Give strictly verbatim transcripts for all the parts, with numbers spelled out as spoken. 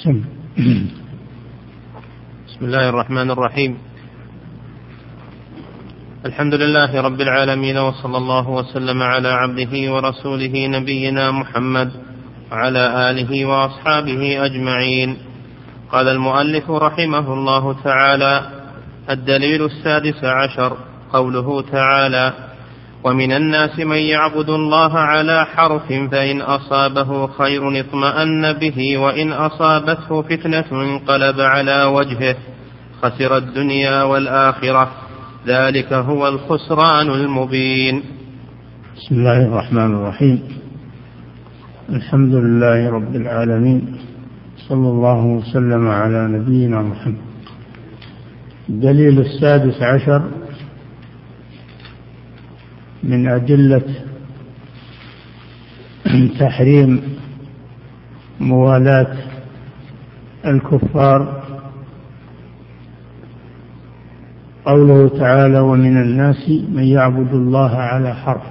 بسم الله الرحمن الرحيم. الحمد لله رب العالمين، وصلى الله وسلم على عبده ورسوله نبينا محمد وعلى آله وأصحابه أجمعين. قال المؤلف رحمه الله تعالى: الدليل السادس عشر قوله تعالى: ومن الناس من يعبد الله على حرف فإن أصابه خير اطمأن به وإن أصابته فتنة انقلب على وجهه خسر الدنيا والآخرة ذلك هو الخسران المبين. بسم الله الرحمن الرحيم. الحمد لله رب العالمين، صلى الله وسلم على نبينا محمد. الدليل السادس عشر من أدلة تحريم موالاة الكفار قوله تعالى: ومن الناس من يعبد الله على حرف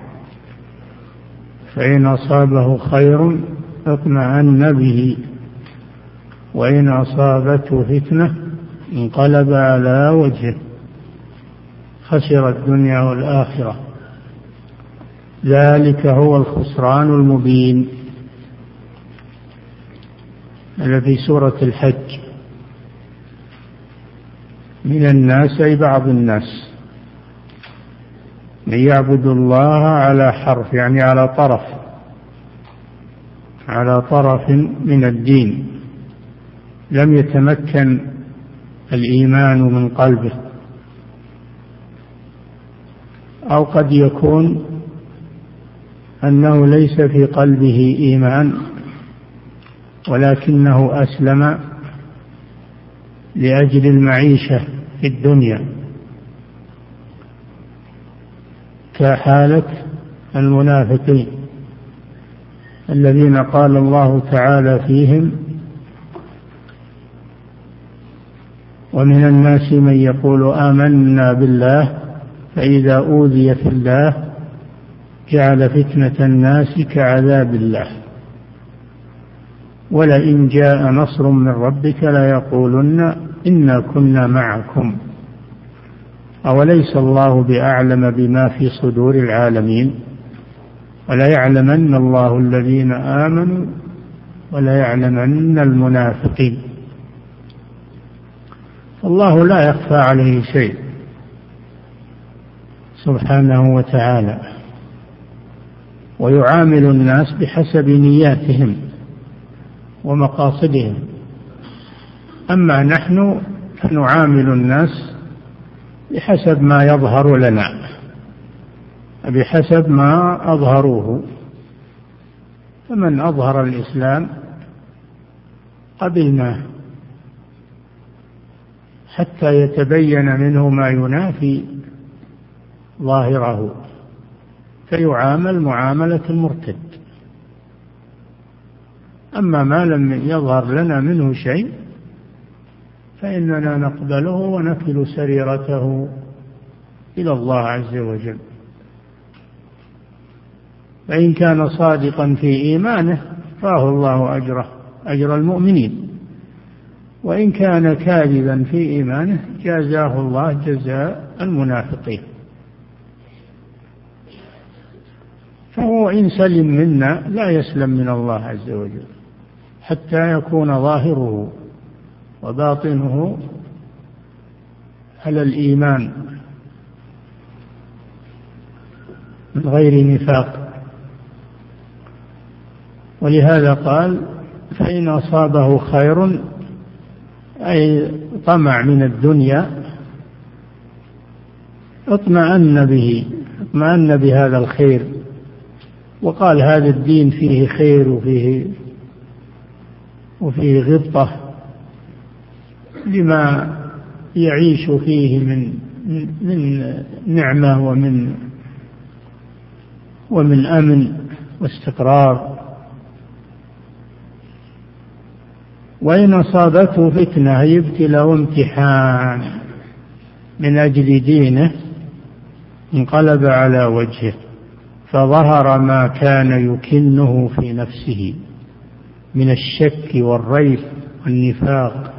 فإن أصابه خير اطمأن به وإن أصابته فتنة انقلب على وجهه خسر الدنيا والآخرة ذلك هو الخسران المبين. هذا في سورة الحج. من الناس أي بعض الناس من يعبد الله على حرف، يعني على طرف على طرف من الدين لم يتمكن الإيمان من قلبه، أو قد يكون أنه ليس في قلبه إيمان ولكنه أسلم لأجل المعيشة في الدنيا، كحالة المنافقين الذين قال الله تعالى فيهم: ومن الناس من يقول آمنا بالله فإذا أوذي في الله جعل فتنة الناس كعذاب الله ولئن جاء نصر من ربك ليقولن إنا كنا معكم أوليس الله بأعلم بما في صدور العالمين ولا يعلمن الله الذين آمنوا ولا يعلمن المنافقين. الله لا يخفى عليه شيء سبحانه وتعالى، ويعامل الناس بحسب نياتهم ومقاصدهم. أما نحن فنعامل الناس بحسب ما يظهر لنا، بحسب ما أظهروه. فمن أظهر الإسلام قبلناه حتى يتبين منه ما ينافي ظاهره، فيعامل معاملة المرتد. أما ما لم يظهر لنا منه شيء فإننا نقبله ونكل سريرته إلى الله عز وجل. فإن كان صادقا في إيمانه فاه الله أجره أجر المؤمنين، وإن كان كاذبا في إيمانه جازاه الله جزاء المنافقين. فهو إن سلم منا لا يسلم من الله عز وجل حتى يكون ظاهره وباطنه على الإيمان من غير نفاق. ولهذا قال: فإن أصابه خير، أي طمع من الدنيا، اطمأن به اطمأن بهذا الخير، وقال هذا الدين فيه خير وفيه وفيه غبطة لما يعيش فيه من من نعمة ومن ومن أمن واستقرار. وإن أصابته فتنة يبتلى وامتحان من أجل دينه انقلب على وجهه فظهر ما كان يكنه في نفسه من الشك والريب والنفاق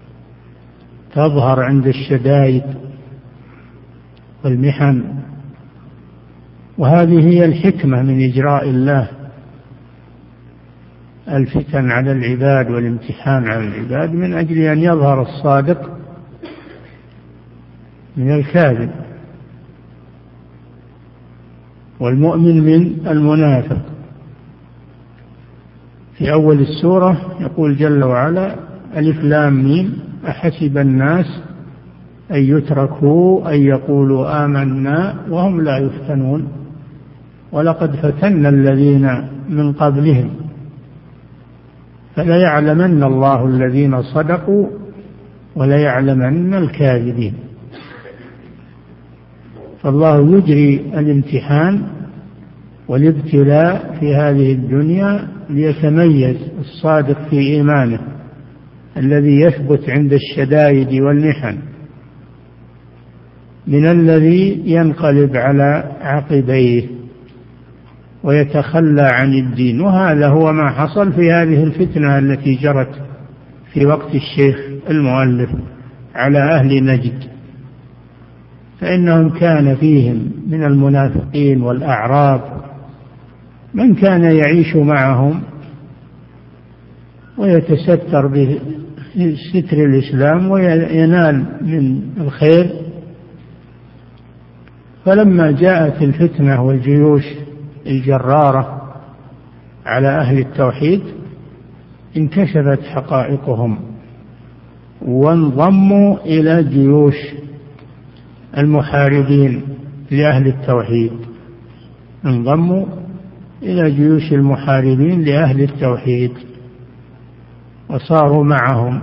تظهر عند الشدائد والمحن، وهذه هي الحكمة من إجراء الله الفتن على العباد والامتحان على العباد، من أجل أن يظهر الصادق من الكاذب والمؤمن من المنافق. في أول السورة يقول جل وعلا: ألف لام ميم أحسب الناس أن يتركوا أن يقولوا آمنا وهم لا يفتنون ولقد فتنا الذين من قبلهم فليعلمن الله الذين صدقوا وليعلمن الكاذبين. فالله يجري الامتحان والابتلاء في هذه الدنيا ليتميز الصادق في إيمانه الذي يثبت عند الشدائد والمحن من الذي ينقلب على عقبيه ويتخلى عن الدين. وهذا هو ما حصل في هذه الفتنة التي جرت في وقت الشيخ المؤلف على أهل نجد، فإنهم كان فيهم من المنافقين والأعراب من كان يعيش معهم ويتستر بستر الإسلام وينال من الخير، فلما جاءت الفتنة والجيوش الجرارة على أهل التوحيد انكشفت حقائقهم وانضموا إلى جيوش المحاربين لأهل التوحيد، انضموا إلى جيوش المحاربين لأهل التوحيد وصاروا معهم،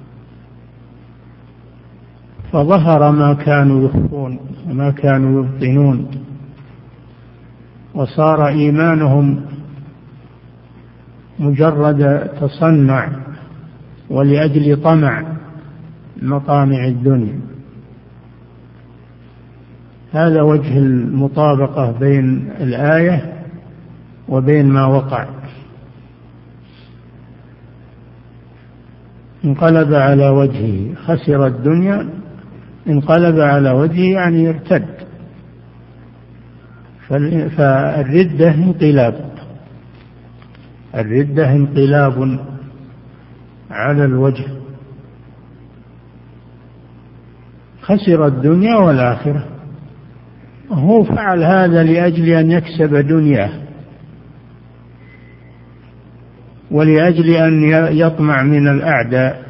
فظهر ما كانوا يخفون وما كانوا يبطنون، وصار إيمانهم مجرد تصنع ولأجل طمع مطامع الدنيا. هذا وجه المطابقة بين الآية وبين ما وقع. انقلب على وجهه خسر الدنيا، انقلب على وجهه يعني ارتد، فالردة انقلاب، الردة انقلاب على الوجه، خسر الدنيا والآخرة. هو فعل هذا لأجل أن يكسب دنياه ولأجل أن يطمع من الأعداء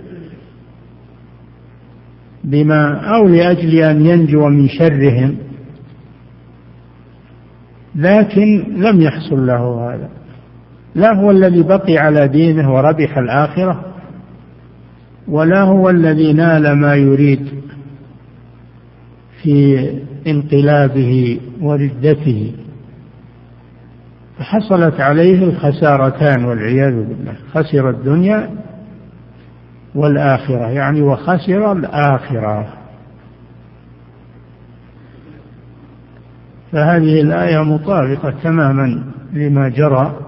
بما أو لأجل أن ينجو من شرهم، لكن لم يحصل له هذا، لا هو الذي بقي على دينه وربح الآخرة، ولا هو الذي نال ما يريد في انقلابه وردته، فحصلت عليه الخسارتان والعياذ بالله، خسر الدنيا والآخرة، يعني وخسر الآخرة. فهذه الآية مطابقة تماما لما جرى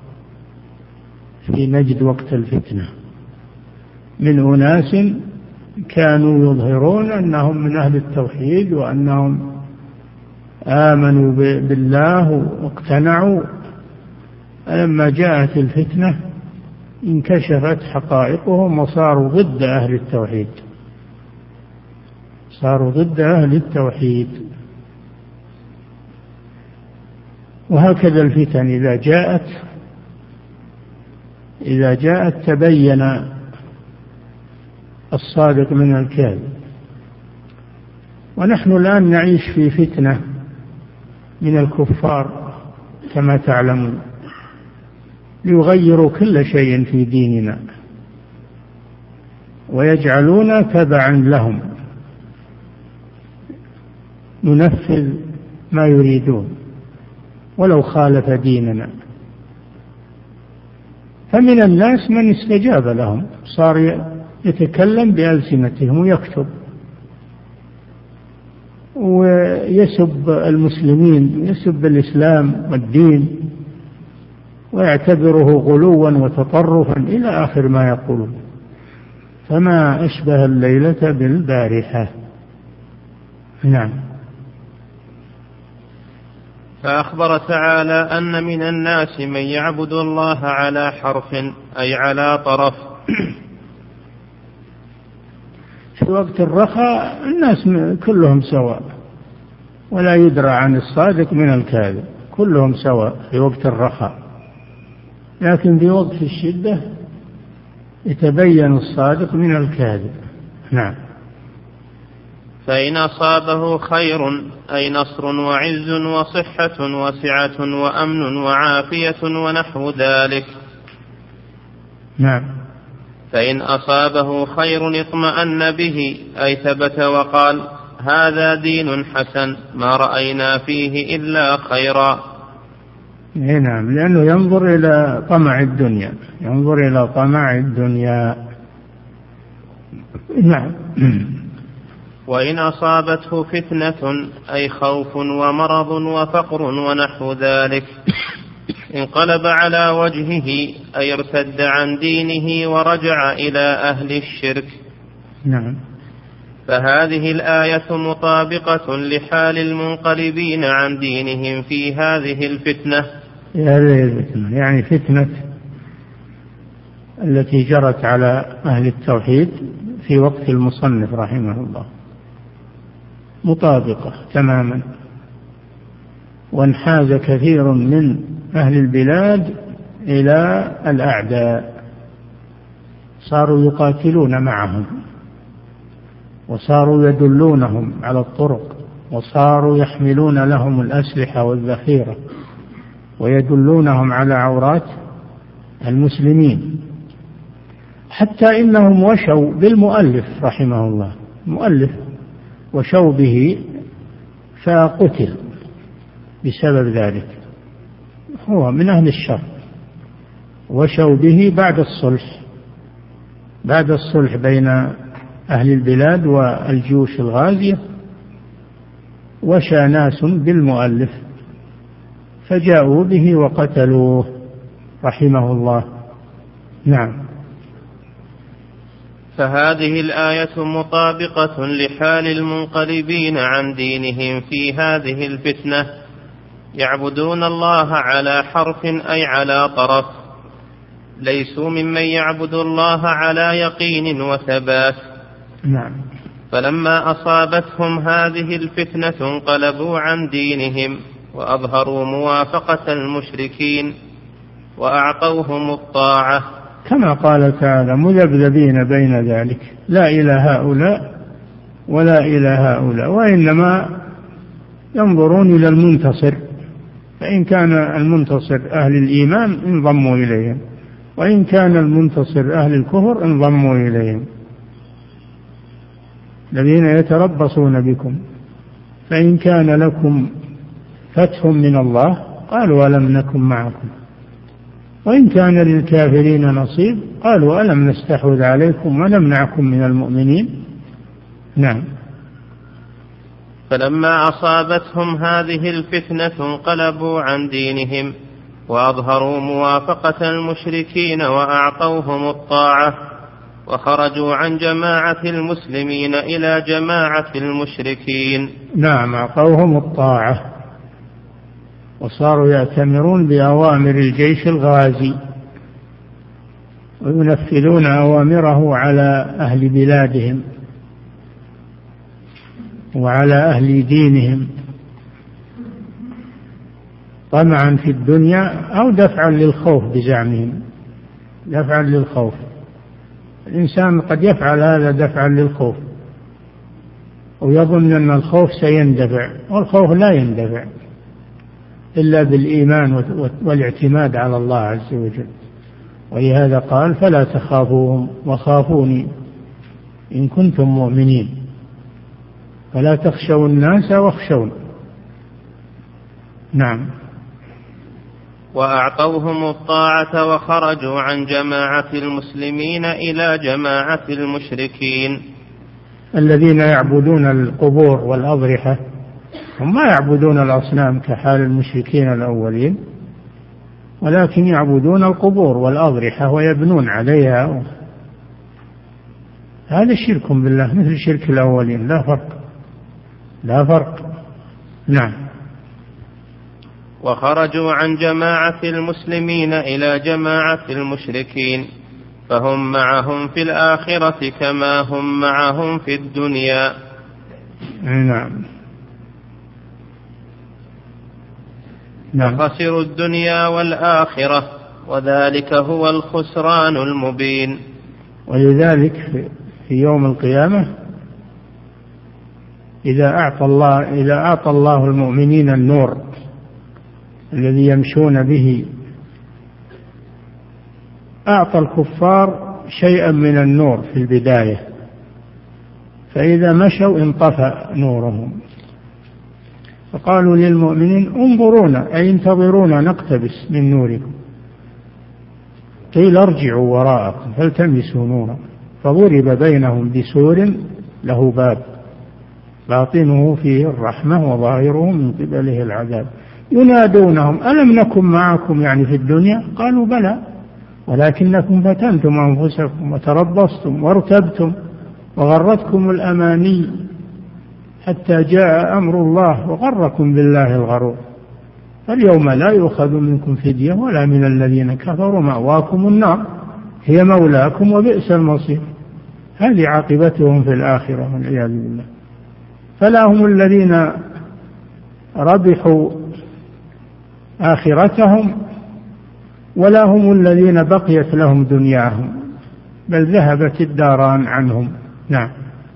في نجد وقت الفتنة من أناس كانوا يظهرون أنهم من أهل التوحيد وأنهم آمنوا بالله واقتنعوا، فلما جاءت الفتنة انكشفت حقائقهم وصاروا ضد أهل التوحيد، صاروا ضد أهل التوحيد. وهكذا الفتن إذا جاءت إذا جاءت تبين الصادق من الكاذب. ونحن الآن نعيش في فتنة من الكفار كما تعلمون، ليغيروا كل شيء في ديننا ويجعلون تبعا لهم، ننفذ ما يريدون ولو خالف ديننا. فمن الناس من استجاب لهم، صار يتكلم بألسنتهم ويكتب ويسب المسلمين، يسب الإسلام والدين ويعتبره غلوا وتطرفا إلى آخر ما يقولون. فما أشبه الليلة بالبارحة. نعم. فأخبر تعالى أن من الناس من يعبد الله على حرف أي على طرف. في وقت الرخاء الناس كلهم سواء، ولا يدرى عن الصادق من الكاذب، كلهم سواء في وقت الرخاء، لكن في وقت الشدة يتبين الصادق من الكاذب. نعم. فإن أصابه خير أي نصر وعز وصحة وسعة وأمن وعافية ونحو ذلك. نعم. فإن أصابه خير اطمأن به أي ثبت وقال هذا دين حسن ما رأينا فيه إلا خيرا. نعم، لأنه ينظر إلى طمع الدنيا، ينظر إلى طمع الدنيا. نعم. وإن أصابته فتنة أي خوف ومرض وفقر ونحو ذلك انقلب على وجهه أي ارتد عن دينه ورجع إلى أهل الشرك. نعم. فهذه الآية مطابقة لحال المنقلبين عن دينهم في هذه الفتنة. يعني فتنة التي جرت على أهل التوحيد في وقت المصنف رحمه الله مطابقة تماما، وانحاز كثير من أهل البلاد إلى الأعداء، صاروا يقاتلون معهم، وصاروا يدلونهم على الطرق، وصاروا يحملون لهم الأسلحة والذخيرة، ويدلونهم على عورات المسلمين، حتى إنهم وشوا بالمؤلف رحمه الله، المؤلف وشوا به فقتل بسبب ذلك، هو من أهل الشر، وشوا به بعد الصلح، بعد الصلح بين أهل البلاد والجيوش الغازية، وشى ناس بالمؤلف فجاءوا به وقتلوه رحمه الله. نعم. فهذه الآية مطابقة لحال المنقلبين عن دينهم في هذه الفتنة، يعبدون الله على حرف أي على طرف، ليسوا ممن يعبد الله على يقين وثبات. نعم. فلما أصابتهم هذه الفتنة انقلبوا عن دينهم وأظهروا موافقة المشركين وأعطوهم الطاعة، كما قال تعالى مذبذبين بين ذلك، لا إلى هؤلاء ولا إلى هؤلاء، وإنما ينظرون إلى المنتصر، فإن كان المنتصر أهل الإيمان انضموا إليهم، وإن كان المنتصر أهل الكفر انضموا إليهم. الذين يتربصون بكم فإن كان لكم فتح من الله قالوا ألم نكن معكم، وإن كان للكافرين نصيب قالوا ألم نستحوذ عليكم ونمنعكم من المؤمنين. نعم. فلما أصابتهم هذه الفتنة انقلبوا عن دينهم وأظهروا موافقة المشركين وأعطوهم الطاعة، وخرجوا عن جماعة المسلمين إلى جماعة المشركين. نعم، أعطوهم الطاعة وصاروا يأتمرون بأوامر الجيش الغازي وينفذون أوامره على أهل بلادهم وعلى أهل دينهم، طمعا في الدنيا أو دفعا للخوف بزعمهم، دفعا للخوف. الإنسان قد يفعل هذا دفعا للخوف ويظن أن الخوف سيندفع، والخوف لا يندفع إلا بالإيمان والاعتماد على الله عز وجل، ولهذا قال فلا تخافوهم وخافوني إن كنتم مؤمنين، فلا تخشوا الناس واخشون. نعم. وأعطوهم الطاعة وخرجوا عن جماعة المسلمين إلى جماعة المشركين. الذين يعبدون القبور والأضرحة هم ما يعبدون الأصنام كحال المشركين الأولين، ولكن يعبدون القبور والأضرحة ويبنون عليها هذا شرك بالله مثل شرك الأولين، لا فرق لا فرق. نعم. وخرجوا عن جماعة المسلمين إلى جماعة المشركين، فهم معهم في الآخرة كما هم معهم في الدنيا. نعم. نعم. خسروا الدنيا والآخرة، وذلك هو الخسران المبين. ولذلك في يوم القيامة إذا أعطى الله إذا أعطى الله المؤمنين النور الذي يمشون به، أعطى الكفار شيئا من النور في البداية، فإذا مشوا انطفأ نورهم، فقالوا للمؤمنين انظرونا أي انتظرونا نقتبس من نوركم، قيل ارجعوا وراءكم فالتمسوا نورا، فضرب بينهم بسور له باب باطنه فيه الرحمة وظاهره من قبله العذاب، ينادونهم ألم نكن معكم يعني في الدنيا؟ قالوا بلى ولكنكم فتنتم أنفسكم وتربصتم وارتبتم وغرتكم الأماني حتى جاء أمر الله وغركم بالله الغرور، فاليوم لا يؤخذ منكم فدية ولا من الذين كفروا، مأواكم النار هي مولاكم وبئس المصير. هذه عاقبتهم في الآخرة والعياذ بالله. فلا هم الذين ربحوا آخرتهم ولا هم الذين بقيت لهم دنياهم، بل ذهبت الداران عنهم. نعم.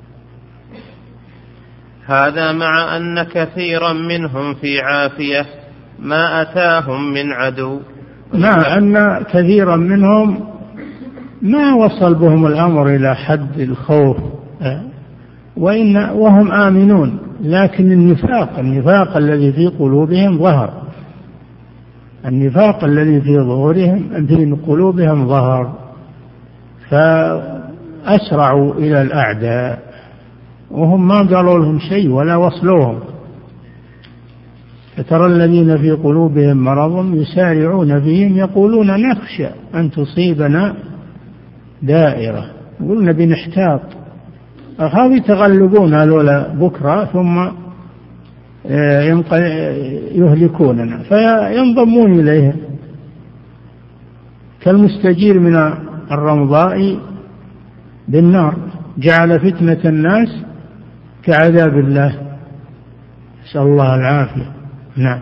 هذا مع أن كثيرا منهم في عافية ما أتاهم من عدو، مع أن كثيرا منهم ما وصل بهم الأمر إلى حد الخوف وإن وهم آمنون، لكن النفاق النفاق الذي في قلوبهم ظهر، النفاق الذي في ظهورهم في قلوبهم ظهر، فأسرعوا إلى الأعداء وهم ما قالوا لهم شيء ولا وصلوهم. فترى الذين في قلوبهم مرض يسارعون فيهم يقولون نخشى أن تصيبنا دائرة، يقولون بنحتاط، أخاف يتغلبون هذولا بكرة ثم يهلكوننا فينضمون إليهم كالمستجير من الرمضاء بالنار، جعل فتنة الناس كعذاب الله، نسأل الله العافية. نعم.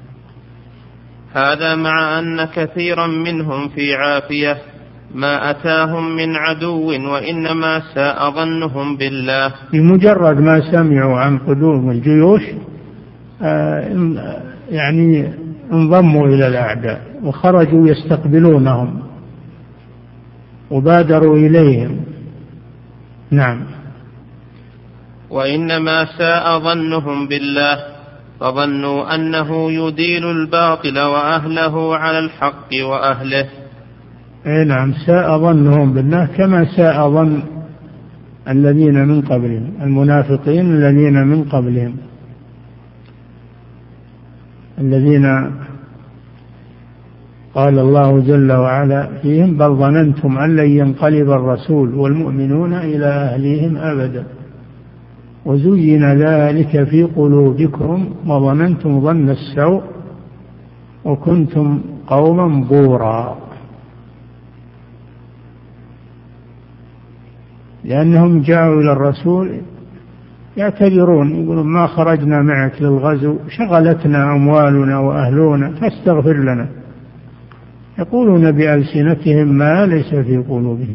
هذا مع أن كثيرا منهم في عافية ما أتاهم من عدو وإنما ساء ظنهم بالله. بمجرد ما سمعوا عن قدوم الجيوش يعني انضموا إلى الأعداء وخرجوا يستقبلونهم وبادروا إليهم. نعم. وإنما ساء ظنهم بالله فظنوا أنه يديل الباطل وأهله على الحق وأهله. أي نعم، ساء ظنهم بالله كما ساء ظن الذين من قبلهم، المنافقين الذين من قبلهم الذين قال الله جل وعلا فيهم بل ظننتم أن لن ينقلب الرسول والمؤمنون إلى أهليهم أبدا وزين ذلك في قلوبكم وظننتم ظن السوء وكنتم قوما بورا، لأنهم جاءوا إلى الرسول يعتذرون يقولون ما خرجنا معك للغزو، شغلتنا أموالنا وأهلنا فاستغفر لنا، يقولون بألسنتهم ما ليس في قلوبهم،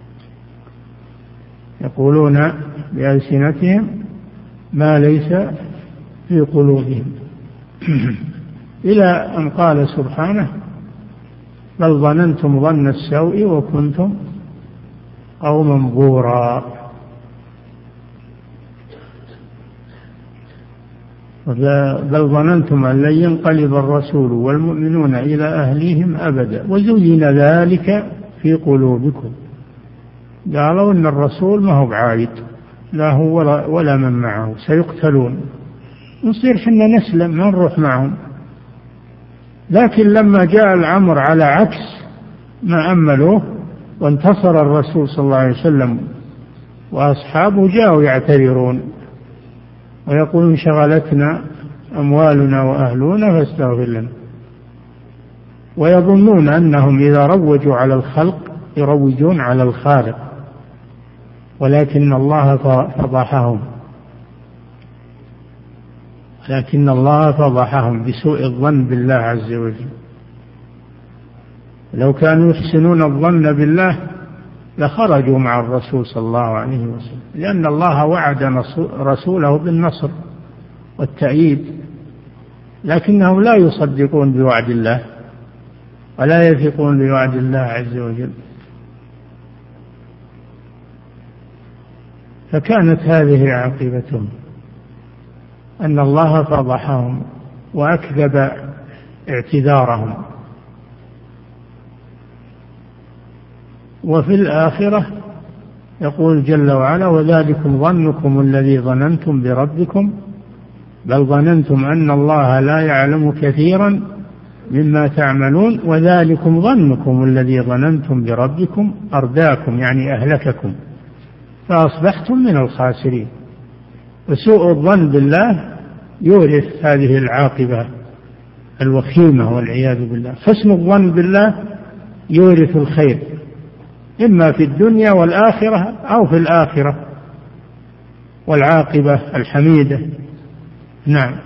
يقولون بألسنتهم ما ليس في قلوبهم إلى أن قال سبحانه بل ظننتم ظن السوء وكنتم قوما بورا. بل ظننتم أن لن ينقلب الرسول والمؤمنون إلى أهليهم أبدا وزين ذلك في قلوبكم، قالوا إن الرسول ما هو بعايد لا هو ولا, ولا من معه سيقتلون، نصير حنا نسلم ما نروح معهم. لكن لما جاء الأمر على عكس ما أملوه وانتصر الرسول صلى الله عليه وسلم وأصحابه جاءوا يعتذرون ويقولون شغلتنا أموالنا وأهلنا فاستغفر لنا، ويظنون أنهم إذا روجوا على الخلق يروجون على الخالق، ولكن الله فضحهم لكن الله فضحهم بسوء الظن بالله عز وجل. لو كانوا يحسنون الظن بالله لخرجوا مع الرسول صلى الله عليه وسلم، لأن الله وعد رسوله بالنصر والتأييد، لكنهم لا يصدقون بوعد الله ولا يثقون بوعد الله عز وجل. فكانت هذه عاقبتهم أن الله فضحهم وأكذب اعتذارهم. وفي الآخرة يقول جل وعلا: وذلكم ظنكم الذي ظننتم بربكم بل ظننتم أن الله لا يعلم كثيرا مما تعملون وذلكم ظنكم الذي ظننتم بربكم أرداكم، يعني أهلككم، فأصبحتم من الخاسرين. وسوء الظن بالله يورث هذه العاقبة الوخيمة والعياذ بالله. حسن الظن بالله يورث الخير إما في الدنيا والآخرة أو في الآخرة والعاقبة الحميدة. نعم.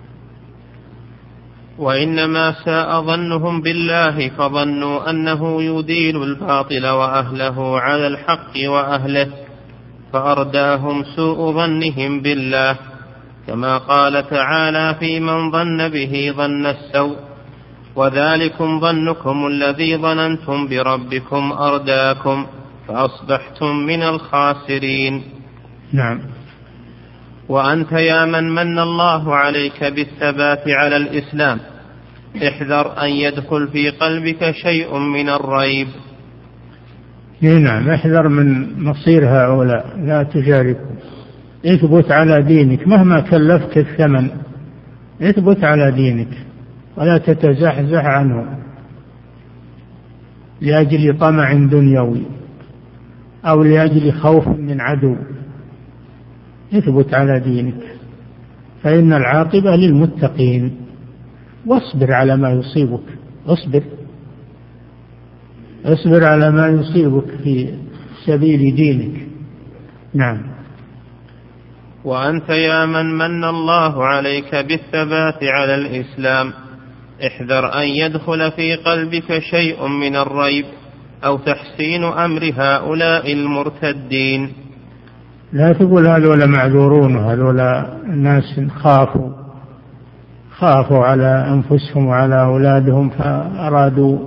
وإنما ساء ظنهم بالله فظنوا أنه يديل الباطل وأهله على الحق وأهله، فأرداهم سوء ظنهم بالله، كما قال تعالى في من ظن به ظن السوء: وذلكم ظنكم الذي ظننتم بربكم أرداكم فأصبحتم من الخاسرين. نعم. وأنت يا من من الله عليك بالثبات على الإسلام احذر أن يدخل في قلبك شيء من الريب. نعم، احذر من مصير هؤلاء، لا تجاركهم، اثبت على دينك مهما كلفك الثمن، اثبت على دينك ولا تتزحزح عنه لأجل طمع دنيوي أو لأجل خوف من عدو. اثبت على دينك فإن العاقبة للمتقين. واصبر على ما يصيبك، اصبر اصبر على ما يصيبك في سبيل دينك. نعم. وأنت يا من من الله عليك بالثبات على الإسلام احذر أن يدخل في قلبك شيء من الريب أو تحسين أمر هؤلاء المرتدين. لا تقول هذول معذورون وهذول ناس خافوا خافوا على أنفسهم وعلى أولادهم فأرادوا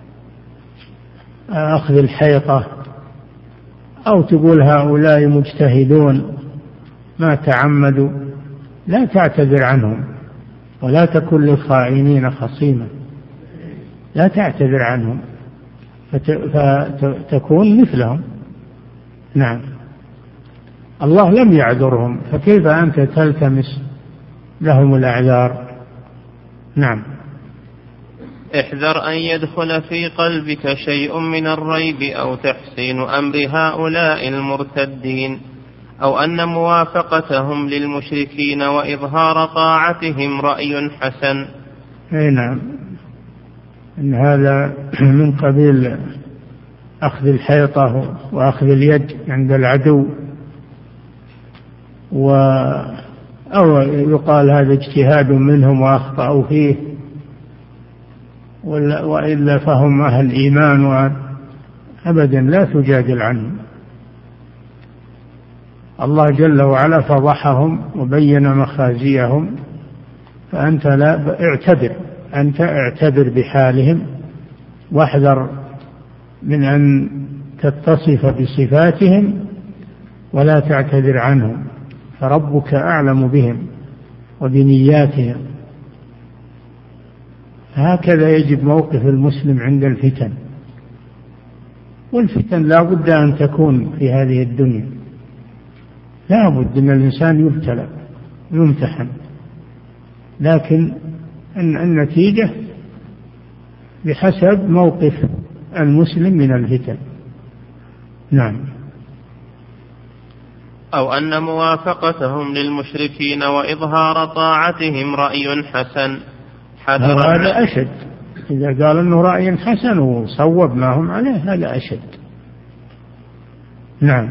أخذ الحيطة، أو تقول هؤلاء مجتهدون ما تعمدوا. لا تعتذر عنهم ولا تكن للخائنين خصيما، لا تعتذر عنهم فتكون مثلهم. نعم. الله لم يعذرهم فكيف أنت تلتمس لهم الأعذار؟ نعم. احذر أن يدخل في قلبك شيء من الريب أو تحسين أمر هؤلاء المرتدين، أو أن موافقتهم للمشركين وإظهار طاعتهم رأي حسن. أي نعم، إن هذا من قبيل أخذ الحيطة وأخذ اليد عند العدو، و أو يقال هذا اجتهاد منهم وأخطأوا فيه، وإلا فهم أهل إيمان أبدا لا تجادل عنهم. الله جل وعلا فضحهم وبين مخازيهم، فأنت لا اعتبر أنت اعتبر بحالهم واحذر من أن تتصف بصفاتهم ولا تعتذر عنهم، فربك أعلم بهم وبنياتهم. هكذا يجب موقف المسلم عند الفتن، والفتن لا بد أن تكون في هذه الدنيا، لا بد أن الإنسان يبتلى يمتحن، لكن النتيجة بحسب موقف المسلم من الفتن. نعم. أو أن موافقتهم للمشركين وإظهار طاعتهم رأي حسن حذرا. هذا أشد، إذا قال أنه رأي حسن وصوب ما هم عليه هذا أشد. نعم.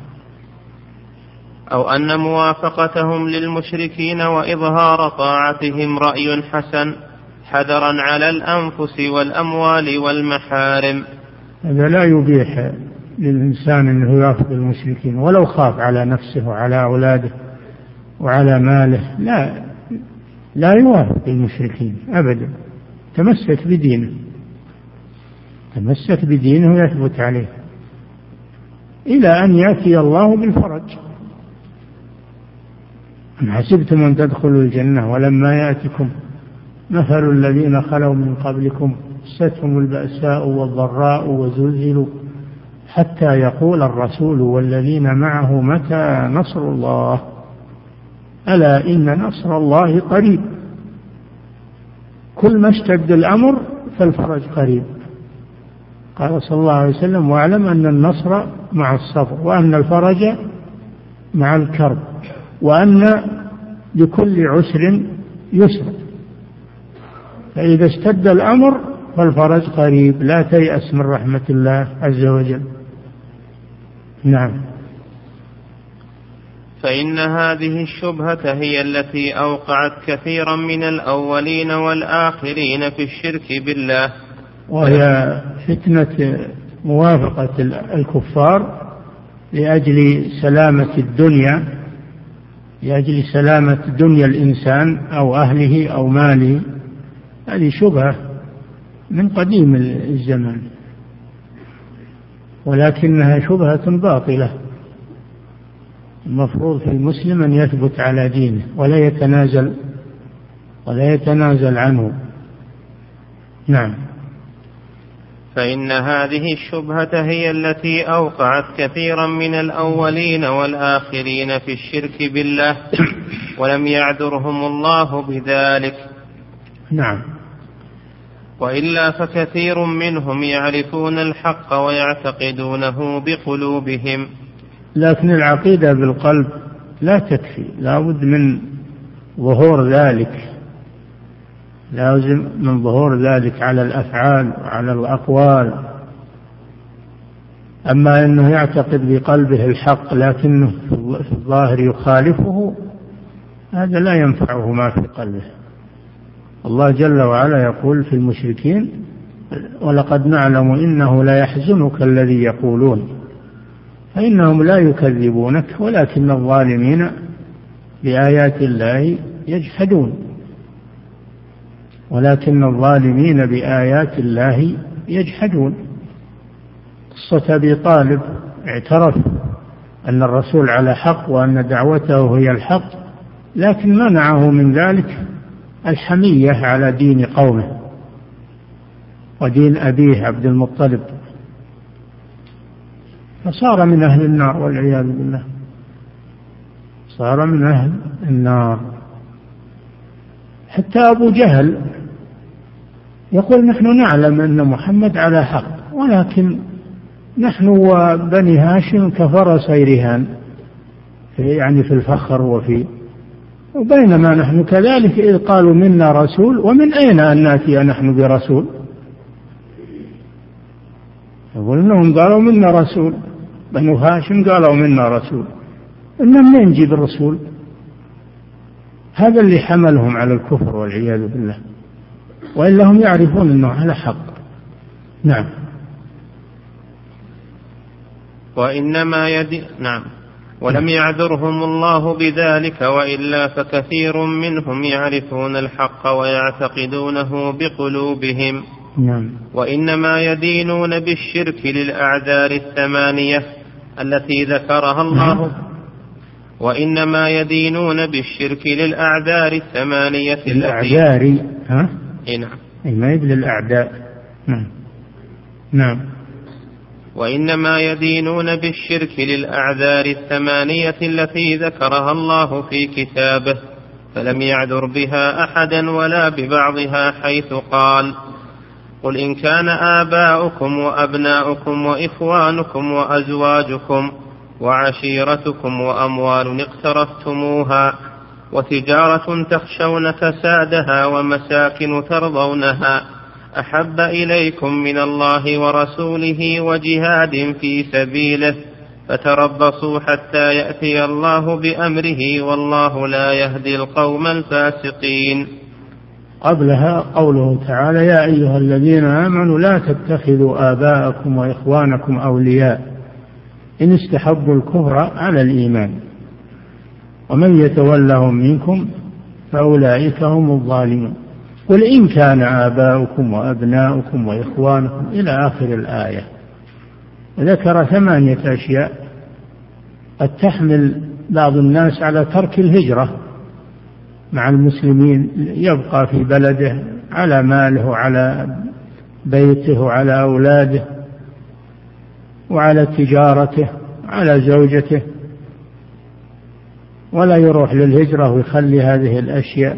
أو أن موافقتهم للمشركين وإظهار طاعتهم رأي حسن حذرا على الأنفس والأموال والمحارم. هذا لا يبيح للإنسان أنه يوافق المشركين ولو خاف على نفسه وعلى أولاده وعلى ماله، لا لا يوافق المشركين أبدا. تمسك بدينه، تمسك بدينه ويثبت عليه إلى أن يأتي الله بالفرج. أم حسبتم أن تدخلوا الجنة ولما يأتكم مثل الذين خلوا من قبلكم مستهم البأساء والضراء وزلزلوا حتى يقول الرسول والذين معه متى نصر الله ألا إن نصر الله قريب. كل ما اشتد الأمر فالفرج قريب. قال صلى الله عليه وسلم واعلم أن النصر مع الصبر وأن الفرج مع الكرب وأن لكل عسر يسر. فإذا اشتد الأمر فالفرج قريب، لا تيأس من رحمة الله عز وجل. نعم. فإن هذه الشبهة هي التي أوقعت كثيرا من الأولين والآخرين في الشرك بالله، وهي فتنة موافقة الكفار لأجل سلامة الدنيا، لأجل سلامة دنيا الإنسان أو أهله أو ماله. هذه شبهة من قديم الزمان، ولكنها شبهة باطلة. المفروض في المسلم أن يثبت على دينه ولا يتنازل ولا يتنازل عنه. نعم. فإن هذه الشبهة هي التي أوقعت كثيرا من الأولين والآخرين في الشرك بالله ولم يعذرهم الله بذلك. نعم. وإلا فكثير منهم يعرفون الحق ويعتقدونه بقلوبهم. لكن العقيدة بالقلب لا تكفي، لا بد من ظهور ذلك، لازم من ظهور ذلك على الأفعال وعلى الأقوال. أما أنه يعتقد بقلبه الحق لكنه في الظاهر يخالفه، هذا لا ينفعه ما في قلبه. الله جل وعلا يقول في المشركين ولقد نعلم إنه لا يحزنك الذي يقولون، فإنهم لا يكذبونك ولكن الظالمين بآيات الله يجحدون ولكن الظالمين بآيات الله يجحدون. قصة أبي طالب اعترف أن الرسول على حق وأن دعوته هي الحق، لكن منعه من ذلك الحمية على دين قومه ودين أبيه عبد المطلب، فصار من أهل النار والعياذ بالله، صار من أهل النار. حتى أبو جهل يقول نحن نعلم أن محمد على حق ولكن نحن وبني هاشم كفرسي رهان، يعني في الفخر وفي وبينما نحن كذلك إذ قالوا منا رسول ومن أين أن نأتي نحن برسول. يقول إنهم قالوا منا رسول، بنو هاشم قالوا منا رسول، إننا منين نجيب الرسول؟ هذا اللي حملهم على الكفر والعياذ بالله، وإلا هم يعرفون أنه على حق. نعم. وإنما يد... نعم. ولم يعذرهم الله بذلك وإلا فكثير منهم يعرفون الحق ويعتقدونه بقلوبهم. نعم. وإنما يدينون بالشرك للأعذار الثمانية التي ذكرها الله. وإنما يدينون بالشرك للأعذار الثمانية التي الأعذار ها؟ إيه نعم. أي ما يبل الأعداء. نعم. نعم. وإنما يدينون بالشرك للأعذار الثمانية التي ذكرها الله في كتابه فلم يعذر بها أحدا ولا ببعضها، حيث قال قل إن كان آباؤكم وأبناؤكم وإخوانكم وأزواجكم وعشيرتكم وأموال اقترفتموها وتجارة تخشون كسادها ومساكن ترضونها أحب إليكم من الله ورسوله وجهاد في سبيله فتربصوا حتى يأتي الله بأمره والله لا يهدي القوم الفاسقين. قبلها قوله تعالى: يا أيها الذين آمنوا لا تتخذوا آباءكم وإخوانكم أولياء إن استحبوا الكفر على الإيمان ومن يتولهم منكم فأولئك هم الظالمون. قل إن كان آباؤكم وأبناؤكم وإخوانكم إلى آخر الآية. ذكر ثمانية أشياء قد تحمل بعض الناس على ترك الهجرة مع المسلمين، يبقى في بلده على ماله وعلى بيته وعلى أولاده وعلى تجارته وعلى زوجته، ولا يروح للهجرة ويخلي هذه الأشياء.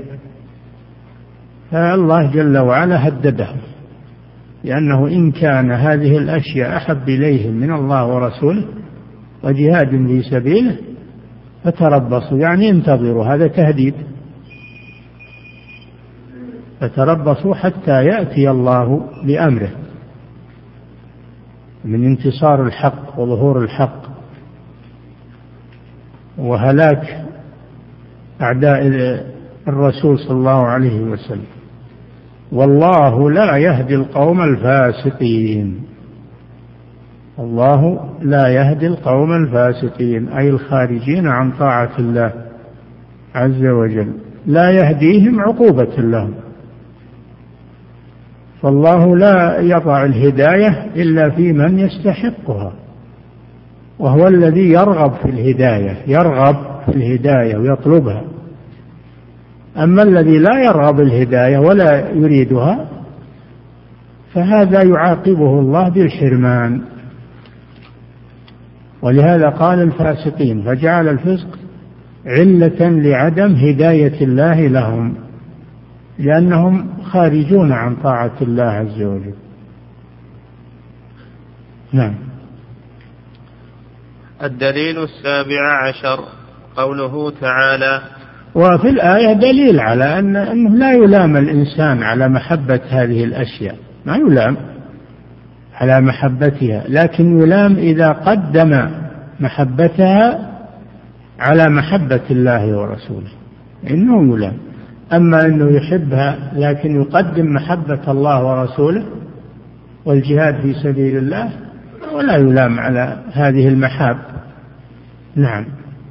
فالله جل وعلا هددهم لأنه إن كان هذه الأشياء أحب إليهم من الله ورسوله وجهاد في سبيله فتربصوا، يعني انتظروا، هذا تهديد. فتربصوا حتى يأتي الله بأمره من انتصار الحق وظهور الحق وهلاك أعداء الرسول صلى الله عليه وسلم. والله لا يهدي القوم الفاسقين. الله لا يهدي القوم الفاسقين أي الخارجين عن طاعة الله عز وجل، لا يهديهم عقوبة لهم. فالله لا يضع الهداية إلا في من يستحقها، وهو الذي يرغب في الهداية، يرغب في الهداية ويطلبها. أما الذي لا يرغب الهداية ولا يريدها فهذا يعاقبه الله بالحرمان. ولهذا قال الفاسقين، فجعل الفسق علة لعدم هداية الله لهم، لأنهم خارجون عن طاعة الله عز وجل. نعم. الدليل السابع عشر قوله تعالى: وفي الآية دليل على أن أنه لا يلام الإنسان على محبة هذه الأشياء، ما يلام على محبتها، لكن يلام إذا قدم محبتها على محبة الله ورسوله، إنه يلام. أما أنه يحبها لكن يقدم محبة الله ورسوله والجهاد في سبيل الله ولا يلام على هذه المحاب. نعم.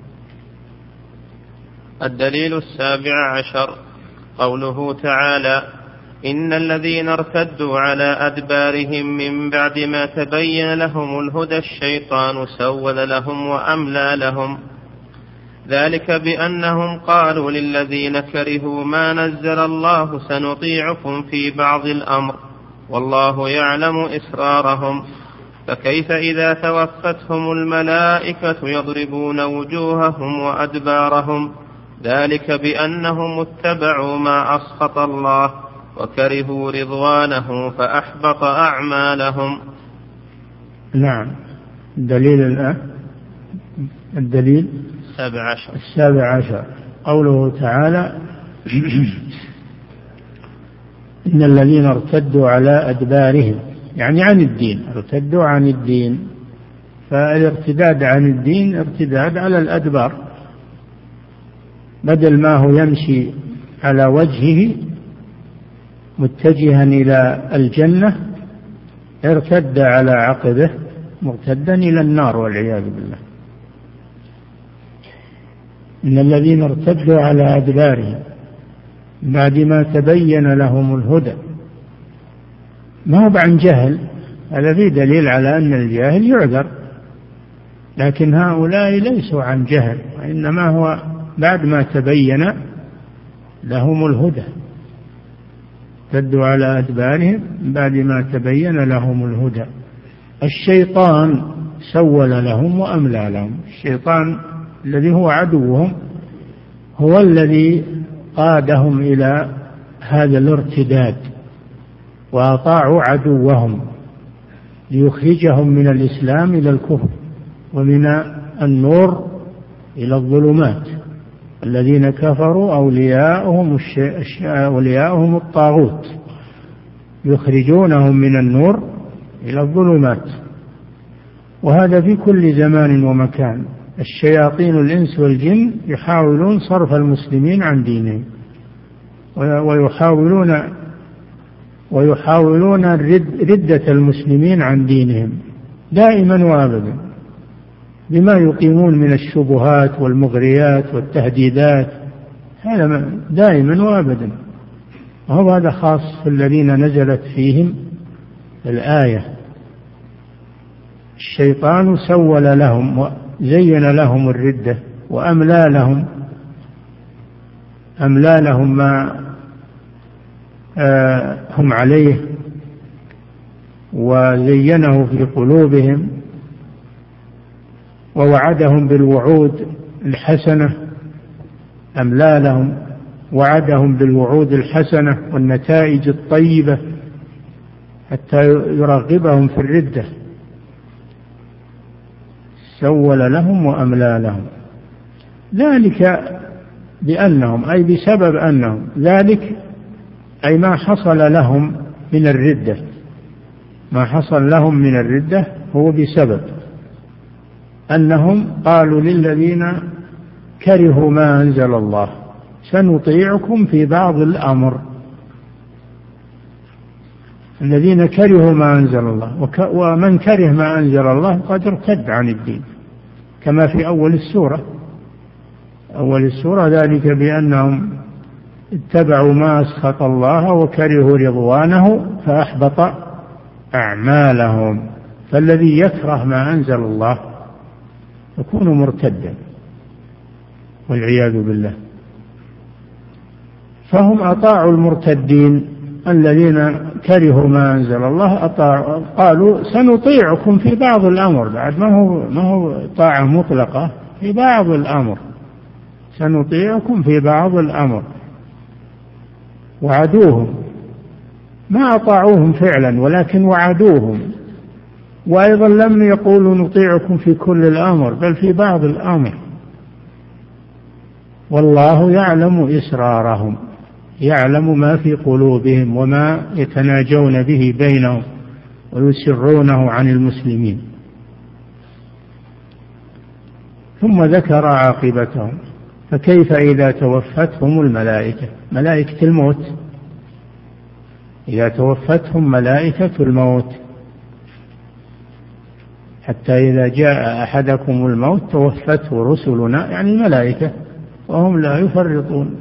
الدليل السابع عشر قوله تعالى: إن الذين ارتدوا على أدبارهم من بعد ما تبين لهم الهدى الشيطان سول لهم وأملى لهم، ذلك بأنهم قالوا للذين كرهوا ما نزل الله سنطيعكم في بعض الأمر والله يعلم إسرارهم، فكيف إذا توفتهم الملائكة يضربون وجوههم وأدبارهم، ذلك بأنهم اتبعوا ما أسخط الله وكرهوا رضوانه فأحبط أعمالهم. نعم. الدليل الآن الدليل السابع عشر السابع عشر قوله تعالى: إن الذين ارتدوا على أدبارهم، يعني عن الدين، ارتدوا عن الدين. فالارتداد عن الدين ارتداد على الأدبار، بدل ما هو يمشي على وجهه متجها إلى الجنة ارتد على عقبه مرتدا إلى النار والعياذ بالله. إن الذين ارتدوا على أدبارهم بعد ما تبين لهم الهدى، ما هو عن جهل، هذا فيه دليل على أن الجاهل يعذر، لكن هؤلاء ليسوا عن جهل، وإنما هو بعد ما تبين لهم الهدى. ارتدوا على أدبارهم بعد ما تبين لهم الهدى. الشيطان سول لهم وأملى لهم. الشيطان الذي هو عدوهم هو الذي قادهم إلى هذا الارتداد، وأطاعوا عدوهم ليخرجهم من الإسلام إلى الكفر ومن النور إلى الظلمات. الذين كفروا أولياؤهم, أولياؤهم الطاغوت يخرجونهم من النور إلى الظلمات. وهذا في كل زمان ومكان. الشياطين الإنس والجن يحاولون صرف المسلمين عن دينهم، ويحاولون ويحاولون ردة المسلمين عن دينهم دائما وابدا بما يقيمون من الشبهات والمغريات والتهديدات، هذا دائما وابدا. وهو هذا خاص في الذين نزلت فيهم الآية. الشيطان سول لهم وزين لهم الردة وأملى لهم أملى لهم ما آه هم عليه، وزينه في قلوبهم، ووعدهم بالوعود الحسنة. أملى لهم وعدهم بالوعود الحسنة والنتائج الطيبة حتى يرغبهم في الردة. سول لهم وأملى لهم ذلك بأنهم، أي بسبب أنهم، ذلك أي ما حصل لهم من الردة، ما حصل لهم من الردة هو بسبب أنهم قالوا للذين كرهوا ما أنزل الله سنطيعكم في بعض الأمر. الذين كرهوا ما أنزل الله، ومن كره ما أنزل الله قد ارتد عن الدين، كما في أول السورة. أول السورة ذلك بأنهم اتبعوا ما أسخط الله وكرهوا رضوانه فأحبط أعمالهم. فالذي يكره ما أنزل الله يكون مرتدا والعياذ بالله. فهم أطاعوا المرتدين الذين كرهوا ما أنزل الله، أطاعوا قالوا سنطيعكم في بعض الأمر، بعد ما هو ما هو طاعة مطلقة، في بعض الأمر، سنطيعكم في بعض الأمر. وعدوهم، ما أطاعوهم فعلا ولكن وعدوهم. وأيضا لم يقولوا نطيعكم في كل الأمر بل في بعض الأمر. والله يعلم إسرارهم، يعلم ما في قلوبهم وما يتناجون به بينهم ويسرونه عن المسلمين. ثم ذكر عاقبتهم. فكيف إذا توفتهم الملائكة، ملائكة الموت، إذا توفتهم ملائكة الموت، حتى إذا جاء أحدكم الموت توفته رسلنا، يعني الملائكة، وهم لا يفرطون.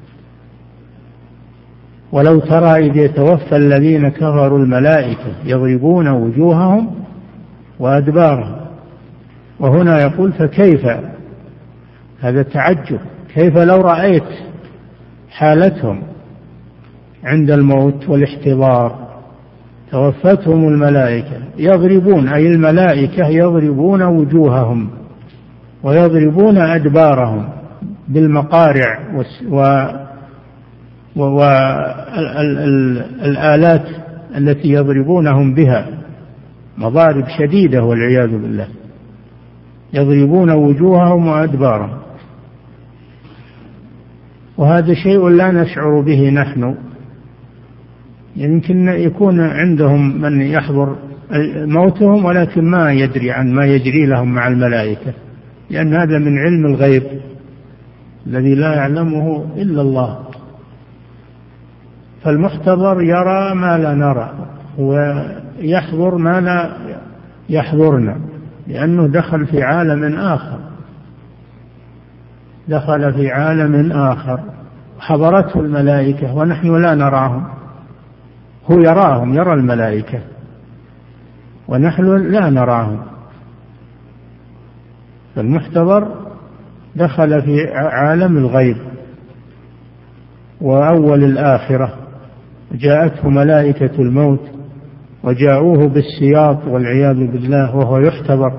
ولو ترى إذ يتوفى الذين كفروا الملائكة يضربون وجوههم وأدبارهم. وهنا يقول فكيف، هذا تعجب، كيف لو رأيت حالتهم عند الموت والاحتضار. توفتهم الملائكة يضربون، أي الملائكة يضربون وجوههم ويضربون أدبارهم بالمقارع والآلات التي يضربونهم بها، مضارب شديدة والعياذ بالله. يضربون وجوههم وأدبارهم. وهذا شيء لا نشعر به نحن، يمكن يكون عندهم من يحضر موتهم ولكن ما يدري عن ما يجري لهم مع الملائكة، لأن هذا من علم الغيب الذي لا يعلمه إلا الله. فالمحتضر يرى ما لا نرى ويحضر ما لا يحضرنا، لأنه دخل في عالم آخر، دخل في عالم آخر حضرته الملائكة ونحن لا نراهم. هو يراهم، يرى الملائكة، ونحن لا نراهم. فالمحتضر دخل في عالم الغيب وأول الآخرة. جاءته ملائكة الموت وجاءوه بالسياط والعياذ بالله وهو يحتضر.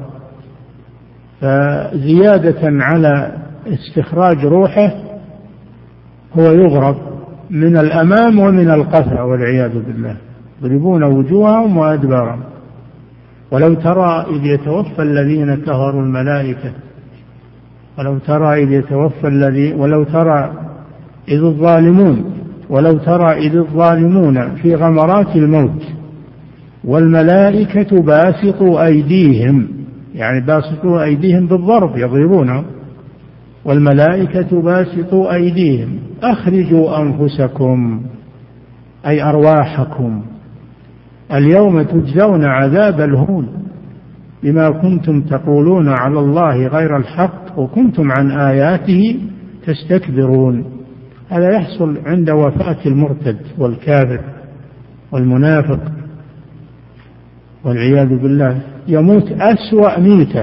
فزيادة على استخراج روحه هو يضرب من الأمام ومن القفا والعياذ بالله، يضربون وجوههم وأدبارهم. ولو ترى إذ يتوفى الذين كفروا الملائكة ولو ترى إذ يتوفى الذي ولو ترى إذ الظالمون ولو ترى إذ الظالمون في غمرات الموت والملائكة باسطوا أيديهم، يعني باسطوا أيديهم بالضرب يضربونه، والملائكة باسطوا أيديهم أخرجوا أنفسكم أي أرواحكم اليوم تجزون عذاب الهون بما كنتم تقولون على الله غير الحق وكنتم عن آياته تستكبرون. هذا يحصل عند وفاة المرتد والكافر والمنافق والعياذ بالله، يموت أسوأ ميتة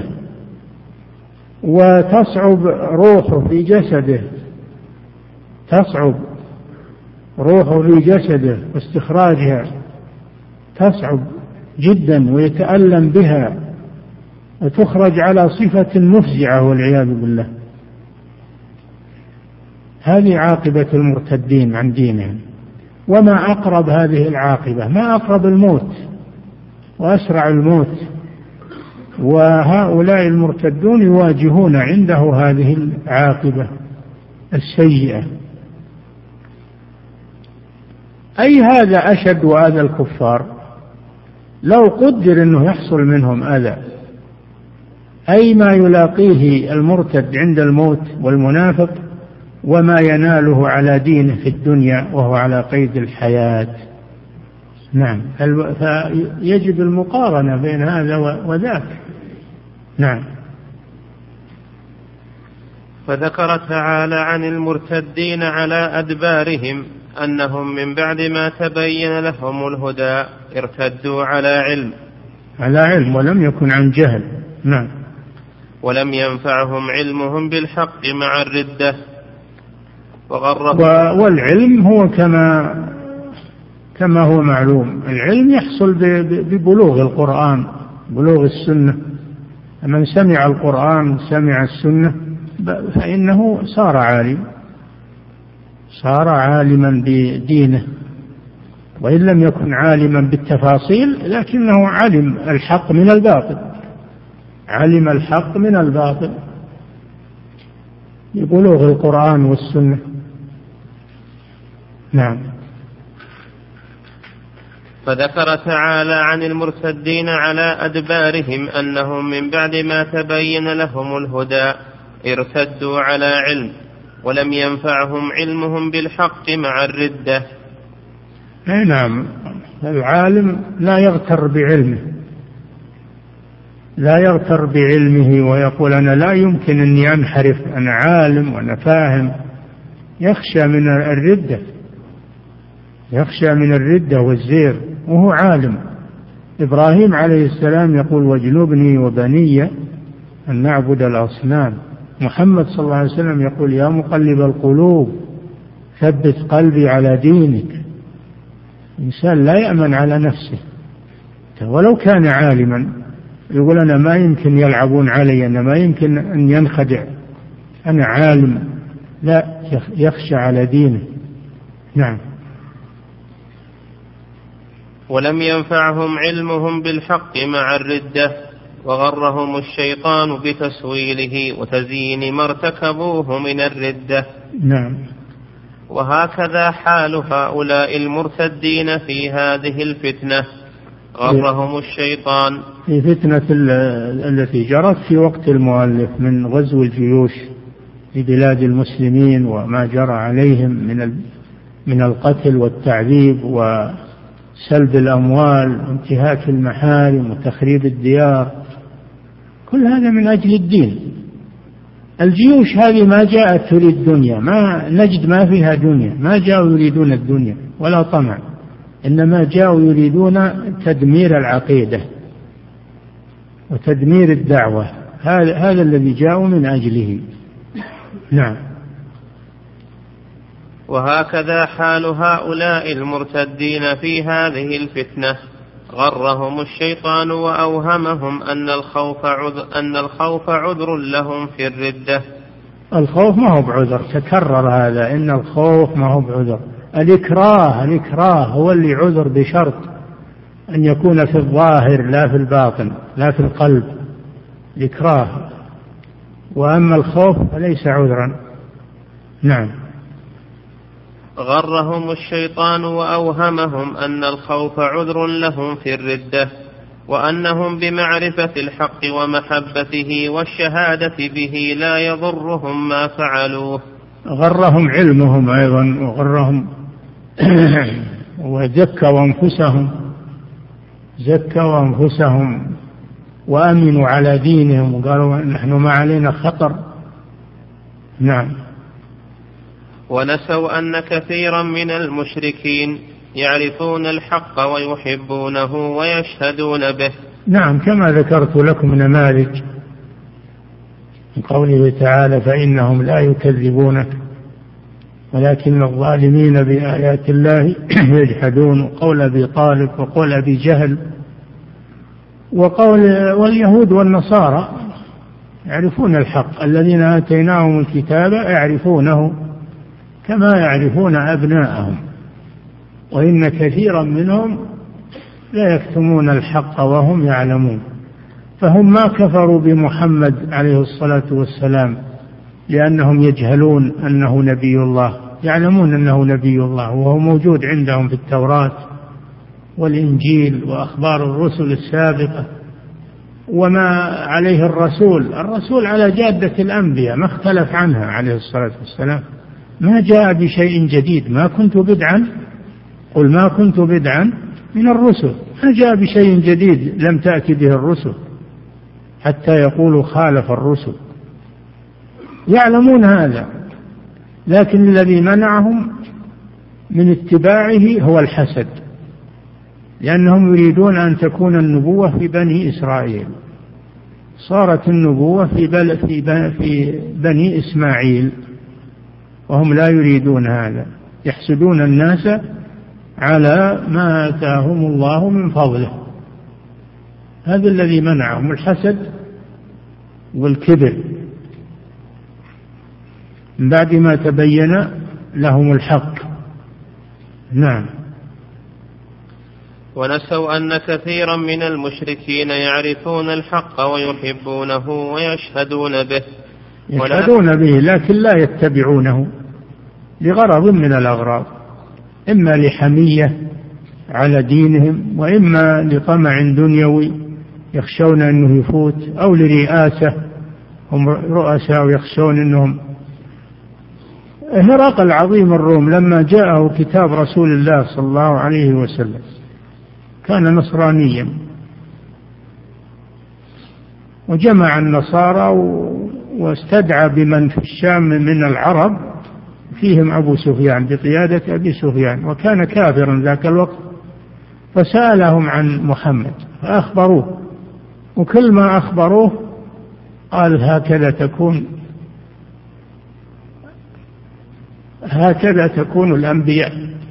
وتصعب روحه في جسده، تصعب روحه في جسده واستخراجها تصعب جدا ويتألم بها وتخرج على صفة مفزعة والعياذ بالله. هذه عاقبة المرتدين عن دينهم. وما أقرب هذه العاقبة، ما أقرب الموت وأسرع الموت، وهؤلاء المرتدون يواجهون عنده هذه العاقبة السيئة. أي هذا أشد وأذى الكفار لو قدر أنه يحصل منهم أذى، أي ما يلاقيه المرتد عند الموت والمنافق وما يناله على دينه في الدنيا وهو على قيد الحياة. نعم، فيجب المقارنة بين هذا وذاك. نعم. فذكر تعالى عن المرتدين على أدبارهم أنهم من بعد ما تبين لهم الهدى ارتدوا على علم على علم ولم يكن عن جهل. نعم. ولم ينفعهم علمهم بالحق مع الردة وغرهم. والعلم هو كما كما هو معلوم، العلم يحصل ببلوغ القرآن، بلوغ السنة. من سمع القرآن سمع السنة فإنه صار عالم، صار عالما بدينه، وإن لم يكن عالما بالتفاصيل لكنه علم الحق من الباطل، علم الحق من الباطل ببلوغ القرآن والسنة. نعم. فذكر تعالى عن المرتدين على أدبارهم أنهم من بعد ما تبين لهم الهدى ارتدوا على علم ولم ينفعهم علمهم بالحق مع الردة. أي نعم، العالم لا يغتر بعلمه، لا يغتر بعلمه ويقول أنا لا يمكن أني أنحرف، أنا عالم وأنا فاهم. يخشى من الردة، يخشى من الردة والزير وهو عالم. إبراهيم عليه السلام يقول واجنبني وبني أن نعبد الأصنام. محمد صلى الله عليه وسلم يقول يا مقلب القلوب ثبت قلبي على دينك. الإنسان لا يأمن على نفسه ولو كان عالما، يقول أنا ما يمكن يلعبون علي، أنا ما يمكن أن ينخدع، أنا عالم. لا، يخشى على دينه. نعم. ولم ينفعهم علمهم بالحق مع الردة وغرهم الشيطان بتسويله وتزيين ما ارتكبوه من الردة. نعم. وهكذا حال هؤلاء المرتدين في هذه الفتنة، غرهم الشيطان في فتنة التي جرت في وقت المؤلف من غزو الجيوش في بلاد المسلمين وما جرى عليهم من من القتل والتعذيب وسلب الأموال وانتهاك المحارم وتخريب الديار، كل هذا من أجل الدين. الجيوش هذه ما جاءت تريد الدنيا، ما نجد ما فيها دنيا، ما جاءوا يريدون الدنيا ولا طمع، إنما جاءوا يريدون تدمير العقيدة وتدمير الدعوة. هذا هذا الذي جاءوا من أجله. نعم. وهكذا حال هؤلاء المرتدين في هذه الفتنة، غرهم الشيطان وأوهمهم أن الخوف عذر, أن الخوف عذر لهم في الردة. الخوف ما هو بعذر، تكرر هذا، إن الخوف ما هو بعذر. الإكراه الإكراه هو اللي عذر بشرط أن يكون في الظاهر لا في الباطن، لا في القلب، الإكراه. وأما الخوف فليس عذرا. نعم. غرهم الشيطان وأوهمهم أن الخوف عذر لهم في الردة، وأنهم بمعرفة الحق ومحبته والشهادة به لا يضرهم ما فعلوه. غرهم علمهم أيضا، وغرهم وزكوا أنفسهم زكوا أنفسهم وأمنوا على دينهم وقالوا نحن ما علينا خطر. نعم. ونسوا أن كثيرا من المشركين يعرفون الحق ويحبونه ويشهدون به. نعم، كما ذكرت لكم نماذج من قوله تعالى فإنهم لا يكذبونك ولكن الظالمين بآيات الله يجحدون، وقول أبي طالب وقول أبي جهل وقول واليهود والنصارى يعرفون الحق، الذين آتيناهم الكتاب يعرفونه كما يعرفون أبناءهم، وإن كثيرا منهم لا يكتمون الحق وهم يعلمون. فهم ما كفروا بمحمد عليه الصلاة والسلام لأنهم يجهلون أنه نبي الله، يعلمون أنه نبي الله وهو موجود عندهم في التوراة والإنجيل وأخبار الرسل السابقة وما عليه الرسول. الرسول على جادة الأنبياء ما اختلف عنها عليه الصلاة والسلام، ما جاء بشيء جديد، ما كنت بدعا قل ما كنت بدعا من الرسل، ما جاء بشيء جديد لم تأتي به الرسل حتى يقولوا خالف الرسل، يعلمون هذا. لكن الذي منعهم من اتباعه هو الحسد، لأنهم يريدون أن تكون النبوة في بني إسرائيل، صارت النبوة في, بل في, في بني إسماعيل، وهم لا يريدون هذا، يحسدون الناس على ما آتاهم الله من فضله. هذا الذي منعهم، الحسد والكبر، من بعد ما تبين لهم الحق. نعم. ونسوا أن كثيرا من المشركين يعرفون الحق ويحبونه ويشهدون به يشهدون به لكن لا يتبعونه لغرض من الأغراض، إما لحمية على دينهم، وإما لطمع دنيوي يخشون أنه يفوت، أو لرئاسة، هم رؤساء ويخشون أنهم. هرقل عظيم الروم لما جاءه كتاب رسول الله صلى الله عليه وسلم كان نصرانيا، وجمع النصارى واستدعى بمن في الشام من العرب فيهم أبو سفيان بقيادة أبي سفيان، وكان كافرا ذاك الوقت، فسألهم عن محمد فأخبروه، وكل ما أخبروه قال هكذا تكون هكذا تكون الأنبياء.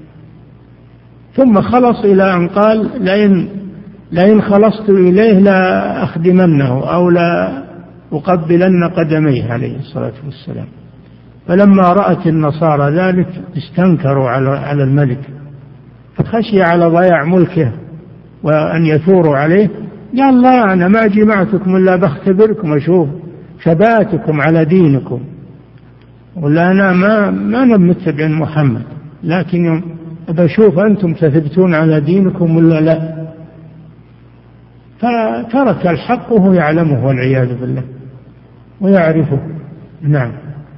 ثم خلص إلى أن قال لئن, لئن خلصت إليه لا أخدمنه أو لا أقبلن قدميه عليه الصلاة والسلام. فلما رأت النصارى ذلك استنكروا على الملك، فخشي على ضياع ملكه وأن يثوروا عليه، قال لا أنا ما جمعتكم إلا بختبركم أشوف ثباتكم على دينكم، ولا أنا ما ما نمتبع محمد، لكن بشوف أنتم تثبتون على دينكم ولا لا. فترك الحق وهو يعلمه والعياذ بالله ويعرفه. نعم.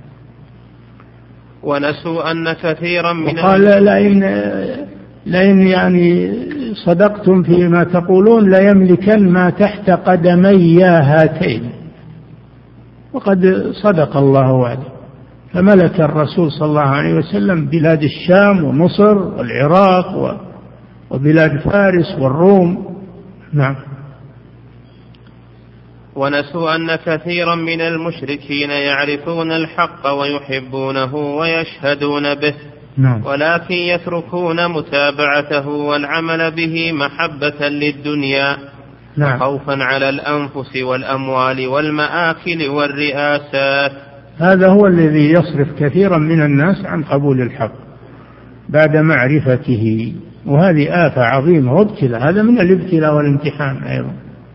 ونسوا أن كثيرا من وقال لئن لئن يعني صدقتم فيما تقولون ليملكن ما تحت قدمي هاتين، وقد صدق الله وعده، فملك الرسول صلى الله عليه وسلم بلاد الشام ومصر والعراق وبلاد فارس والروم. نعم. ونسوا أن كثيرا من المشركين يعرفون الحق ويحبونه ويشهدون به. نعم. ولكن يتركون متابعته والعمل به محبة للدنيا. نعم. خوفا على الأنفس والأموال والمآكل والرئاسات. هذا هو الذي يصرف كثيرا من الناس عن قبول الحق بعد معرفته وهذه آفة عظيمة وابتلاء. هذا من الابتلاء والامتحان أيضا،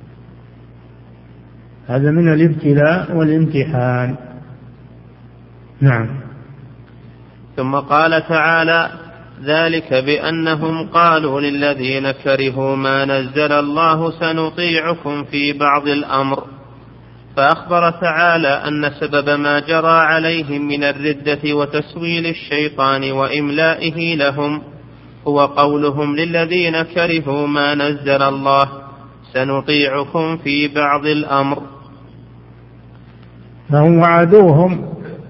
هذا من الابتلاء والامتحان. نعم. ثم قال تعالى: ذلك بأنهم قالوا للذين كرهوا ما نزل الله سنطيعكم في بعض الأمر، فأخبر تعالى أن سبب ما جرى عليهم من الردة وتسويل الشيطان وإملائه لهم هو قولهم للذين كرهوا ما نزل الله سنطيعكم في بعض الأمر. فهم وعدوهم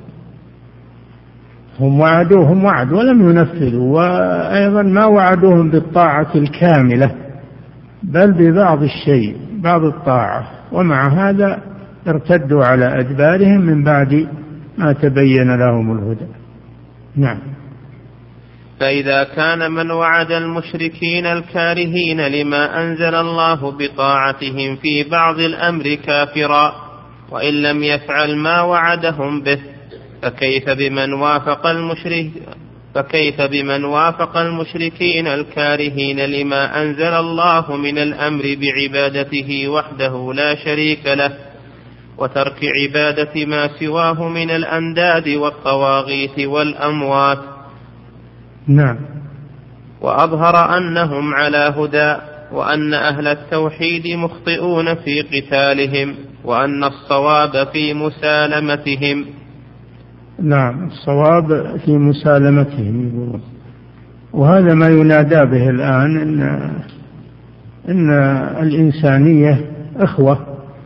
هم وعدوهم وعد ولم ينفذوا، وأيضا ما وعدوهم بالطاعة الكاملة بل ببعض الشيء، بعض الطاعة، ومع هذا ارتدوا على أدبارهم من بعد ما تبين لهم الهدى. نعم. فإذا كان من وعد المشركين الكارهين لما أنزل الله بطاعتهم في بعض الأمر كافرا وإن لم يفعل ما وعدهم به، فكيف بمن وافق المشرك فكيف بمن وافق المشركين الكارهين لما أنزل الله من الأمر بعبادته وحده لا شريك له وترك عبادة ما سواه من الأنداد والطواغيت والأموات. نعم. وأظهر أنهم على هدى، وأن أهل التوحيد مخطئون في قتالهم، وأن الصواب في مسالمتهم. نعم، الصواب في مسالمتهم يقولون. وهذا ما ينادى به الآن، إن, إن الإنسانية أخوة،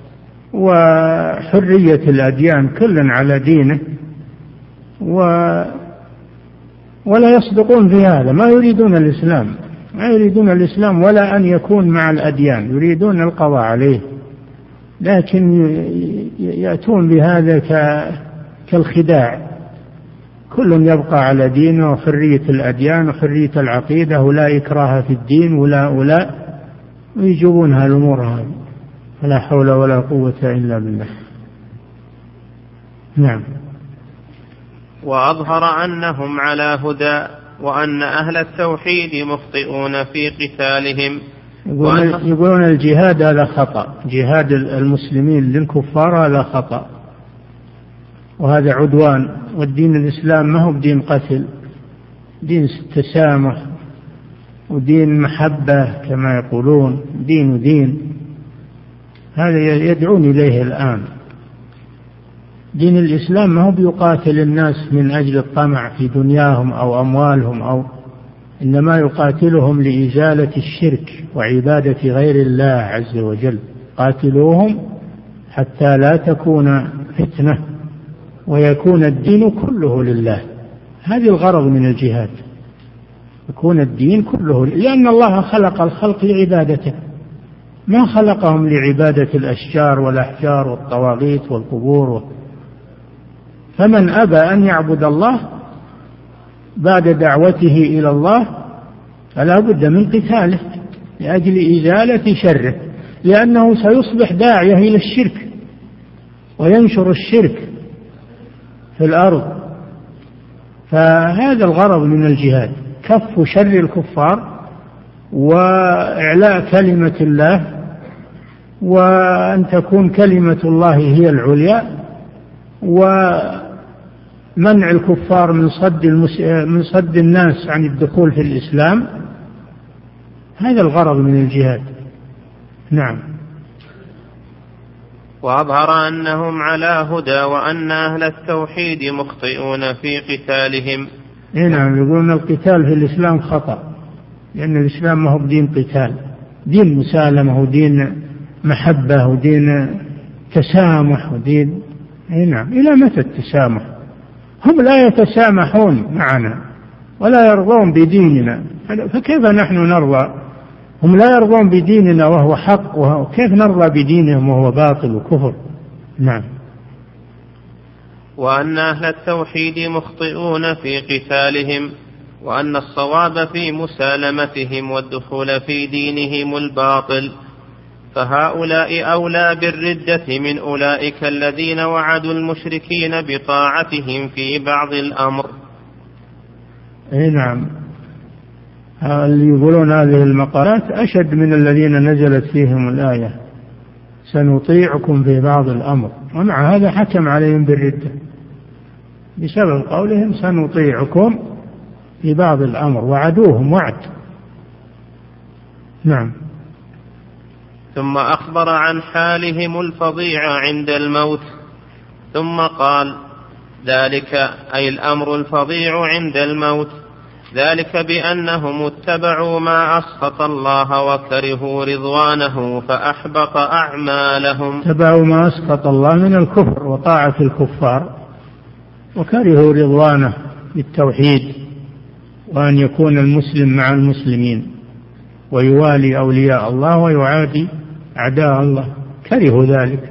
وحرية الأديان كل على دينه، و ولا يصدقون في هذا، ما يريدون الإسلام، ما يريدون الإسلام ولا أن يكون مع الأديان، يريدون القضاء عليه، لكن يأتون بهذا كالخداع. كل يبقى على دينه، وحرية الأديان وحرية العقيدة، ولا إكراه في الدين ولا ولا ويجيبونها الأمور هذه، فلا حول ولا قوة إلا بالله. نعم. وأظهر أنهم على هدى، وأن أهل التوحيد مخطئون في قتالهم. يقولون الجهاد هذا خطأ، جهاد المسلمين للكفار هذا خطأ وهذا عدوان، والدين الإسلام ما هو بدين قتل، دين تسامح ودين محبة كما يقولون، دين دين. هذا يدعون إليه الآن. دين الإسلام ما هو بيقاتل الناس من أجل الطمع في دنياهم أو أموالهم، أو إنما يقاتلهم لإزالة الشرك وعبادة غير الله عز وجل. قاتلوهم حتى لا تكون فتنة ويكون الدين كله لله. هذه الغرض من الجهاد، يكون الدين كله، لأن الله خلق الخلق لعبادته، ما خلقهم لعبادة الأشجار والأحجار والطواغيت والقبور. فمن أبى أن يعبد الله بعد دعوته إلى الله فلا بد من قتاله لأجل إزالة شره، لأنه سيصبح داعية إلى الشرك وينشر الشرك في الأرض. فهذا الغرض من الجهاد، كف شر الكفار وإعلاء كلمة الله، وأن تكون كلمة الله هي العليا، ومنع الكفار من صد, المس... من صد الناس عن الدخول في الإسلام. هذا الغرض من الجهاد. نعم. وأظهر أنهم على هدى، وأن أهل التوحيد مخطئون في قتالهم. نعم، يقولون القتال في الإسلام خطأ، لأن الإسلام ما هو بدين قتال، دين مسالمة ودين محبة ودين تسامح ودين. نعم. إلى متى التسامح؟ هم لا يتسامحون معنا ولا يرضون بديننا، فكيف نحن نرضى؟ هم لا يرضون بديننا وهو حق، وكيف نرضى بدينهم وهو باطل وكفر؟ نعم. وأن أهل التوحيد مخطئون في قتالهم، وأن الصواب في مسالمتهم والدخول في دينهم الباطل، فهؤلاء أولى بالردة من أولئك الذين وعدوا المشركين بطاعتهم في بعض الأمر. نعم. اللي يقولون هذه المقالات أشد من الذين نزلت فيهم الآية سنطيعكم في بعض الأمر، ومع هذا حكم عليهم بالردة بسبب قولهم سنطيعكم في بعض الأمر، وعدوهم وعد. نعم. ثم أخبر عن حالهم الفظيع عند الموت، ثم قال: ذلك أي الأمر الفظيع عند الموت، ذلك بأنهم اتبعوا ما أسخط الله وكرهوا رضوانه فأحبط أعمالهم. اتبعوا ما أسخط الله من الكفر وطاعة الكفار، وكرهوا رضوانه بالتوحيد، وأن يكون المسلم مع المسلمين ويوالي أولياء الله ويعادي أعداء الله، كرهوا ذلك.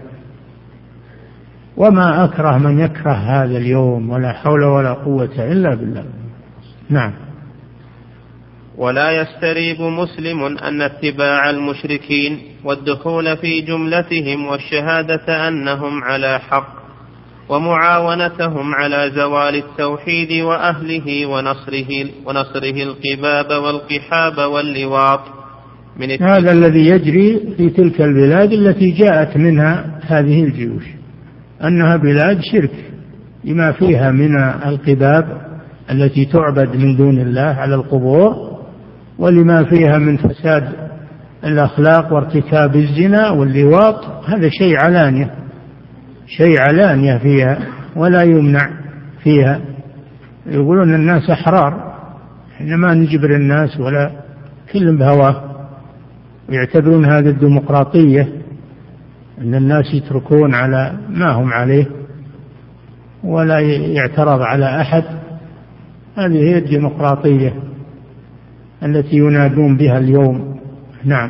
وما أكره من يكره هذا اليوم، ولا حول ولا قوة إلا بالله. نعم. ولا يستريب مسلم أن اتباع المشركين والدخول في جملتهم والشهادة أنهم على حق ومعاونتهم على زوال التوحيد وأهله ونصره, ونصره القباب والقحاب واللواط من هذا الذي يجري في تلك البلاد التي جاءت منها هذه الجيوش، أنها بلاد شرك لما فيها من القباب التي تعبد من دون الله على القبور، ولما فيها من فساد الأخلاق وارتكاب الزنا واللواط. هذا شيء علانية، شيء علانية فيها ولا يمنع فيها. يقولون الناس أحرار، حينما نجبر الناس ولا كل بهواه، ويعتبرون هذه الديمقراطية أن الناس يتركون على ما هم عليه ولا يعترض على أحد. هذه هي الديمقراطية التي ينادون بها اليوم. نعم.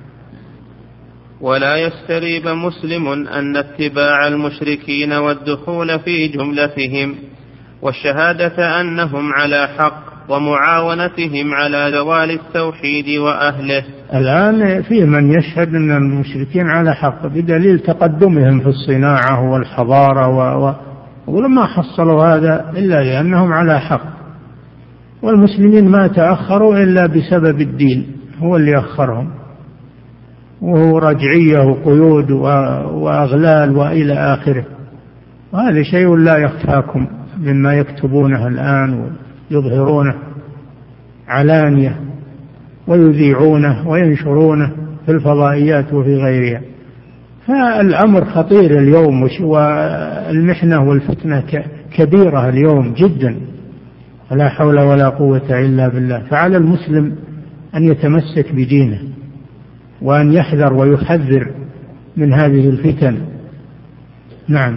ولا يستريب مسلم أن اتباع المشركين والدخول في جملتهم والشهادة أنهم على حق ومعاونتهم على زوال التوحيد وأهله. الآن في من يشهد أن المشركين على حق بدليل تقدمهم في الصناعة والحضارة و... ولما حصلوا هذا إلا لأنهم على حق. والمسلمين ما تأخروا إلا بسبب الدين، هو اللي أخرهم، وهو رجعية وقيود وأغلال وإلى آخره. وهذا شيء لا يخفاكم مما يكتبونه الآن ويظهرونه علانية ويذيعونه وينشرونه في الفضائيات وفي غيرها. فالأمر خطير اليوم، والمحنة والفتنة كبيرة اليوم جدا، ولا حول ولا قوة إلا بالله. فعلى المسلم أن يتمسك بدينه وأن يحذر ويحذر من هذه الفتن. نعم.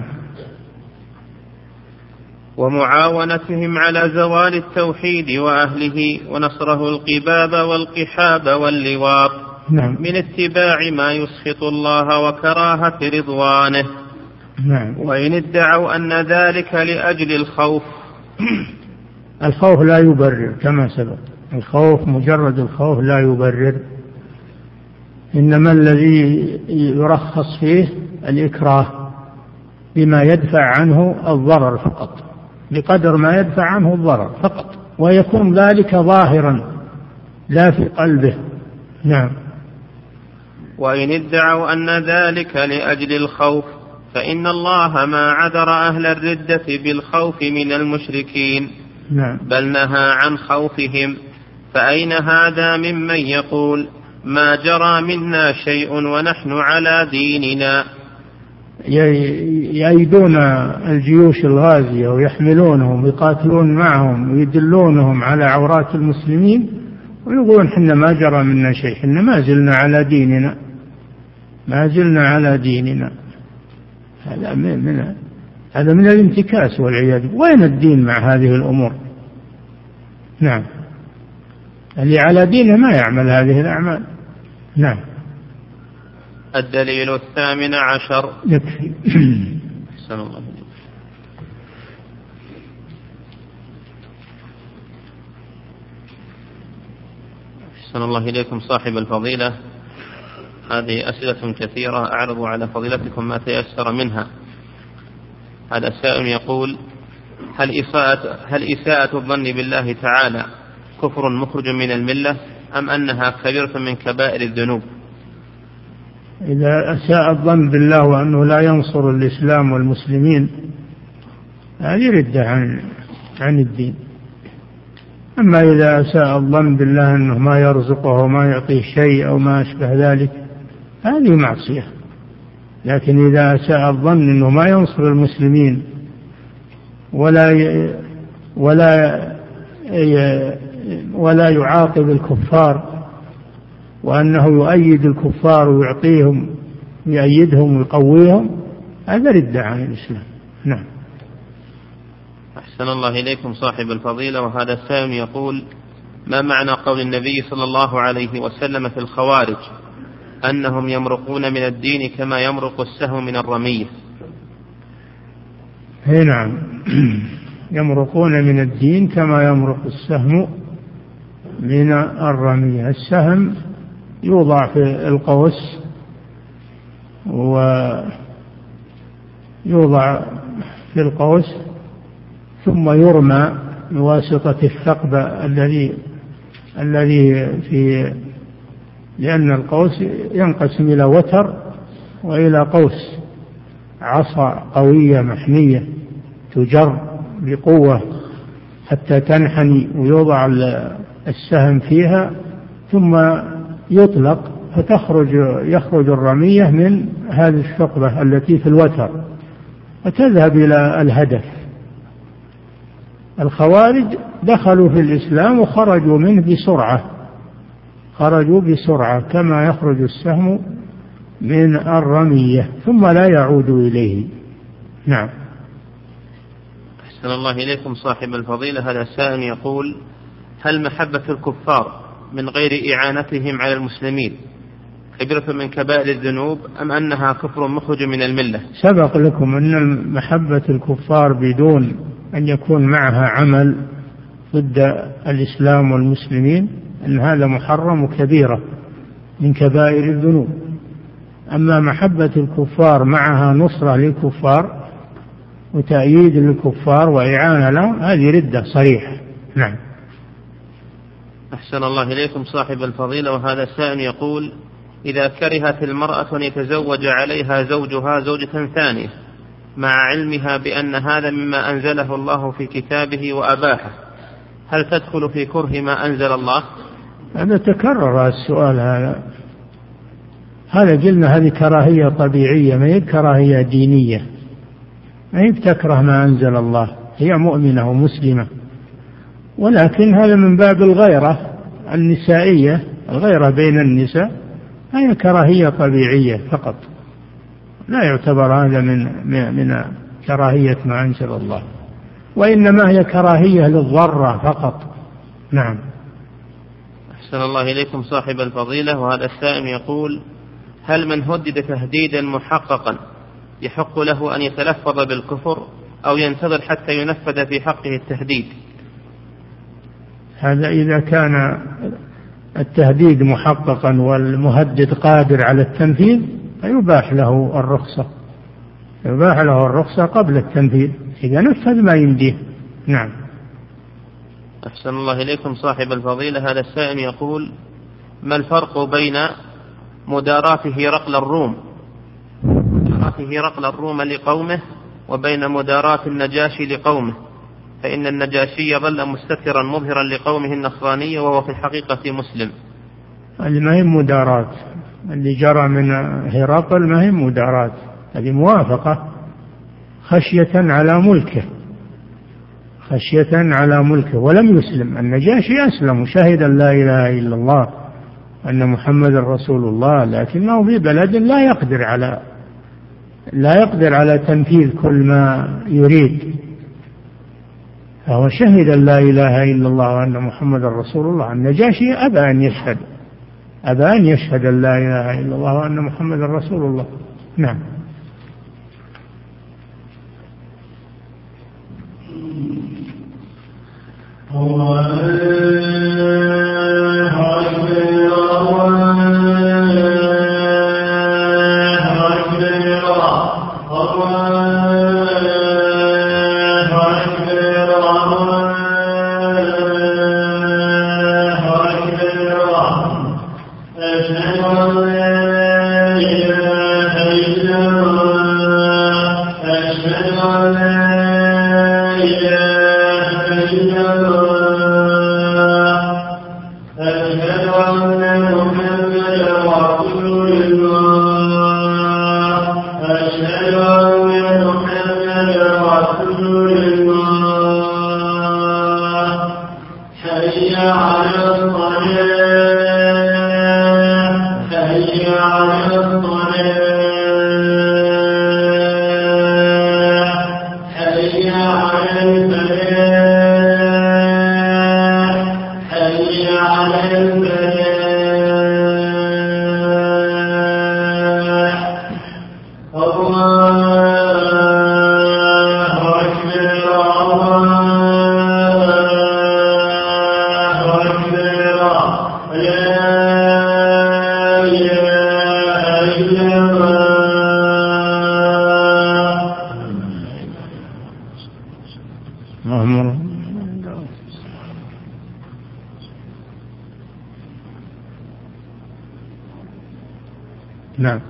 ومعاونتهم على زوال التوحيد وأهله ونصره القباب والقحاب واللواط. نعم. من اتباع ما يسخط الله وكراهة رضوانه. نعم. وإن ادعوا أن ذلك لأجل الخوف الخوف لا يبرر كما سبق، الخوف مجرد الخوف لا يبرر، إنما الذي يرخص فيه الإكراه بما يدفع عنه الضرر فقط، بقدر ما يدفع عنه الضرر فقط، ويكون ذلك ظاهرا لا في قلبه. نعم. وإن ادعوا أن ذلك لأجل الخوف فإن الله ما عذر أهل الردة بالخوف من المشركين. نعم. بل نهى عن خوفهم. فأين هذا ممن يقول ما جرى منا شيء ونحن على ديننا؟ يأيدون الجيوش الغازية ويحملونهم ويقاتلون معهم ويدلونهم على عورات المسلمين ويقولون حنا ما جرى منا شيء، حنا ما زلنا على ديننا، ما زلنا على ديننا. هذا من هذا من الانتكاس والعياذ. وين الدين مع هذه الأمور؟ نعم. اللي على دينه ما يعمل هذه الأعمال. نعم. الدليل الثامن عشر. يكفي. أحسن الله. أحسن الله إليكم صاحب الفضيلة. هذه أسئلة كثيرة أعرض على فضيلتكم ما تيسر منها. هذا السائل يقول: هل إساءة, هل إساءة الظن بالله تعالى كفر مخرج من الملة أم أنها كبيرة من كبائر الذنوب؟ إذا أساء الظن بالله وأنه لا ينصر الإسلام والمسلمين هذه ردة عن عن الدين. أما إذا أساء الظن بالله أنه ما يرزقه وما يعطيه شيء أو ما أشبه ذلك هذه معصية. لكن إذا أساء الظن أنه ما ينصر المسلمين ولا ي... ولا ي... ولا يعاقب الكفار وأنه يؤيد الكفار ويعطيهم يؤيدهم ويقويهم هذا ردة عن الإسلام. نعم. أحسن الله إليكم صاحب الفضيلة. وهذا السائل يقول: ما معنى قول النبي صلى الله عليه وسلم في الخوارج أنهم يمرقون من الدين كما يمرق السهم من الرمية؟ هي نعم يمرقون من الدين كما يمرق السهم من الرمية. السهم يوضع في القوس ويوضع في القوس ثم يرمى بواسطة الثقب الذي الذي في لأن القوس ينقسم إلى وتر وإلى قوس، عصا قوية محمية تجر بقوة حتى تنحني ويوضع السهم فيها ثم يطلق فتخرج يخرج الرمية من هذه الثقبة التي في الوتر وتذهب إلى الهدف. الخوارج دخلوا في الإسلام وخرجوا منه بسرعة، خرجوا بسرعة كما يخرج السهم من الرمية ثم لا يعود إليه. نعم. أحسن الله إليكم صاحب الفضيلة. هذا سائل يقول: هل محبة الكفار من غير إعانتهم على المسلمين كبيرة من كبائر الذنوب أم أنها كفر مخرج من الملة؟ سبق لكم أن محبة الكفار بدون أن يكون معها عمل ضد الإسلام والمسلمين أن هذا محرم وكبيرة من كبائر الذنوب. أما محبة الكفار معها نصرة للكفار وتأييد للكفار وإعانة لهم هذه ردة صريحة. نعم. أحسن الله إليكم صاحب الفضيلة. وهذا السائل يقول: إذا كرهت المرأة أن يتزوج عليها زوجها زوجة ثانية مع علمها بأن هذا مما أنزله الله في كتابه وأباحه، هل تدخل في كره ما أنزل الله؟ هذا تكرر السؤال هذا. هذا قلنا هذه كراهية طبيعية ما هي كراهية دينية، ما هي تكره ما أنزل الله، هي مؤمنة ومسلمة، ولكن هذا من باب الغيرة النسائية، الغيرة بين النساء، هي كراهية طبيعية فقط، لا يعتبر هذا من من كراهية ما أنزل الله، وإنما هي كراهية للضرة فقط. نعم. أحسن الله إليكم صاحب الفضيلة. وهذا السائل يقول: هل من هدد تهديدا محققا يحق له أن يتلفظ بالكفر أو ينتظر حتى ينفذ في حقه التهديد؟ هذا إذا كان التهديد محققا والمهدد قادر على التنفيذ فيباح له الرخصة، يباح له الرخصة قبل التنفيذ إذا نفذ ما يمديه. نعم. أحسن الله إليكم صاحب الفضيلة. هذا السائل يقول: ما الفرق بين مداراة هرقل الروم مداراة هرقل الروم لقومه وبين مداراة النجاشي لقومه؟ فإن النجاشي ظل مستترا مظهرا لقومه النصرانية وهو في الحقيقة مسلم. هذه ما هي مداراة، اللي جرى من هرقل ما هي مداراة، هذه موافقة خشية على ملكه، خشية على ملكه، ولم يسلم. النجاشي أسلم وشهد أن لا إله إلا الله أن محمد رسول الله، لكنه في بلد لا يقدر على لا يقدر على تنفيذ كل ما يريد، فهو شهد أن لا إله إلا الله وأن محمد رسول الله. النجاشي أبى أن يشهد أبى أن يشهد أن لا إله إلا الله وأن محمد رسول الله. نعم. على الصلاة حي على الفلاح حي على الفلاح الله أكبر الله أكبر لا إله إلا الله. نعم.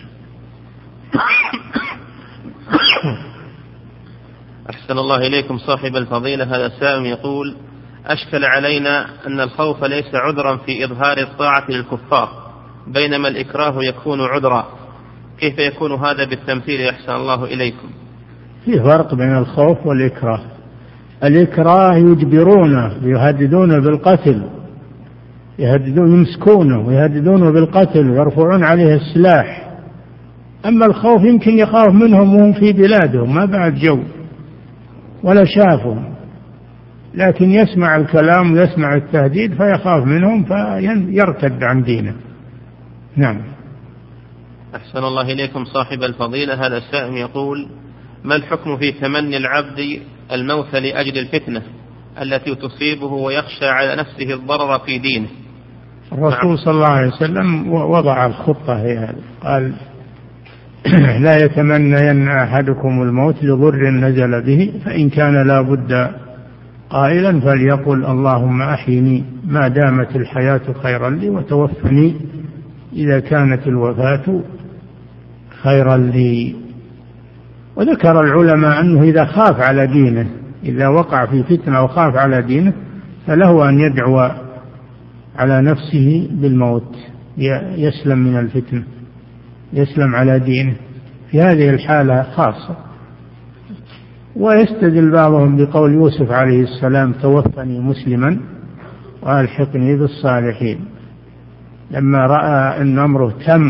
أحسن الله إليكم صاحب الفضيلة. هذا السائل يقول: أشكل علينا أن الخوف ليس عذرا في إظهار الطاعة للكفار، بينما الإكراه يكون عذرا، كيف يكون هذا بالتمثيل؟ أحسن الله إليكم. في فرق بين الخوف والإكراه. الإكراه يجبرونه، يهددونه بالقتل، يهددون يمسكونه ويهددونه بالقتل ويرفعون عليه السلاح. أما الخوف يمكن يخاف منهم وهم في بلادهم ما بعد جو ولا شافهم، لكن يسمع الكلام ويسمع التهديد فيخاف منهم فيرتد عن دينه. نعم. أحسن الله إليكم صاحب الفضيلة. هذا السائل يقول: ما الحكم في تمني العبد الموت لأجل الفتنة التي تصيبه ويخشى على نفسه الضرر في دينه؟ الرسول صلى الله عليه وسلم وضع الخطة هي هذه، قال: لا يتمنين أحدكم الموت لضر نزل به، فإن كان لا بد قائلا فليقل: اللهم أحيني ما دامت الحياة خيرا لي، وتوفني إذا كانت الوفاة خيرا لي. وذكر العلماء أنه إذا خاف على دينه، إذا وقع في فتنة وخاف على دينه، فله أن يدعو على نفسه بالموت يسلم من الفتنة، يسلم على دينه في هذه الحالة خاصة. ويستدل بعضهم بقول يوسف عليه السلام: توفني مسلما وألحقني بالصالحين، لما رأى أن أمره تم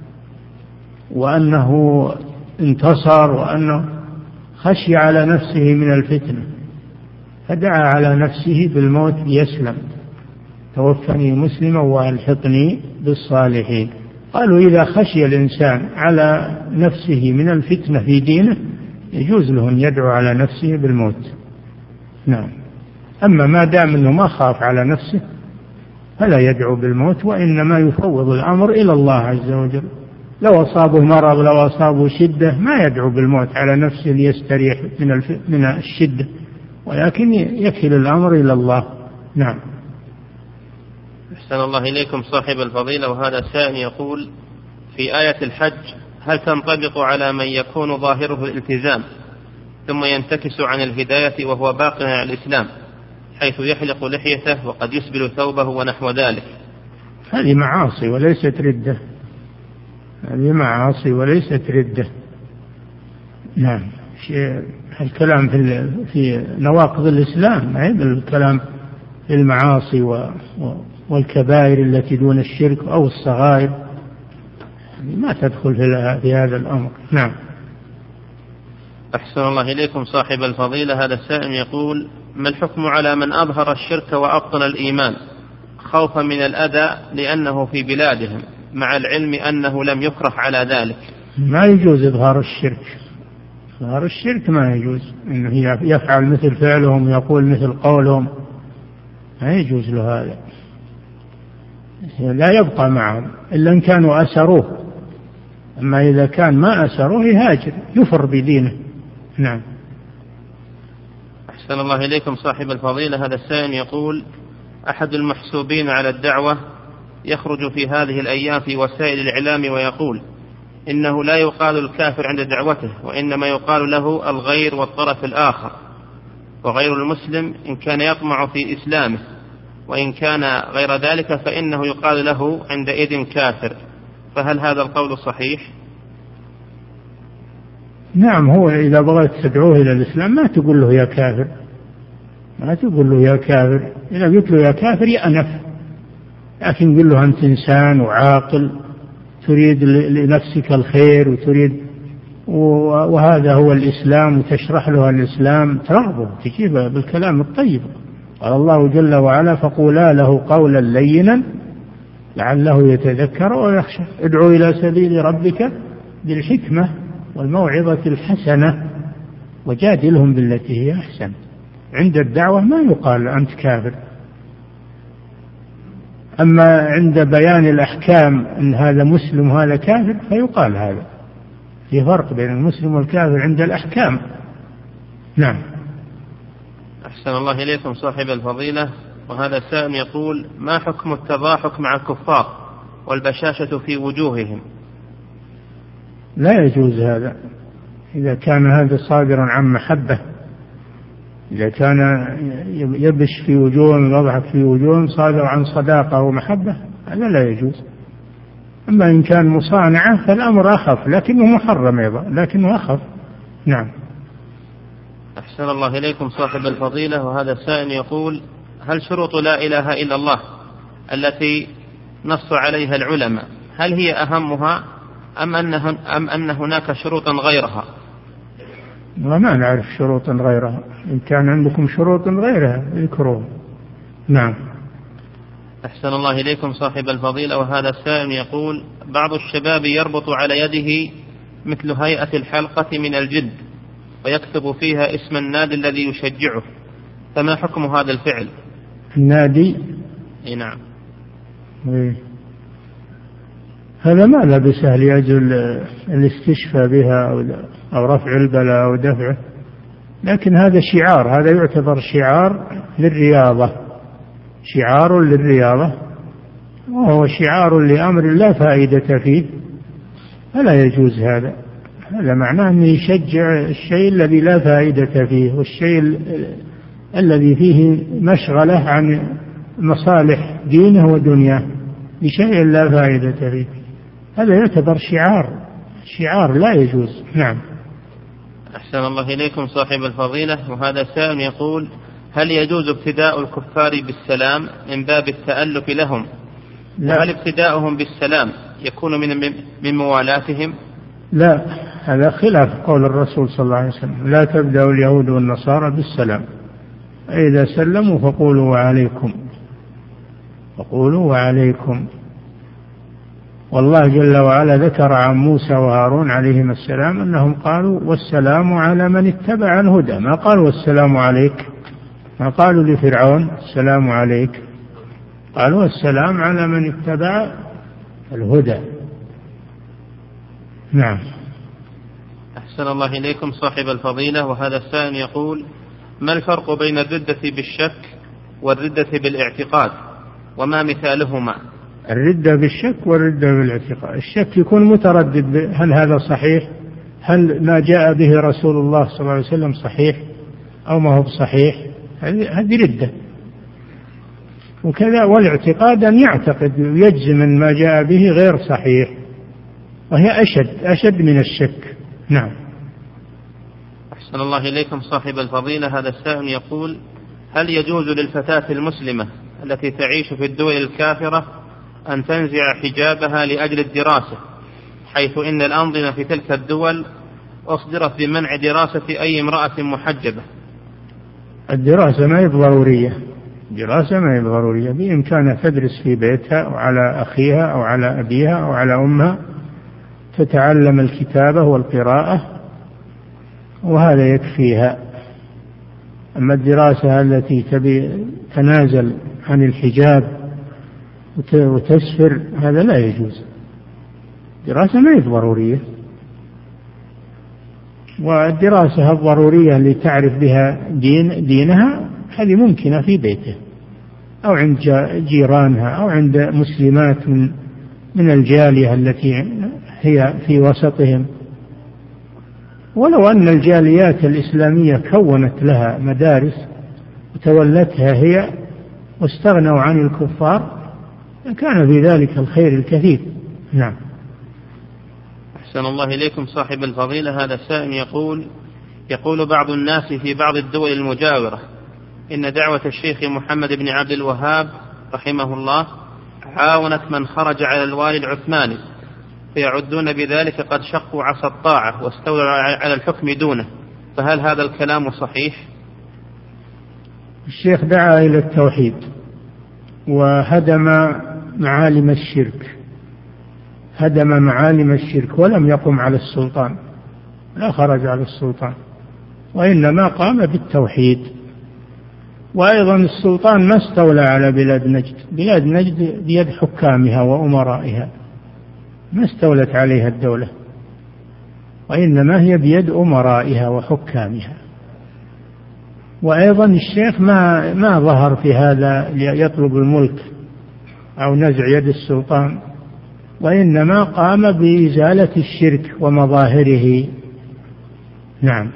وأنه انتصر وأنه خشي على نفسه من الفتنة فدعا على نفسه بالموت ليسلم: توفني مسلما وألحقني بالصالحين. قالوا إذا خشي الإنسان على نفسه من الفتنة في دينه يجوز له أن يدعو على نفسه بالموت. نعم. أما ما دام أنه ما خاف على نفسه فلا يدعو بالموت، وإنما يفوض الأمر إلى الله عز وجل. لو أصابه مرض، لو أصابه شدة، ما يدعو بالموت على نفسه ليستريح من من الشدة، ولكن يكل الأمر إلى الله. نعم. أحسن الله إليكم صاحب الفضيلة. وهذا سائل يقول: في آية الحج هل تنطبق على من يكون ظاهره الالتزام ثم ينتكس عن الهداية وهو باق على الإسلام، حيث يحلق لحيته وقد يسبل ثوبه ونحو ذلك؟ هذه معاصي وليست ردة، هذه معاصي وليست ردة. نعم. الكلام في في نواقض الإسلام، ما هي الكلام في المعاصي و والكبائر التي دون الشرك أو الصغائر، ما تدخل في هذا الأمر. نعم. أحسن الله إليكم صاحب الفضيلة. هذا السائل يقول: ما الحكم على من أظهر الشرك وأبطن الإيمان خوفا من الأذى لأنه في بلادهم، مع العلم أنه لم يكره على ذلك؟ ما يجوز إظهار الشرك. إظهار الشرك ما يجوز، إنه يفعل مثل فعلهم ويقول مثل قولهم، ما يجوز له هذا. لا يبقى معهم إلا إن كانوا أسروه، أما إذا كان ما أسروه يهاجر، يفر بدينه. نعم. أحسن الله إليكم صاحب الفضيلة. هذا السائل يقول: أحد المحسوبين على الدعوة يخرج في هذه الأيام في وسائل الإعلام ويقول إنه لا يقال الكافر عند دعوته، وإنما يقال له الغير والطرف الآخر، وغير المسلم إن كان يطمع في إسلامه، وإن كان غير ذلك فإنه يقال له عندئذ كافر، فهل هذا القول صحيح؟ نعم. هو إذا بغيت تدعوه إلى الإسلام ما تقول له يا كافر، ما تقول له يا كافر. إذا قلت له يا كافر يأنف، لكن قل له أنت إنسان وعاقل وتريد لنفسك الخير وتريد، وهذا هو الإسلام، وتشرح له الإسلام، ترغبه تجيبه بالكلام الطيب. قال الله جل وعلا: فقولا له قولا لينا لعله يتذكر ويخشى. ادعو إلى سبيل ربك بالحكمة والموعظة الحسنة وجادلهم بالتي هي أحسن. عند الدعوة ما يقال أنت كافر، أما عند بيان الأحكام أن هذا مسلم وهذا كافر فيقال هذا. في فرق بين المسلم والكافر عند الأحكام. نعم. أحسن الله إليكم صاحب الفضيلة. وهذا سائل يقول: ما حكم التضاحك مع الكفار والبشاشة في وجوههم؟ لا يجوز هذا إذا كان هذا صادرا عن محبة. إذا كان يبش في وجوههم ويضحك في وجوههم صادر عن صداقة ومحبة هذا لا يجوز. أما إن كان مصانعة فالأمر أخف، لكنه محرم أيضا، لكنه أخف. نعم. أحسن الله إليكم صاحب الفضيلة. وهذا سائل يقول: هل شروط لا إله إلا الله التي نص عليها العلماء هل هي أهمها أم أن, أم أن هناك شروطا غيرها؟ وما نعرف شروطا غيرها. إن كان عندكم شروط غيرها اذكروها. نعم. أحسن الله إليكم صاحب الفضيلة. وهذا السائل يقول: بعض الشباب يربط على يده مثل هيئة الحلقة من الجلد ويكتب فيها اسم النادي الذي يشجعه، فما حكم هذا الفعل؟ النادي؟ اي نعم. إيه. هذا ما لبسه لأجل الاستشفاء بها أو رفع البلاء أو دفعه، لكن هذا شعار، هذا يعتبر شعار للرياضة، شعار للرياضة، وهو شعار لأمر لا فائدة فيه، فلا يجوز هذا. هذا معناه أنه يشجع الشيء الذي لا فائدة فيه، والشيء الذي فيه مشغلة عن مصالح دينه ودنياه بشيء لا فائدة فيه، هذا يعتبر شعار، شعار لا يجوز. نعم. أحسن الله إليكم صاحب الفضيلة. وهذا سائل يقول: هل يجوز ابتداء الكفار بالسلام من باب التألف لهم؟ وهل ابتداؤهم بالسلام يكون من من موالاتهم؟ لا، هذا خلاف قول الرسول صلى الله عليه وسلم: لا تبدأ اليهود والنصارى بالسلام، إذا سلموا فقولوا وعليكم، فقولوا وعليكم. والله جل وعلا ذكر عن موسى وهارون عليهما السلام أنهم قالوا: والسلام على من اتبع الهدى، ما قالوا والسلام عليك، ما قالوا لفرعون السلام عليك، قالوا السلام على من اتبع الهدى. نعم. أحسن الله إليكم صاحب الفضيلة. وهذا السائل يقول: ما الفرق بين الردة بالشك والردة بالاعتقاد، وما مثالهما؟ الردة بالشك والردة بالاعتقاد: الشك يكون متردد، هل هذا صحيح، هل ما جاء به رسول الله صلى الله عليه وسلم صحيح أو ما هو صحيح، هذه ردة. وكذا والاعتقاد أن يعتقد ويجزم أن ما جاء به غير صحيح، وهي أشد أشد من الشك. نعم. أحسن الله إليكم صاحب الفضيلة. هذا السائل يقول: هل يجوز للفتاة المسلمة التي تعيش في الدول الكافرة أن تنزع حجابها لأجل الدراسة، حيث إن الأنظمة في تلك الدول أصدرت بمنع دراسة أي امرأة محجبة؟ الدراسة ما هي ضرورية، الدراسة ما هي ضرورية، بإمكانها تدرس في بيتها أو على أخيها أو على أبيها أو على أمها، تتعلم الكتابة والقراءة وهذا يكفيها. أما الدراسة التي تبي تنازل عن الحجاب وتسفر هذا لا يجوز، دراسة ما هي ضرورية. والدراسة الضرورية اللي تعرف بها دين دينها هذه ممكنة في بيته أو عند جيرانها أو عند مسلمات من من الجالية التي هي في وسطهم. ولو أن الجاليات الإسلامية كونت لها مدارس وتولتها هي واستغنوا عن الكفار كان في ذلك الخير الكثير. نعم. أحسن الله إليكم صاحب الفضيلة. هذا السائل يقول: يقول بعض الناس في بعض الدول المجاورة إن دعوة الشيخ محمد بن عبد الوهاب رحمه الله عاونت من خرج على الوالي العثماني فيعدون بذلك قد شقوا عصا الطاعة واستولوا على الحكم دونه، فهل هذا الكلام صحيح؟ الشيخ دعا إلى التوحيد وهدم معالم الشرك، هدم معالم الشرك ولم يقم على السلطان، لا خرج على السلطان، وإنما قام بالتوحيد. وأيضا السلطان ما استولى على بلاد نجد، بلاد نجد بيد حكامها وأمرائها، ما استولت عليها الدولة، وإنما هي بيد أمرائها وحكامها. وأيضا الشيخ ما ما ظهر في هذا ليطلب الملك أو نزع يد السلطان، وإنما قام بإزالة الشرك ومظاهره. نعم.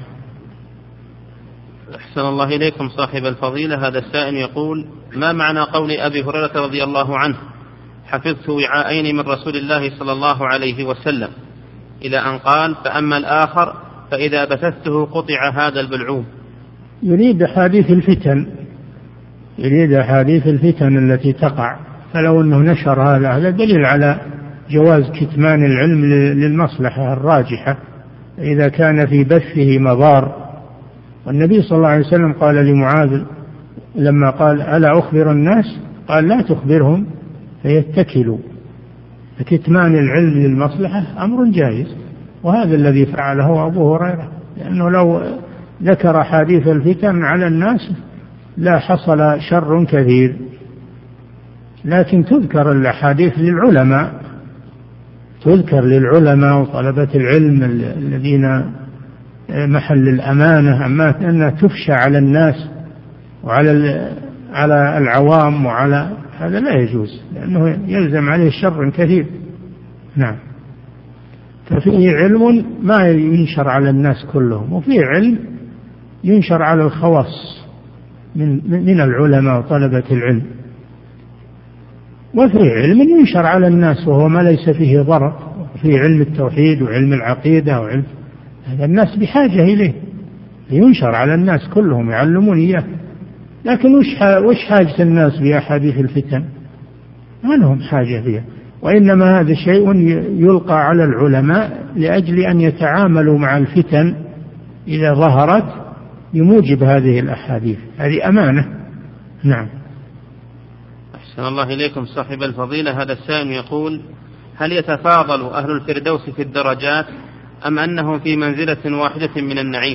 أحسن الله إليكم صاحب الفضيلة. هذا السائل يقول: ما معنى قول أبي هريرة رضي الله عنه: حفظت وعاءين من رسول الله صلى الله عليه وسلم، إلى أن قال: فأما الآخر فإذا بثثته قطع هذا البلعوم؟ يريد أحاديث الفتن، يريد أحاديث الفتن التي تقع، فلو أنه نشر هذا هذا دليل على جواز كتمان العلم للمصلحة الراجحة إذا كان في بثه مضار. والنبي صلى الله عليه وسلم قال لمعاذ لما قال: ألا أخبر الناس؟ قال: لا تخبرهم فيتكلوا. فكتمان العلم للمصلحة أمر جائز، وهذا الذي فعله أبو هريرة، لأنه لو ذكر حديث الفتن على الناس لا حصل شر كثير. لكن تذكر الأحاديث للعلماء، تذكر للعلماء وطلبة العلم الذين محل الأمانة، أما أنها تفشى على الناس وعلى على العوام وعلى هذا لا يجوز، لأنه يلزم عليه شر كثير. نعم. ففيه علم ما ينشر على الناس كلهم، وفيه علم ينشر على الخواص من من العلماء وطلبة العلم، وفيه علم ينشر على الناس وهو ما ليس فيه ضرر، وفيه علم التوحيد وعلم العقيدة وعلم هذا الناس بحاجة إليه، ينشر على الناس كلهم يعلمون إياه. لكن وش حاجة الناس بأحاديث الفتن؟ ما لهم حاجة فيها، وإنما هذا شيء يلقى على العلماء لأجل أن يتعاملوا مع الفتن إذا ظهرت بموجب هذه الأحاديث، هذه أمانة. نعم. أحسن الله إليكم صاحب الفضيلة. هذا السائل يقول: هل يتفاضل أهل الفردوس في الدرجات أم أنهم في منزلة واحدة من النعيم؟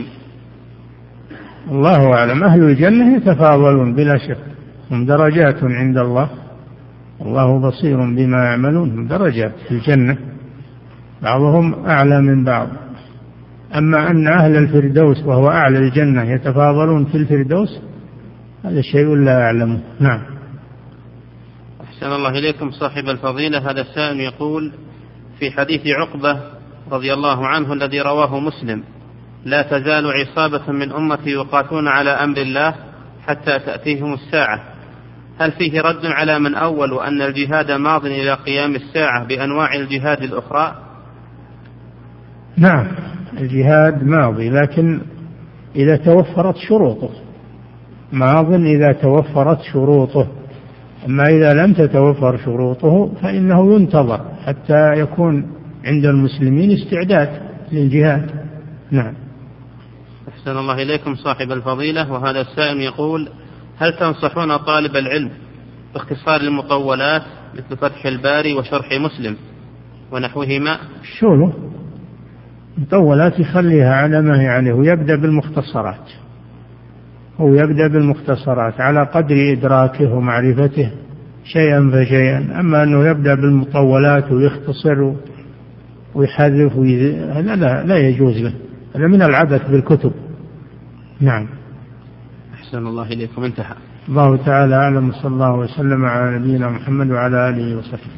الله أعلم. أهل الجنة يتفاضلون بلا شك، هم درجات عند الله، الله بصير بما يعملون، هم درجات في الجنة، بعضهم أعلى من بعض. أما أن أهل الفردوس وهو أعلى الجنة يتفاضلون في الفردوس، هذا شيء لا أعلمه. نعم. أحسن الله إليكم صاحب الفضيلة. هذا السائل يقول: في حديث عقبة رضي الله عنه الذي رواه مسلم: لا تزال عصابة من أمتي يقاتلون على أمر الله حتى تأتيهم الساعة، هل فيه رد على من أول أن الجهاد ماض إلى قيام الساعة بأنواع الجهاد الأخرى؟ نعم، الجهاد ماضي، لكن إذا توفرت شروطه، ماض إذا توفرت شروطه، أما إذا لم تتوفر شروطه فإنه ينتظر حتى يكون عند المسلمين استعداد للجهاد. نعم. أحسن الله إليكم صاحب الفضيلة. وهذا السائل يقول: هل تنصحون طالب العلم باختصار المطولات مثل فتح الباري وشرح مسلم ونحوهما؟ شو له مطولات يخليها على ما هي عليه، ويبدأ بالمختصرات، هو يبدأ بالمختصرات على قدر إدراكه ومعرفته شيئا فشيئا. أما أنه يبدأ بالمطولات ويختصر ويحذف هذا لا, لا يجوز له، هذا من العبث بالكتب. نعم. أحسن الله إليكم. انتهى. الله تعالى أعلم، صلى الله وسلم على نبينا محمد وعلى آله وصحبه.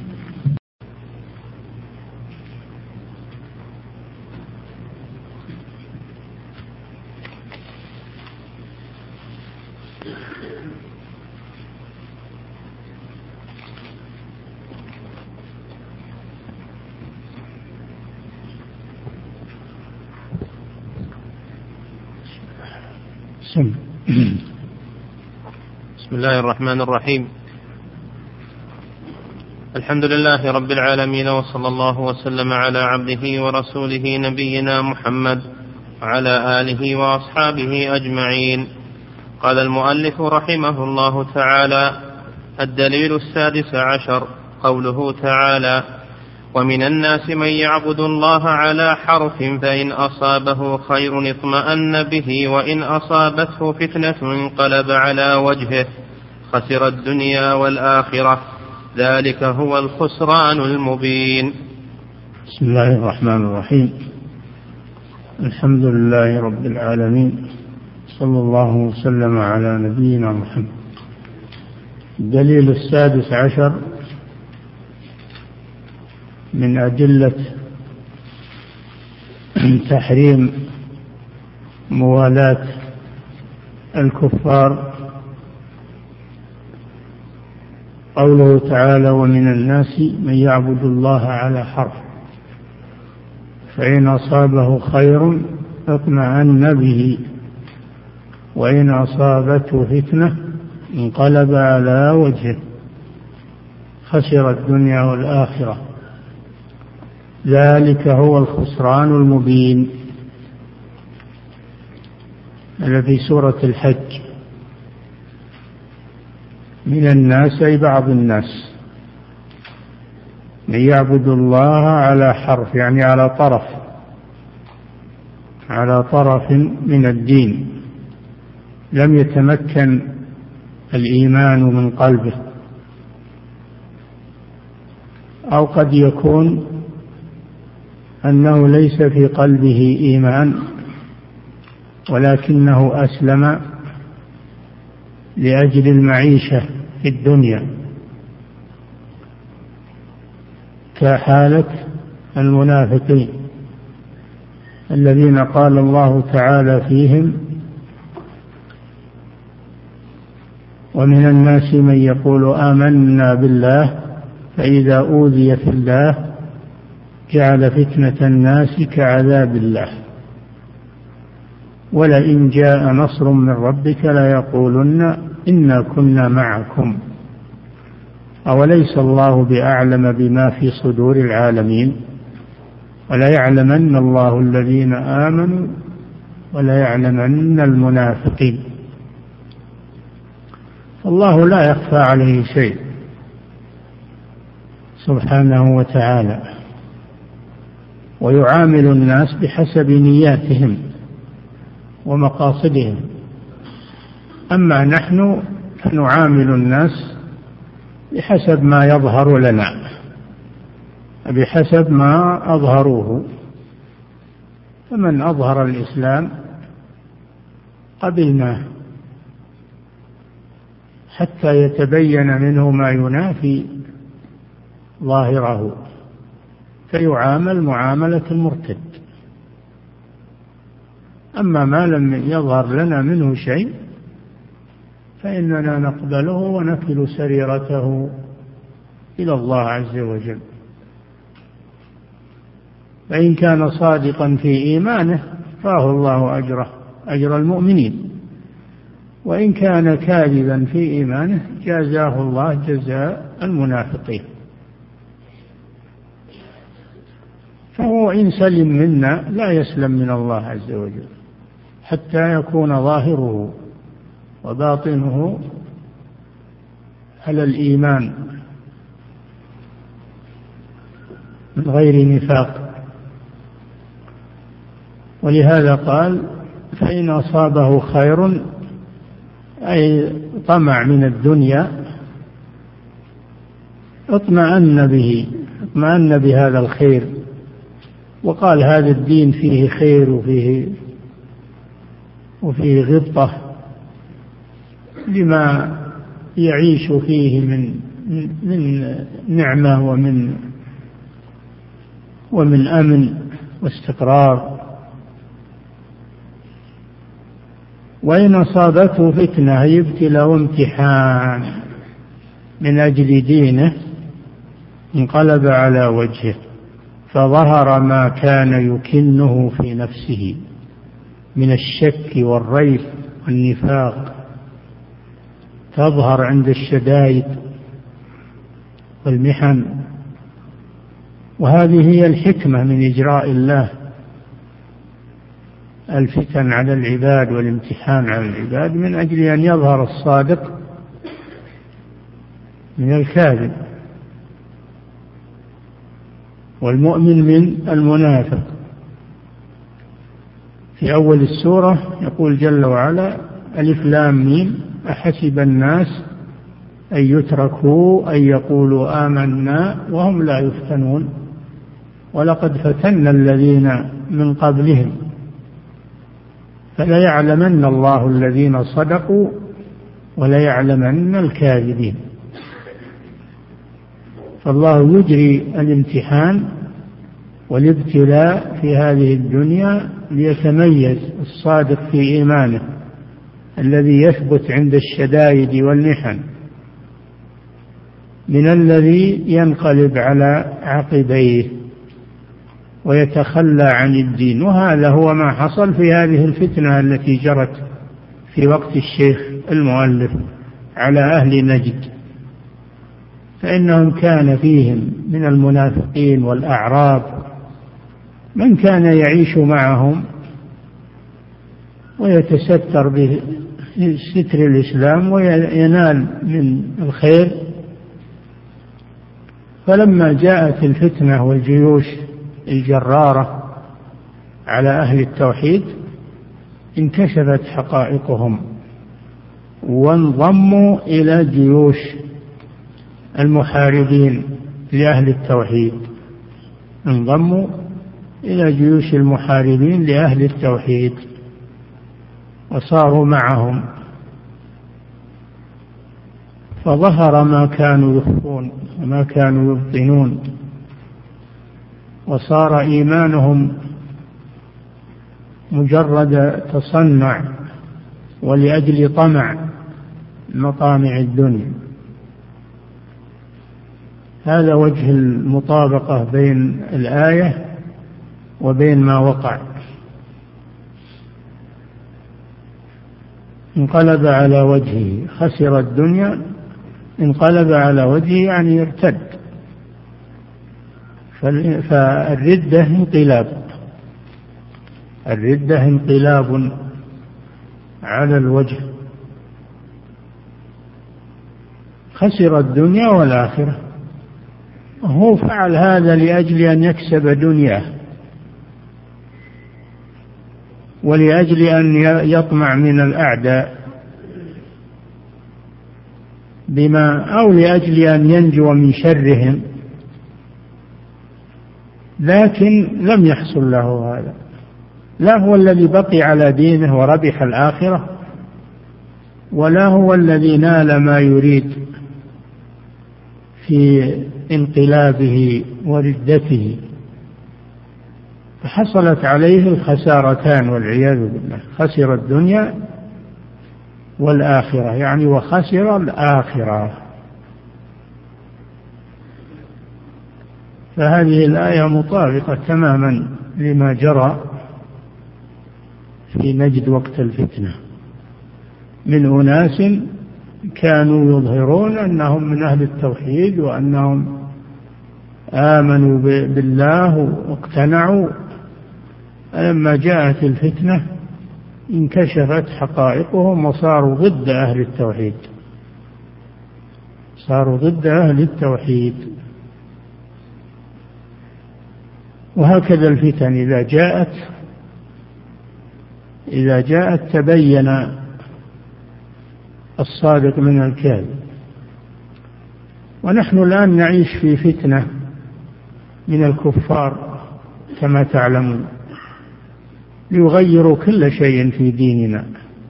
بسم الله الرحمن الرحيم. الحمد لله رب العالمين، وصلى الله وسلم على عبده ورسوله نبينا محمد وعلى آله وأصحابه أجمعين. قال المؤلف رحمه الله تعالى: الدليل السادس عشر قوله تعالى: ومن الناس من يعبد الله على حرف فإن أصابه خير اطمأن به وإن أصابته فتنة انقلب على وجهه خسر الدنيا والآخرة ذلك هو الخسران المبين. بسم الله الرحمن الرحيم. الحمد لله رب العالمين، صلى الله وسلم على نبينا محمد. الدليل السادس عشر من أدلة تحريم موالاة الكفار قوله تعالى: ومن الناس من يعبد الله على حرف فإن أصابه خير اطمأن به وإن أصابته فتنة انقلب على وجهه خسر الدنيا والآخرة ذلك هو الخسران المبين. الذي في سورة الحج: من الناس أي بعض الناس من يعبد الله على حرف، يعني على طرف على طرف من الدين لم يتمكن الإيمان من قلبه، أو قد يكون أنه ليس في قلبه إيمان ولكنه أسلم لأجل المعيشة في الدنيا، كحالة المنافقين الذين قال الله تعالى فيهم: ومن الناس من يقول آمنا بالله فإذا أوذي في الله جعل فتنة الناس كعذاب الله ولئن جاء نصر من ربك ليقولن إنا كنا معكم أوليس الله بأعلم بما في صدور العالمين ولا يعلمن الله الذين آمنوا ولا يعلمن المنافقين. الله لا يخفى عليه شيء سبحانه وتعالى، ويعامل الناس بحسب نياتهم ومقاصدهم. أما نحن فنعامل الناس بحسب ما يظهر لنا، بحسب ما أظهروه. فمن أظهر الإسلام قبلناه حتى يتبين منه ما ينافي ظاهره فيعامل معاملة المرتد. أما ما لم يظهر لنا منه شيء فإننا نقبله ونكل سريرته إلى الله عز وجل. فإن كان صادقا في إيمانه فاه الله أجره أجر المؤمنين، وإن كان كاذبا في إيمانه جازاه الله جزاء المنافقين. فهو إن سلم منا لا يسلم من الله عز وجل حتى يكون ظاهره وباطنه على الإيمان من غير نفاق. ولهذا قال: فإن أصابه خير، أي طمع من الدنيا، اطمأن به اطمأن بهذا الخير، وقال هذا الدين فيه خير وفيه وفيه غبطة لما يعيش فيه من من نعمة ومن ومن أمن واستقرار. وإن أصابته فتنة يبتلى وامتحان من أجل دينه انقلب على وجهه فظهر ما كان يكنه في نفسه من الشك والريب والنفاق، تظهر عند الشدائد والمحن. وهذه هي الحكمة من إجراء الله الفتن على العباد والامتحان على العباد، من أجل أن يظهر الصادق من الكاذب والمؤمن من المنافق. في أول السورة يقول جل وعلا: ألف لام ميم أحسب الناس أن يتركوا أن يقولوا آمنا وهم لا يفتنون ولقد فتنا الذين من قبلهم فليعلمن الله الذين صدقوا وليعلمن الكاذبين. فالله يجري الامتحان والابتلاء في هذه الدنيا ليتميز الصادق في إيمانه الذي يثبت عند الشدائد والمحن من الذي ينقلب على عقبيه ويتخلى عن الدين. وهذا هو ما حصل في هذه الفتنة التي جرت في وقت الشيخ المؤلف على أهل نجد، فإنهم كان فيهم من المنافقين والأعراب من كان يعيش معهم ويتستر بستر الإسلام وينال من الخير، فلما جاءت الفتنة والجيوش الجرارة على أهل التوحيد انكشفت حقائقهم وانضموا إلى جيوش المحاربين لأهل التوحيد، انضموا إلى جيوش المحاربين لأهل التوحيد وصاروا معهم، فظهر ما كانوا يخفون وما كانوا يبطنون، وصار إيمانهم مجرد تصنع ولأجل طمع مطامع الدنيا. هذا وجه المطابقة بين الآية وبين ما وقع. انقلب على وجهه، خسر الدنيا، انقلب على وجهه يعني ارتد. فالردة انقلاب، الردة انقلاب على الوجه، خسر الدنيا والآخرة. هو فعل هذا لأجل أن يكسب دنياه ولأجل أن يطمع من الأعداء بما أو لأجل أن ينجو من شرهم، لكن لم يحصل له هذا. لا هو الذي بقي على دينه وربح الآخرة، ولا هو الذي نال ما يريد في انقلابه وردته، فحصلت عليه الخسارتان والعياذ بالله، خسر الدنيا والآخرة، يعني وخسر الآخرة. فهذه الآية مطابقة تماما لما جرى في نجد وقت الفتنة من أناس كانوا يظهرون أنهم من أهل التوحيد وأنهم آمنوا بالله واقتنعوا، لما جاءت الفتنة انكشفت حقائقهم وصاروا ضد أهل التوحيد، صاروا ضد أهل التوحيد. وهكذا الفتن إذا جاءت إذا جاءت تبين الصادق من الكاذب. ونحن الآن نعيش في فتنة من الكفار كما تعلمون، ليغيروا كل شيء في ديننا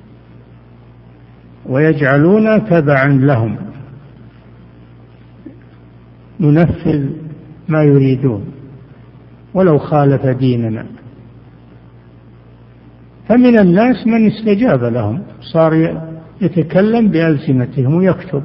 ويجعلون تبعا لهم، ننفذ ما يريدون ولو خالف ديننا. فمن الناس من استجاب لهم، صار يتكلم بألسنتهم ويكتب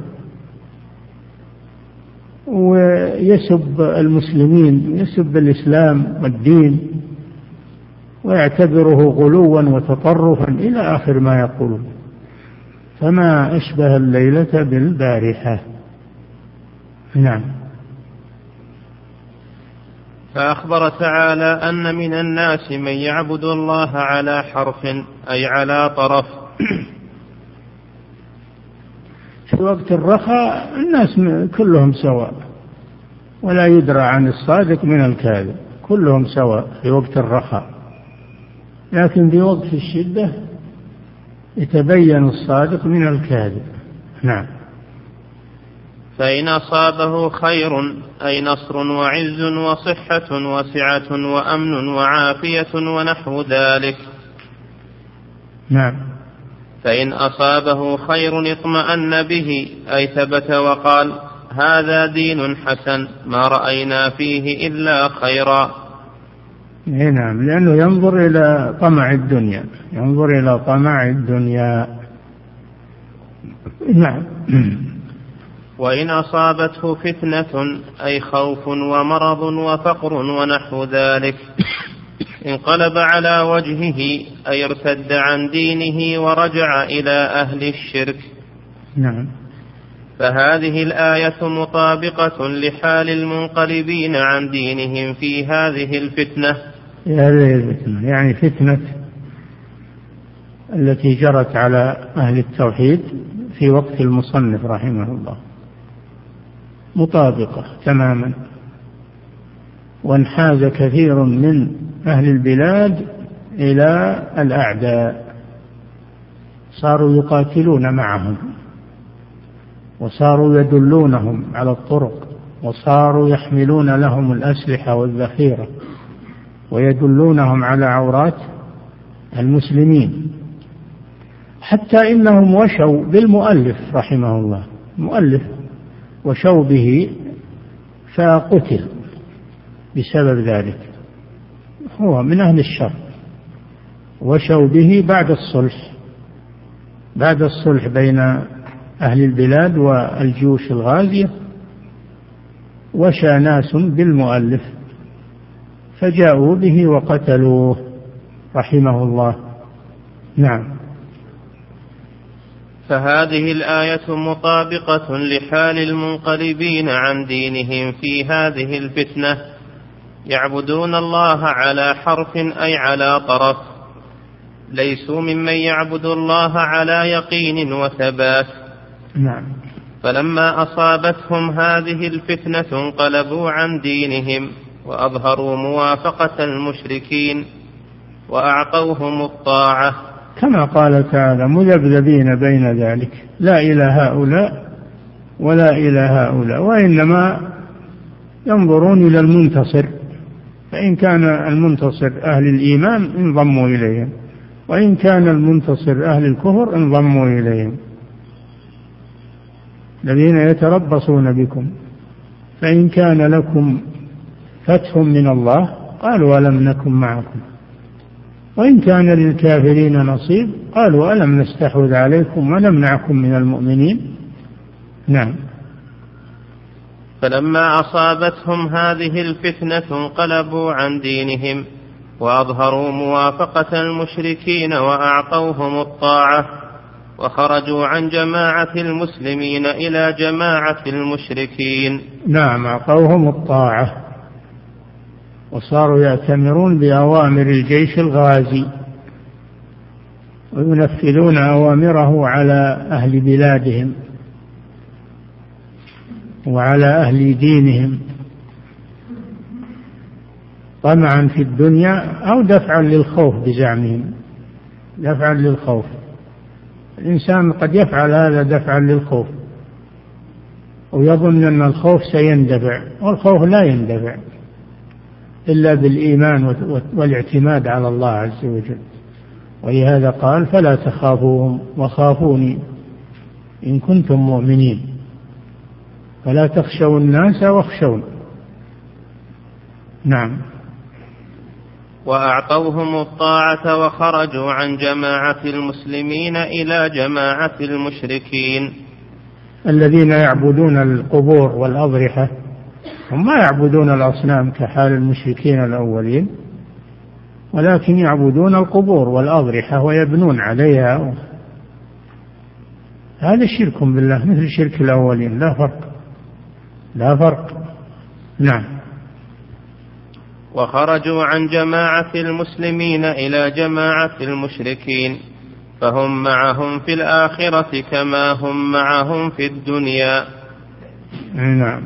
ويسب المسلمين، يسب الإسلام والدين ويعتبره غلوا وتطرفا إلى آخر ما يقولون. فما أشبه الليلة بالبارحة. نعم. فأخبر تعالى أن من الناس من يعبد الله على حرف أي على طرف. في وقت الرخاء الناس كلهم سواء، ولا يدرى عن الصادق من الكاذب، كلهم سواء في وقت الرخاء، لكن في وقت الشدة يتبين الصادق من الكاذب. نعم. فإن أصابه خير أي نصر وعز وصحة وسعة وأمن وعافية ونحو ذلك. نعم. فإن أصابه خير اطمأن به أي ثبت وقال هذا دين حسن ما رأينا فيه إلا خيرا. نعم، لأنه ينظر إلى طمع الدنيا، ينظر إلى طمع الدنيا. نعم. وإن أصابته فتنة أي خوف ومرض وفقر ونحو ذلك انقلب على وجهه أي ارتد عن دينه ورجع إلى أهل الشرك. نعم. فهذه الآية مطابقة لحال المنقلبين عن دينهم في هذه الفتنة. يعني فتنة التي جرت على أهل التوحيد في وقت المصنف رحمه الله مطابقة تماما، وانحاز كثير من أهل البلاد إلى الأعداء، صاروا يقاتلون معهم، وصاروا يدلونهم على الطرق، وصاروا يحملون لهم الأسلحة والذخيرة، ويدلونهم على عورات المسلمين، حتى إنهم وشوا بالمؤلف رحمه الله، مؤلف وشوا به فقتل بسبب ذلك، هو من أهل الشر، وشوا به بعد الصلح، بعد الصلح بين أهل البلاد والجيوش الغازية، وشى ناس بالمؤلف فجاءوا به وقتلوه رحمه الله. نعم. فهذه الآية مطابقة لحال المنقلبين عن دينهم في هذه الفتنة، يعبدون الله على حرف أي على طرف، ليسوا ممن يعبد الله على يقين وثبات. نعم. فلما أصابتهم هذه الفتنة انقلبوا عن دينهم وأظهروا موافقة المشركين وأعطوهم الطاعة، كما قال تعالى مذبذبين بين ذلك، لا إلى هؤلاء ولا إلى هؤلاء، وإنما ينظرون إلى المنتصر، فإن كان المنتصر أهل الإيمان انضموا إليهم، وإن كان المنتصر أهل الكفر انضموا إليهم. الذين يتربصون بكم فإن كان لكم فتح من الله قالوا ألم نكن معكم، وإن كان للكافرين نصيب قالوا ألم نستحوذ عليكم ونمنعكم من المؤمنين. نعم. فلما أصابتهم هذه الفتنة انقلبوا عن دينهم وأظهروا موافقة المشركين وأعطوهم الطاعة، وخرجوا عن جماعة المسلمين إلى جماعة المشركين. نعم، أعطوهم الطاعة وصاروا يأتمرون بأوامر الجيش الغازي وينفذون أوامره على أهل بلادهم وعلى أهل دينهم، طمعا في الدنيا أو دفعا للخوف بزعمهم، دفعا للخوف. الإنسان قد يفعل هذا دفعا للخوف ويظن أن الخوف سيندفع، والخوف لا يندفع إلا بالإيمان والاعتماد على الله عز وجل، ولهذا قال فلا تخافوهم وخافوني إن كنتم مؤمنين، فلا تخشوا الناس واخشون. نعم. وأعطوهم الطاعة وخرجوا عن جماعة المسلمين إلى جماعة المشركين. الذين يعبدون القبور والأضرحة هم ما يعبدون الأصنام كحال المشركين الأولين، ولكن يعبدون القبور والأضرحة ويبنون عليها، هذا شرك بالله مثل شرك الأولين، لا فرق لا فرق. نعم. وخرجوا عن جماعة المسلمين إلى جماعة المشركين، فهم معهم في الآخرة كما هم معهم في الدنيا. نعم.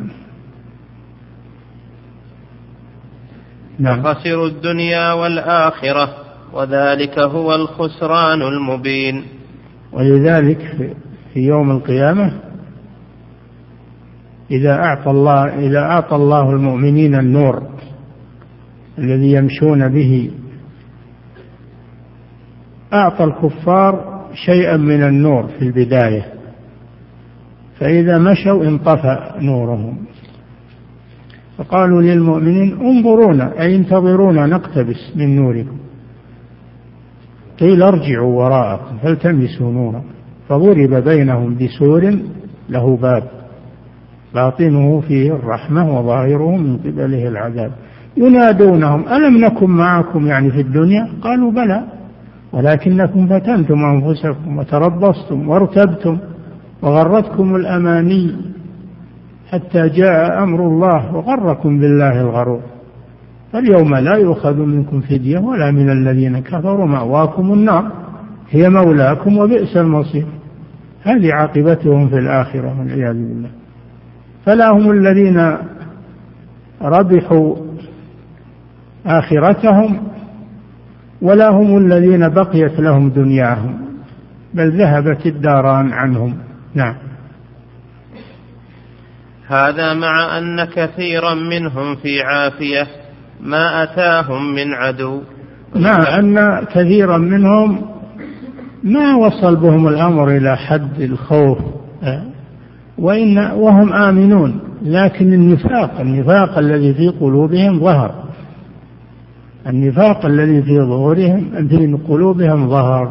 نعم. فخسروا الدنيا والآخرة، وذلك هو الخسران المبين. ولذلك في يوم القيامة إذا أعطى الله إذا أعطى الله المؤمنين النور الذي يمشون به، أعطى الكفار شيئا من النور في البداية، فإذا مشوا انطفأ نورهم، فقالوا للمؤمنين انظرونا أي انتظرونا نقتبس من نوركم، قيل ارجعوا وراءكم فالتمسوا نورا، فضرب بينهم بسور له باب باطنه فيه الرحمة وظاهره من قبله العذاب، ينادونهم ألم نكن معكم يعني في الدنيا؟ قالوا بلى ولكنكم فتنتم أنفسكم وتربصتم وارتبتم وغرتكم الأماني حتى جاء أمر الله وغركم بالله الغرور، فاليوم لا يؤخذ منكم فدية ولا من الذين كفروا، مأواكم النار هي مولاكم وبئس المصير. هذه عاقبتهم في الآخرة والعياذ بالله. فلا هم الذين ربحوا آخرتهم ولا هم الذين بقيت لهم دنياهم، بل ذهبت الداران عنهم. نعم. هذا مع أن كثيرا منهم في عافية ما أتاهم من عدو، مع أن كثيرا منهم ما وصل بهم الأمر إلى حد الخوف وإن وهم آمنون، لكن النفاق النفاق الذي في قلوبهم ظهر، النفاق الذي في ظهورهم في قلوبهم ظهر،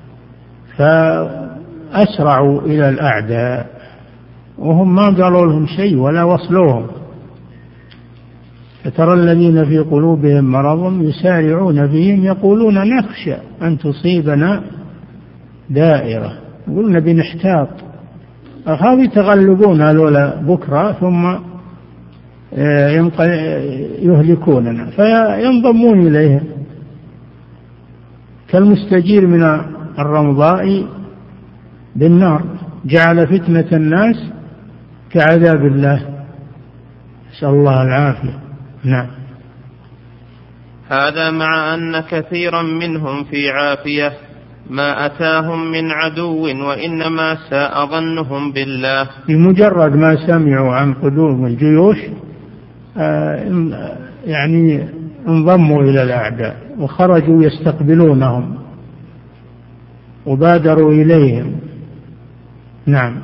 فأسرعوا إلى الأعداء وهم ما قالوا لهم شيء ولا وصلوهم. فترى الذين في قلوبهم مرض يسارعون فيهم يقولون نخشى أن تصيبنا دائرة، يقولون بنحتاط، أخاف يتغلبون هذولا بكرة ثم يهلكوننا فينضمون إليهم كالمستجير من الرمضاء بالنار، جعل فتنة الناس كعذاب الله، نسأل الله العافية. نعم. هذا مع أن كثيرا منهم في عافية ما أتاهم من عدو وإنما ساء ظنهم بالله. بمجرد ما سمعوا عن قدوم الجيوش يعني انضموا إلى الأعداء وخرجوا يستقبلونهم وبادروا إليهم. نعم.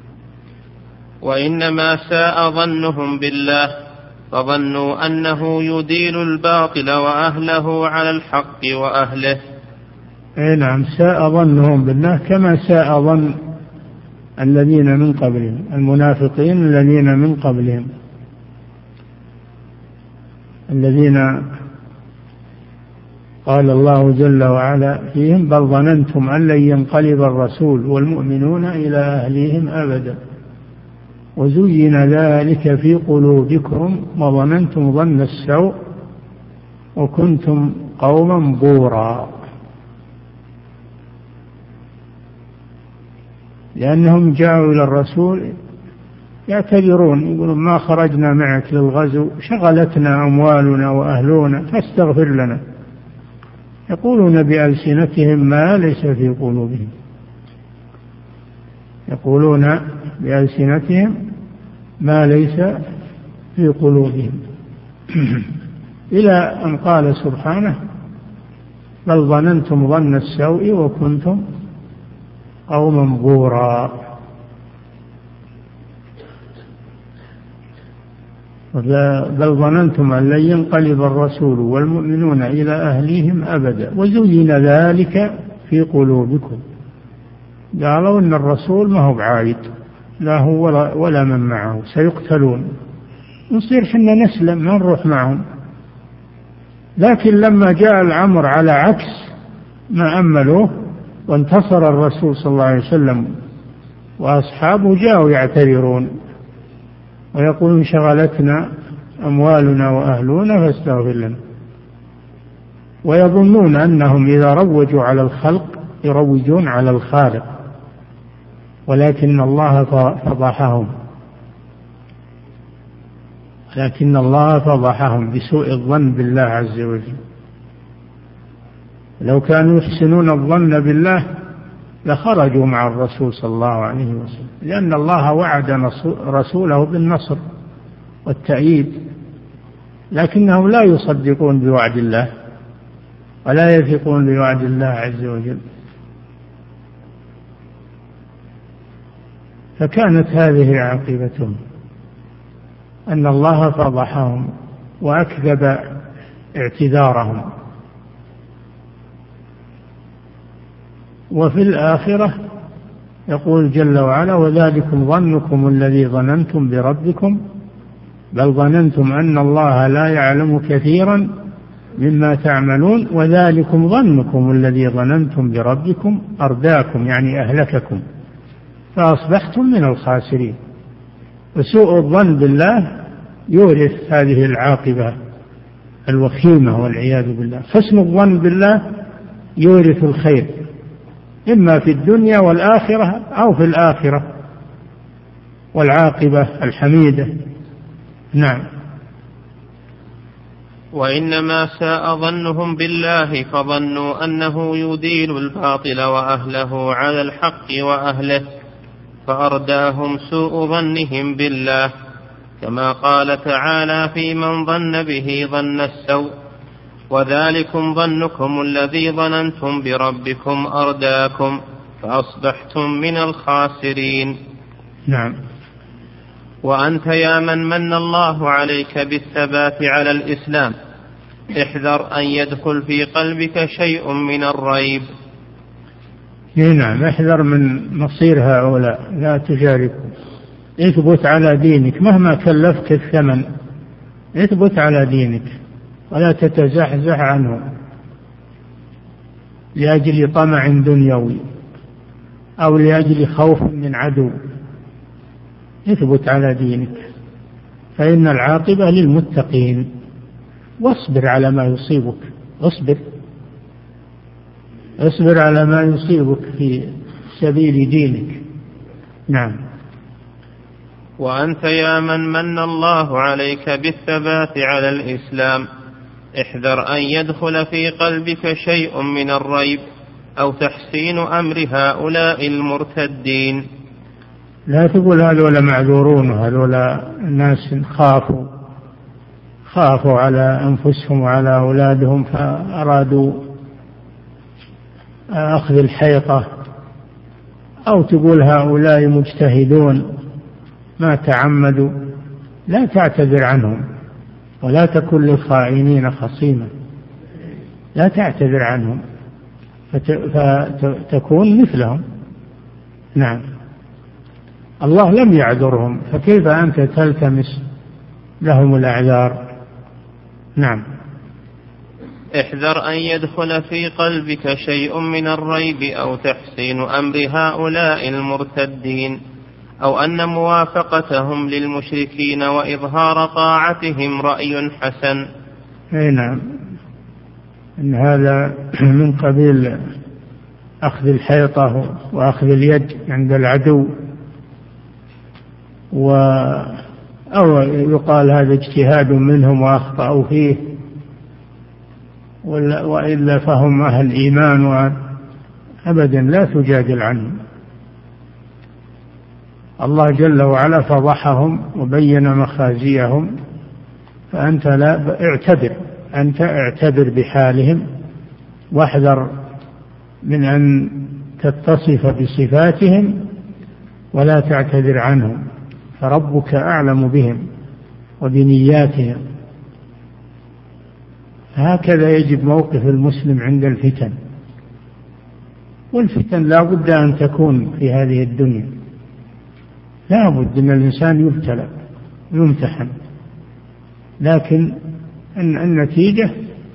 وإنما ساء ظنهم بالله، فظنوا أنه يديل الباطل وأهله على الحق وأهله. أي نعم، ساء ظنهم بالله كما ساء ظن الذين من قبلهم، المنافقين الذين من قبلهم الذين قال الله جل وعلا فيهم بل ظننتم أن لن ينقلب الرسول والمؤمنون إلى أهليهم أبدا وزين ذلك في قلوبكم وظننتم ظن السوء وكنتم قوما بورا، لأنهم جاءوا إلى الرسول يعتذرون يقولون ما خرجنا معك للغزو، شغلتنا أموالنا وأهلنا فاستغفر لنا، يقولون بألسنتهم ما ليس في قلوبهم، يقولون بألسنتهم ما ليس في قلوبهم إلى أن قال سبحانه بل ظننتم ظن السوء وكنتم قوما بورا. بل ظننتم أن لن ينقلب الرسول والمؤمنون إلى أهليهم أبدا وزين ذلك في قلوبكم، قالوا إن الرسول ما هو بعايد لا هو ولا, ولا من معه سيقتلون، نصير حنا نسلم ما نروح معهم. لكن لما جاء الأمر على عكس ما أملوه وانتصر الرسول صلى الله عليه وسلم وأصحابه جاءوا يعتذرون ويقولون شغلتنا أموالنا وأهلنا فاستغفر لنا. ويظنون أنهم إذا روجوا على الخلق يروجون على الخالق، ولكن الله فضحهم لكن الله فضحهم بسوء الظن بالله عز وجل. لو كانوا يحسنون الظن بالله لخرجوا مع الرسول صلى الله عليه وسلم، لأن الله وعد رسوله بالنصر والتأييد، لكنهم لا يصدقون بوعد الله ولا يثقون بوعد الله عز وجل. فكانت هذه عاقبتهم، أن الله فضحهم وأكذب اعتذارهم. وفي الآخرة يقول جل وعلا: وذلكم ظنكم الذي ظننتم بربكم بل ظننتم أن الله لا يعلم كثيرا مما تعملون وذلكم ظنكم الذي ظننتم بربكم أرداكم، يعني أهلككم، فأصبحتم من الخاسرين. وسوء الظن بالله يورث هذه العاقبة الوخيمة والعياذ بالله. حسن الظن بالله يورث الخير، إما في الدنيا والآخرة أو في الآخرة والعاقبة الحميدة. نعم. وإنما ساء ظنهم بالله فظنوا أنه يديل الباطل وأهله على الحق وأهله، فأرداهم سوء ظنهم بالله، كما قال تعالى: في من ظن به ظن السوء وذلكم ظنكم الذي ظننتم بربكم أرداكم فأصبحتم من الخاسرين. نعم. وأنت يا من من الله عليك بالثبات على الإسلام احذر أن يدخل في قلبك شيء من الريب. نعم، احذر من مصير هؤلاء، لا تشاركوا، اثبت على دينك مهما كلفك الثمن، اثبت على دينك ولا تتزحزح عنه لأجل طمع دنيوي أو لأجل خوف من عدو. اثبت على دينك، فإن العاقبة للمتقين. واصبر على ما يصيبك، اصبر اصبر على ما يصيبك في سبيل دينك. نعم. وأنت يا من من الله عليك بالثبات على الإسلام احذر أن يدخل في قلبك شيء من الريب أو تحسين أمر هؤلاء المرتدين. لا تقول هذول معذورون وهذول الناس خافوا خافوا على أنفسهم وعلى أولادهم فأرادوا أخذ الحيطة، أو تقول هؤلاء مجتهدون ما تعمدوا. لا تعتذر عنهم ولا تكن للخائنين خصيما، لا تعتذر عنهم فتكون مثلهم. نعم. الله لم يعذرهم، فكيف أنت تلتمس لهم الأعذار؟ نعم. احذر أن يدخل في قلبك شيء من الريب أو تحسين أمر هؤلاء المرتدين، أو أن موافقتهم للمشركين وإظهار طاعتهم رأي حسن. أي نعم، إن هذا من قبيل أخذ الحيطة وأخذ اليد عند العدو، و أو يقال هذا اجتهاد منهم وأخطأوا فيه، وإلا فهم أهل إيمان أبدا لا تجادل عنهم. الله جل وعلا فضحهم وبين مخازيهم، فأنت لا اعتبر أنت اعتبر بحالهم واحذر من أن تتصف بصفاتهم ولا تعتذر عنهم، فربك أعلم بهم وبنياتهم. هكذا يجب موقف المسلم عند الفتن، والفتن لا بد أن تكون في هذه الدنيا، لا بد أن الإنسان يبتلى يمتحن، لكن النتيجة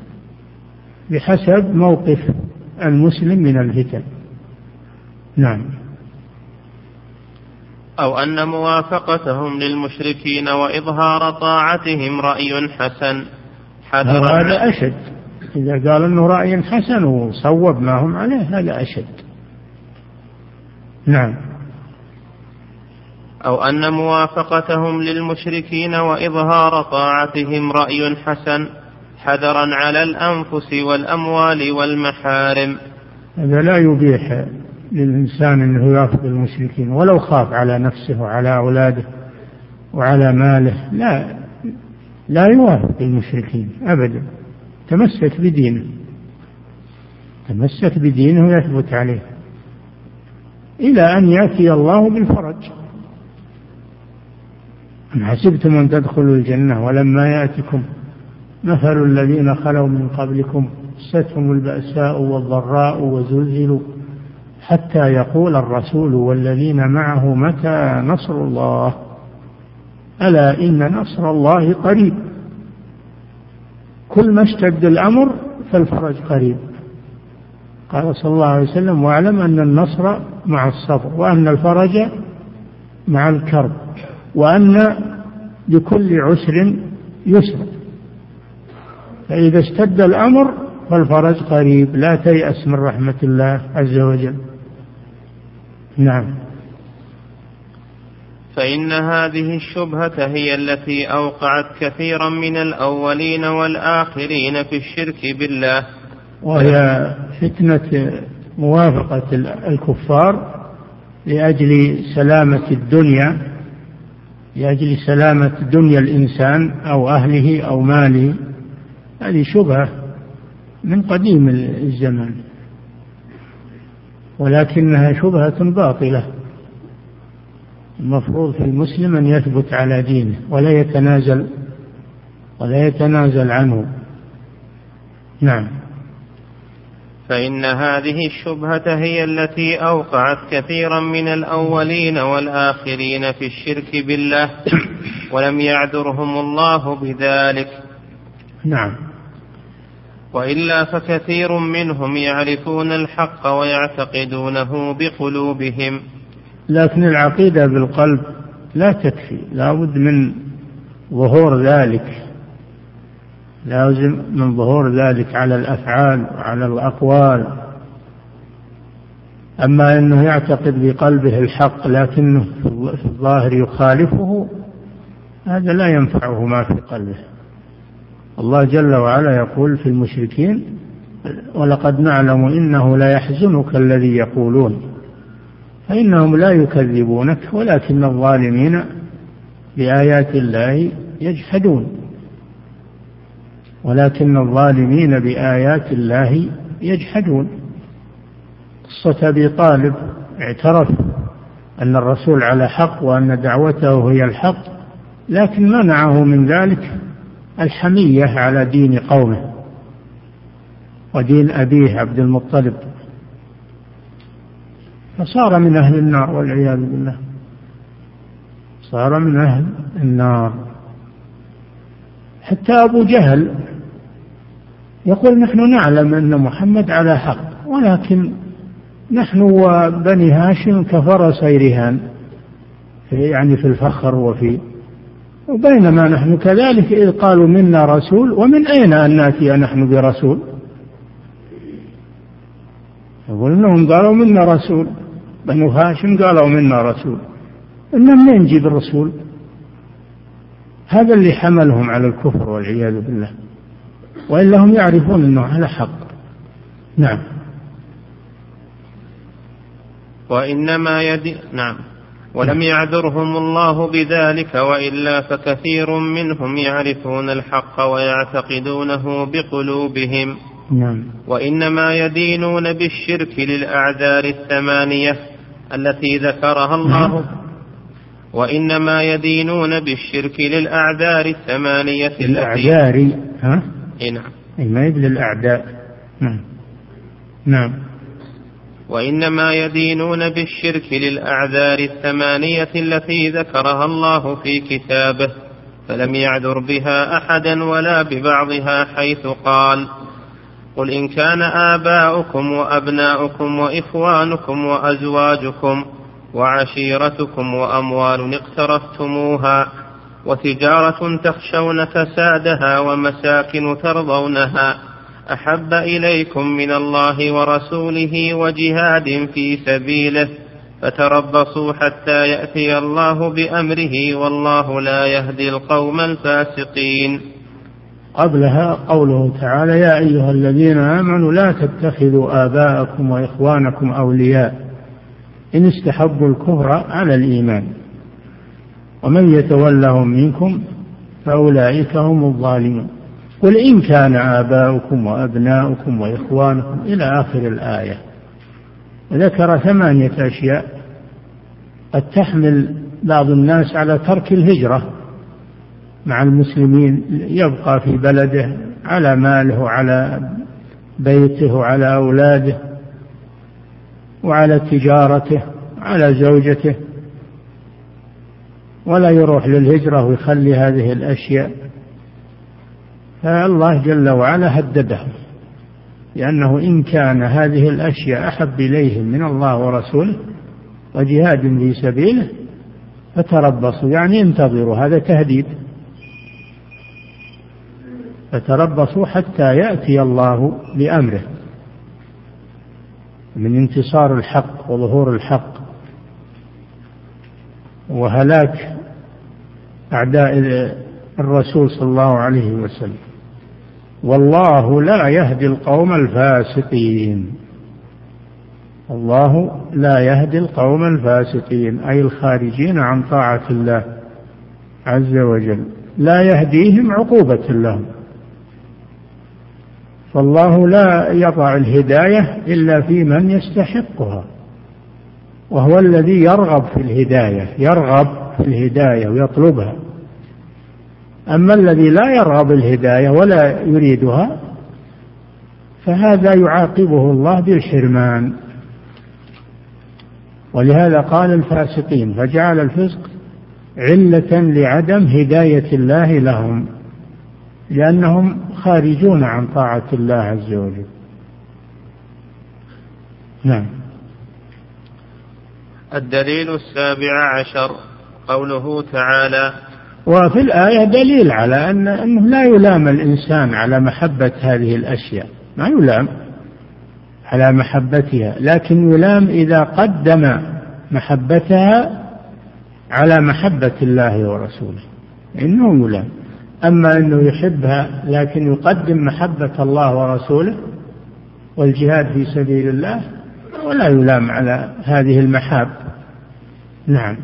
بحسب موقف المسلم من الفتن. نعم. أو أن موافقتهم للمشركين وإظهار طاعتهم رأي حسن حذرا. هذا أشد، إذا قال أنه رأي حسن وصوب ما هم عليه هذا أشد. نعم. أو أن موافقتهم للمشركين وإظهار طاعتهم رأي حسن حذرا على الأنفس والأموال والمحارم. هذا لا يبيح للإنسان أنه يوافق المشركين ولو خاف على نفسه وعلى أولاده وعلى ماله، لا لا يوافق المشركين أبدا. تمسك بدينه، تمسك بدينه ويثبت عليه إلى أن يأتي الله بالفرج. أم حسبتم أن تدخلوا الجنة ولما يأتكم مثل الذين خلوا من قبلكم مستهم البأساء والضراء وزلزلوا حتى يقول الرسول والذين معه متى نصر الله ألا إن نصر الله قريب. كل ما اشتد الأمر فالفرج قريب. قال صلى الله عليه وسلم واعلم أن النصر مع الصبر وأن الفرج مع الكرب وأن لكل عسر يسر. فإذا اشتد الأمر فالفرج قريب، لا تيأس من رحمة الله عز وجل. نعم. فإن هذه الشبهة هي التي أوقعت كثيرا من الأولين والآخرين في الشرك بالله، وهي فتنة موافقة الكفار لأجل سلامة الدنيا، لأجل سلامة دنيا الإنسان أو أهله أو ماله. هذه شبهة من قديم الزمان، ولكنها شبهة باطلة. المفروض في المسلم أن يثبت على دينه ولا يتنازل ولا يتنازل عنه. نعم. فإن هذه الشبهة هي التي أوقعت كثيرا من الأولين والآخرين في الشرك بالله ولم يعذرهم الله بذلك. نعم. وإلا فكثير منهم يعرفون الحق ويعتقدونه بقلوبهم. لكن العقيدة بالقلب لا تكفي، لا بد من ظهور ذلك، لازم من ظهور ذلك على الأفعال وعلى الأقوال. أما أنه يعتقد بقلبه الحق لكنه في الظاهر يخالفه، هذا لا ينفعه ما في قلبه. الله جل وعلا يقول في المشركين ولقد نعلم إنه لا يحزنك الذي يقولون، فإنهم لا يكذبونك ولكن الظالمين بآيات الله يجحدون ولكن الظالمين بآيات الله يجحدون. قصة أبي طالب اعترف أن الرسول على حق وأن دعوته هي الحق، لكن منعه من ذلك الحمية على دين قومه ودين أبيه عبد المطلب، فصار من أهل النار والعياذ بالله، صار من أهل النار. حتى أبو جهل يقول نحن نعلم أن محمد على حق ولكن نحن وبني هاشم كفرسي رهان، يعني في الفخر وفي وبينما نحن كذلك إذ قالوا منا رسول ومن أين أن نأتي نحن برسول. يقول إنهم قالوا منا رسول، بنو هاشم قالوا منا رسول، إننا منين نجيب الرسول؟ هذا اللي حملهم على الكفر والعياذ بالله، وإلا هم يعرفون أنه على حق. نعم. وإنما يد... نعم. ولم يعذرهم الله بذلك وإلا فكثير منهم يعرفون الحق ويعتقدونه بقلوبهم. نعم. وإنما يدينون بالشرك للأعذار الثمانية التي ذكرها الله وإنما يدينون بالشرك للأعذار الثمانية التي الأعذار ها؟ إيه نعم. أي ما يبل الأعداء. نعم. نعم. وإنما يدينون بالشرك للأعذار الثمانية التي ذكرها الله في كتابه فلم يعذر بها أحدا ولا ببعضها حيث قال قل إن كان آباؤكم وأبناؤكم وإخوانكم وأزواجكم وعشيرتكم وأموال اقترفتموها وتجارة تخشون كسادها ومساكن ترضونها أحب إليكم من الله ورسوله وجهاد في سبيله فتربصوا حتى يأتي الله بأمره والله لا يهدي القوم الفاسقين. قبلها قوله تعالى: يا أيها الذين آمنوا لا تتخذوا آباءكم وإخوانكم أولياء إن استحبوا الكفر على الإيمان ومن يتولهم منكم فأولئك هم الظالمون. قل إن كان آباؤكم وأبناؤكم وإخوانكم إلى آخر الآية. ذكر ثمانية أشياء قد تحمل بعض الناس على ترك الهجرة مع المسلمين، يبقى في بلده على ماله وعلى بيته وعلى أولاده وعلى تجارته وعلى زوجته، ولا يروح للهجرة ويخلي هذه الأشياء. فالله جل وعلا هددهم لأنه إن كان هذه الأشياء أحب إليهم من الله ورسوله وجهاد في سبيله فتربصوا، يعني انتظروا، هذا تهديد. فتربصوا حتى يأتي الله بأمره من انتصار الحق وظهور الحق وهلاك أعداء الرسول صلى الله عليه وسلم. والله لا يهدي القوم الفاسقين. الله لا يهدي القوم الفاسقين أي الخارجين عن طاعة الله عز وجل، لا يهديهم عقوبة لهم. فالله لا يضع الهداية إلا في من يستحقها، وهو الذي يرغب في الهداية يرغب في الهداية ويطلبها. أما الذي لا يرغب الهداية ولا يريدها فهذا يعاقبه الله بالحرمان. ولهذا قال الفاسقين، فجعل الفسق علة لعدم هداية الله لهم، لأنهم خارجون عن طاعة الله عز وجل. نعم. الدليل السابع عشر قوله تعالى: وفي الآية دليل على أن أنه لا يلام الإنسان على محبة هذه الأشياء، ما يلام على محبتها، لكن يلام إذا قدم محبتها على محبة الله ورسوله، إنه يلام. أما أنه يحبها لكن يقدم محبة الله ورسوله والجهاد في سبيل الله ولا يلام على هذه المحاب. نعم.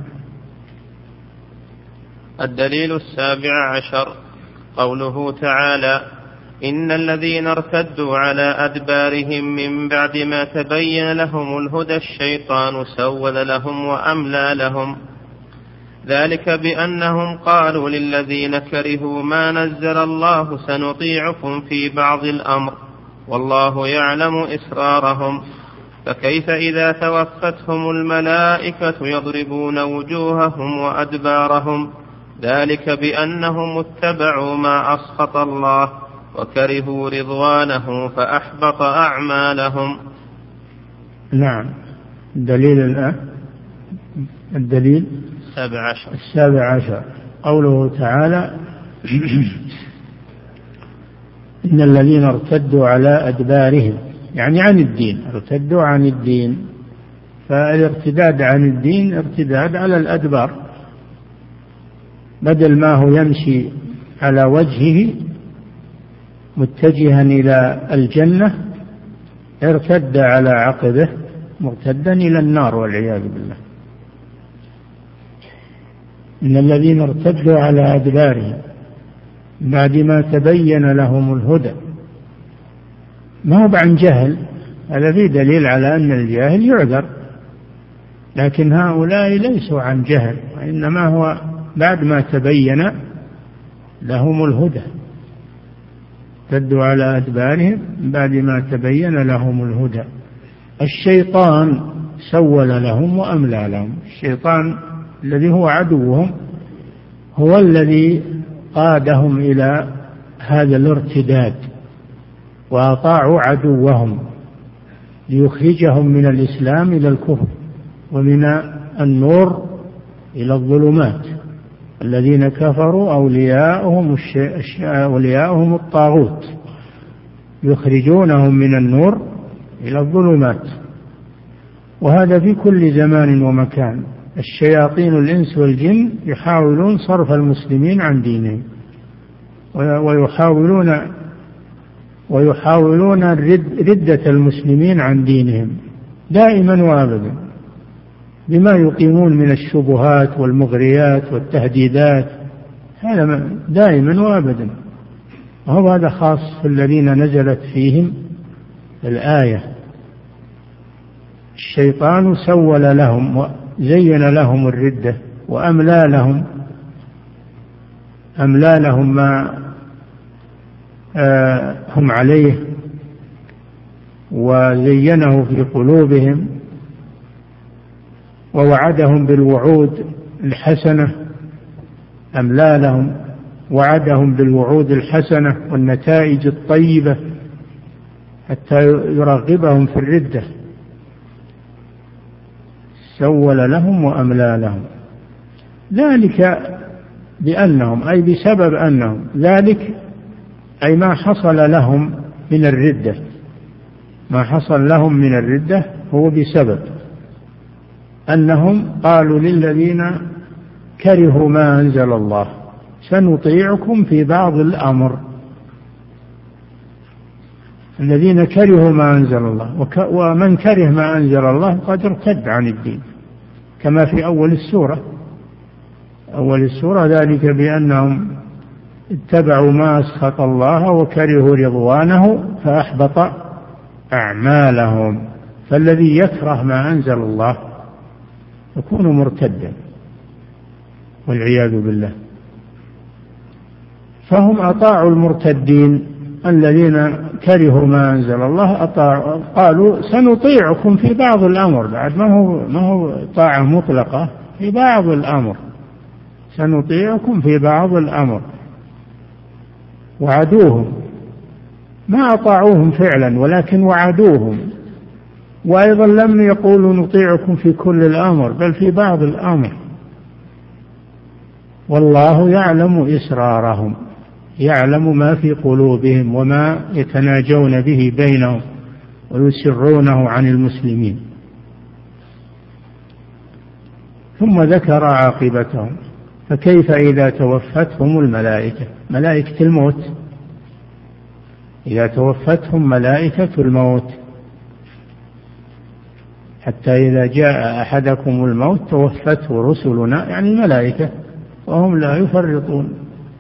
الدليل السابع عشر قوله تعالى: إن الذين ارتدوا على أدبارهم من بعد ما تبين لهم الهدى الشيطان سول لهم وأملى لهم، ذلك بأنهم قالوا للذين كرهوا ما نزل الله سنطيعكم في بعض الأمر والله يعلم إسرارهم، فكيف إذا توفتهم الملائكة يضربون وجوههم وأدبارهم، ذلك بأنهم اتبعوا ما أسخط الله وكرهوا رضوانه فأحبط أعمالهم. نعم. الدليل الآن الدليل السابع عشر السابع عشر قوله تعالى: إن الذين ارتدوا على أدبارهم، يعني عن الدين، ارتدوا عن الدين. فالارتداد عن الدين ارتداد على الأدبار، بدل ما هو يمشي على وجهه متجها إلى الجنة ارتد على عقبه مرتدا إلى النار والعياذ بالله. إن الذين ارتدوا على أدبارهم بعد ما تبين لهم الهدى، ما هو عن جهل، هذا فيه دليل على أن الجاهل يعذر، لكن هؤلاء ليسوا عن جهل، وإنما هو بعد ما تبين لهم الهدى. ارتدوا على أدبارهم بعد ما تبين لهم الهدى. الشيطان سول لهم وأملى لهم. الشيطان الذي هو عدوهم هو الذي قادهم إلى هذا الارتداد، وأطاعوا عدوهم ليخرجهم من الإسلام إلى الكفر ومن النور إلى الظلمات. الذين كفروا أولياؤهم, الش... أولياؤهم الطاغوت يخرجونهم من النور إلى الظلمات. وهذا في كل زمان ومكان. الشياطين الإنس والجن يحاولون صرف المسلمين عن دينهم، ويحاولون ويحاولون ردة المسلمين عن دينهم دائما وابدا بما يقيمون من الشبهات والمغريات والتهديدات، هذا دائما وابدا. وهو هذا خاص في الذين نزلت فيهم الآية. الشيطان سول لهم وزين لهم الردة وأملى لهم أملى لهم ما آه هم عليه وزينه في قلوبهم، ووعدهم بالوعود الحسنة. أملى لهم وعدهم بالوعود الحسنة والنتائج الطيبة حتى يرغبهم في الردة. سول لهم وأملى لهم ذلك بأنهم أي بسبب أنهم ذلك أي ما حصل لهم من الردة ما حصل لهم من الردة هو بسبب أنهم قالوا للذين كرهوا ما أنزل الله سنطيعكم في بعض الأمر. الذين كرهوا ما أنزل الله، ومن كره ما أنزل الله قد ارتد عن الدين، كما في أول السورة أول السورة ذلك بأنهم اتبعوا ما أسخط الله وكرهوا رضوانه فأحبط أعمالهم. فالذي يكره ما أنزل الله يكون مرتدا والعياذ بالله. فهم أطاعوا المرتدين الذين كرهوا ما أنزل الله، أطاعوا قالوا سنطيعكم في بعض الأمر، بعد ما هو ما هو طاعة مطلقة، في بعض الأمر سنطيعكم في بعض الأمر. وعدوهم ما أطاعوهم فعلا ولكن وعدوهم، وأيضا لم يقولوا نطيعكم في كل الأمر بل في بعض الأمر. والله يعلم إسرارهم، يعلم ما في قلوبهم وما يتناجون به بينهم ويسرونه عن المسلمين. ثم ذكر عاقبتهم، فكيف إذا توفتهم الملائكة، ملائكة الموت، إذا توفتهم ملائكة الموت، حتى إذا جاء أحدكم الموت توفته رسلنا، يعني الملائكة، وهم لا يفرطون.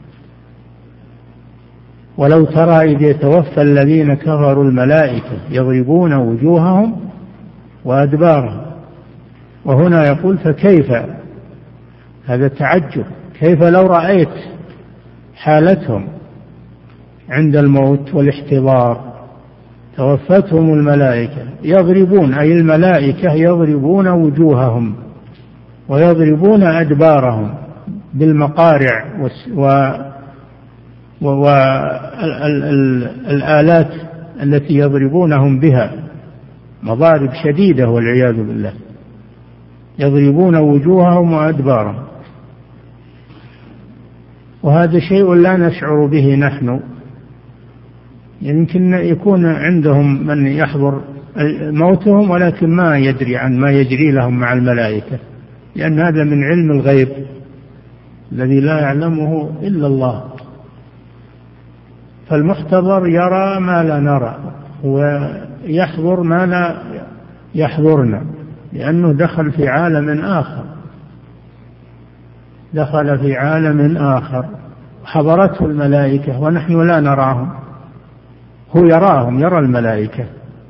ولو ترى إذ يتوفى الذين كفروا الملائكة يضربون وجوههم وأدبارهم. وهنا يقول فكيف، هذا تعجب، كيف لو رأيت حالتهم عند الموت والاحتضار. توفتهم الملائكة يضربون، أي الملائكة يضربون وجوههم ويضربون أدبارهم بالمقارع والآلات التي يضربونهم بها، مضارب شديدة والعياذ بالله، يضربون وجوههم وأدبارهم. وهذا شيء لا نشعر به نحن، يمكن يكون عندهم من يحضر موتهم ولكن ما يدري عن ما يجري لهم مع الملائكة، لأن هذا من علم الغيب الذي لا يعلمه إلا الله. فالمحتضر يرى ما لا نرى ويحضر ما لا يحضرنا، لأنه دخل في عالم آخر دخل في عالم آخر حضرته الملائكة ونحن لا نراهم. هو يراهم، يرى الملائكة،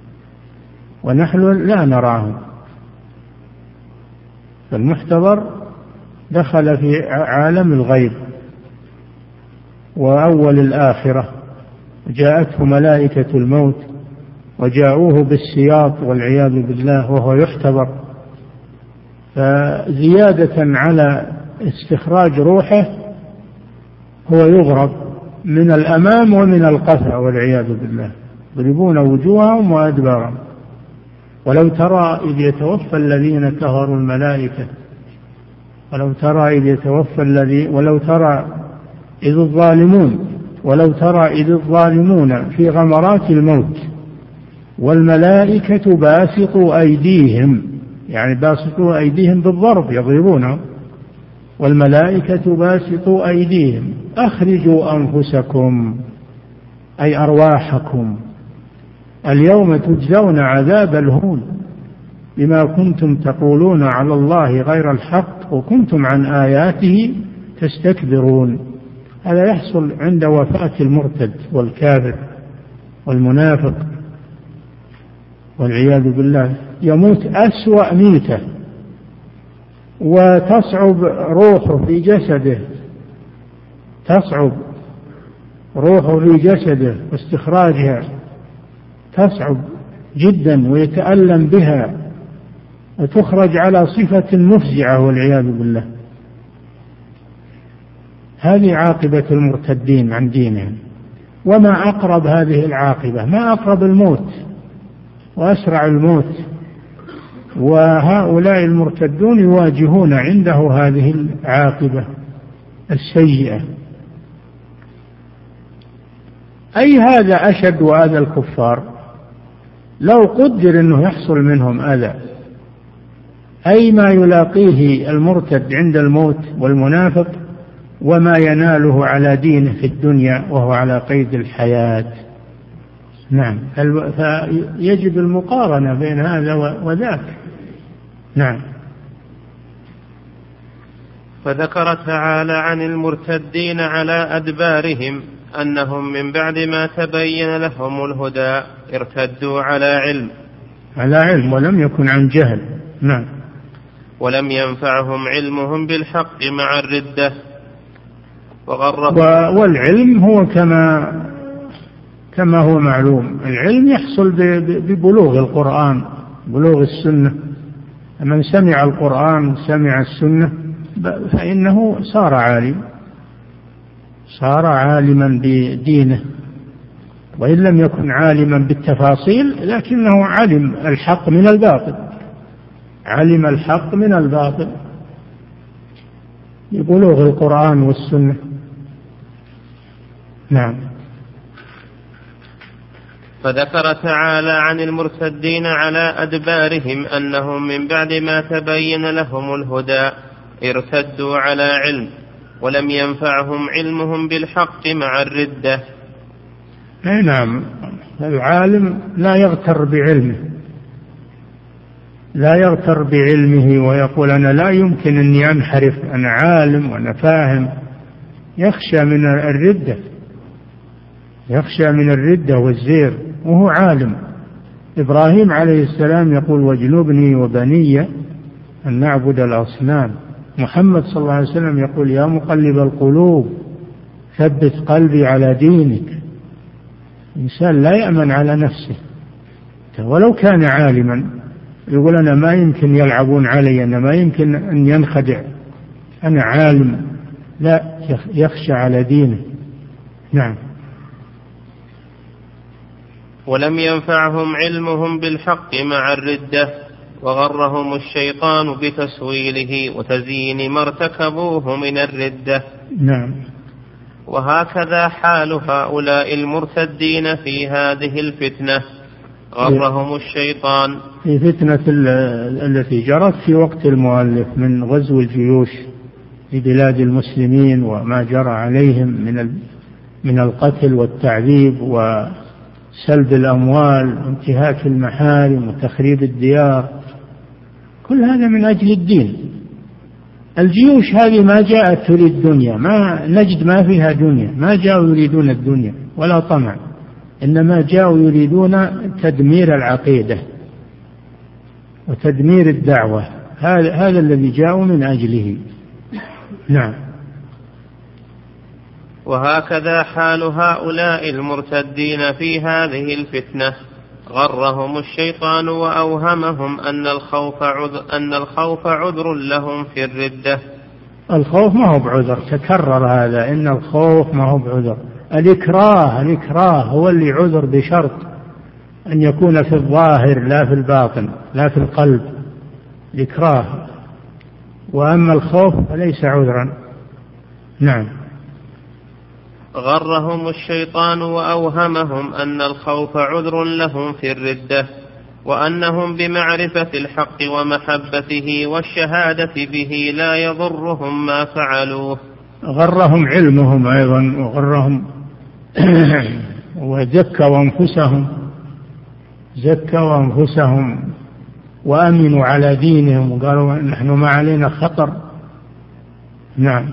ونحن لا نراهم. فالمحتضر دخل في عالم الغيب وأول الآخرة. جاءته ملائكة الموت وجاءوه بالسياط والعياذ بالله وهو يحتضر، فزيادة على استخراج روحه هو يضرب من الأمام ومن القفا والعياذ بالله، يضربون وجوههم وأدبارهم. ولو ترى إذ يتوفى الذين كفروا الملائكة ولو ترى إذ يتوفى الذي ولو ترى إذ الظالمون ولو ترى إذ الظالمون في غمرات الموت والملائكة باسطوا أيديهم، يعني باسطوا أيديهم بالضرب يضربونه، والملائكة باسطوا أيديهم أخرجوا أنفسكم أي أرواحكم اليوم تجزون عذاب الهون بما كنتم تقولون على الله غير الحق وكنتم عن آياته تستكبرون. هذا يحصل عند وفاة المرتد والكافر والمنافق والعياذ بالله، يموت أسوأ ميتة وتصعب روحه في جسده، تصعب روحه في جسده واستخراجها تصعب جدا ويتألم بها وتخرج على صفة مفزعة والعياذ بالله. هذه عاقبة المرتدين عن دينهم. وما أقرب هذه العاقبة، ما أقرب الموت وأسرع الموت، وهؤلاء المرتدون يواجهون عنده هذه العاقبة السيئة. أي هذا أشد وأذى الكفار لو قدر أنه يحصل منهم أذى، أي ما يلاقيه المرتد عند الموت والمنافق وما يناله على دينه في الدنيا وهو على قيد الحياة. نعم، فيجب المقارنة بين هذا وذاك. نعم. فذكر تعالى عن المرتدين على أدبارهم أنهم من بعد ما تبين لهم الهدى ارتدوا على علم على علم ولم يكن عن جهل. نعم. ولم ينفعهم علمهم بالحق مع الردة وغرهم. والعلم هو كما كما هو معلوم، العلم يحصل ببلوغ القرآن، بلوغ السنة. من سمع القرآن سمع السنة فإنه صار عالم، صار عالما بدينه، وإن لم يكن عالما بالتفاصيل لكنه علم الحق من الباطل، علم الحق من الباطل ببلوغ القرآن والسنة. نعم. فذكر تعالى عن المرتدين على أدبارهم أنهم من بعد ما تبين لهم الهدى ارتدوا على علم ولم ينفعهم علمهم بالحق مع الردة. أي نعم، العالم لا يغتر بعلمه، لا يغتر بعلمه ويقول أنا لا يمكن أني أنحرف، أنا عالم وأنا فاهم. يخشى من الردة، يخشى من الردة والزير وهو عالم. إبراهيم عليه السلام يقول واجنبني وبني أن نعبد الأصنام. محمد صلى الله عليه وسلم يقول يا مقلب القلوب ثبت قلبي على دينك. الإنسان لا يأمن على نفسه ولو كان عالما، يقول أنا ما يمكن يلعبون علي، أنا ما يمكن أن ينخدع، أنا عالم. لا، يخشى على دينه. نعم. ولم ينفعهم علمهم بالحق مع الردة وغرهم الشيطان بتسويله وتزيين ما ارتكبوه من الردة. نعم. وهكذا حال هؤلاء المرتدين في هذه الفتنة، غرهم الشيطان في فتنة التي جرت في وقت المؤلف من غزو الجيوش في بلاد المسلمين وما جرى عليهم من من القتل والتعذيب وسلب الأموال وانتهاك المحارم وتخريب الديار، كل هذا من أجل الدين. الجيوش هذه ما جاءت تريد دنيا، ما نجد ما فيها دنيا، ما جاءوا يريدون الدنيا ولا طمع، إنما جاءوا يريدون تدمير العقيدة وتدمير الدعوة. هذا هذا الذي جاءوا من أجله. نعم. وهكذا حال هؤلاء المرتدين في هذه الفتنة، غرهم الشيطان وأوهمهم أن الخوف عذر, أن الخوف عذر لهم في الردة. الخوف ما هو بعذر، تكرر هذا، إن الخوف ما هو بعذر. الإكراه الإكراه هو اللي عذر بشرط، أن يكون في الظاهر لا في الباطن لا في القلب، الإكراه. وأما الخوف فليس عذرا. نعم. غرهم الشيطان وأوهمهم أن الخوف عذر لهم في الردة، وأنهم بمعرفة الحق ومحبته والشهادة به لا يضرهم ما فعلوه. غرهم علمهم أيضا، وغرهم وزكوا أنفسهم زكوا أنفسهم وأمنوا على دينهم وقالوا نحن ما علينا خطر. نعم.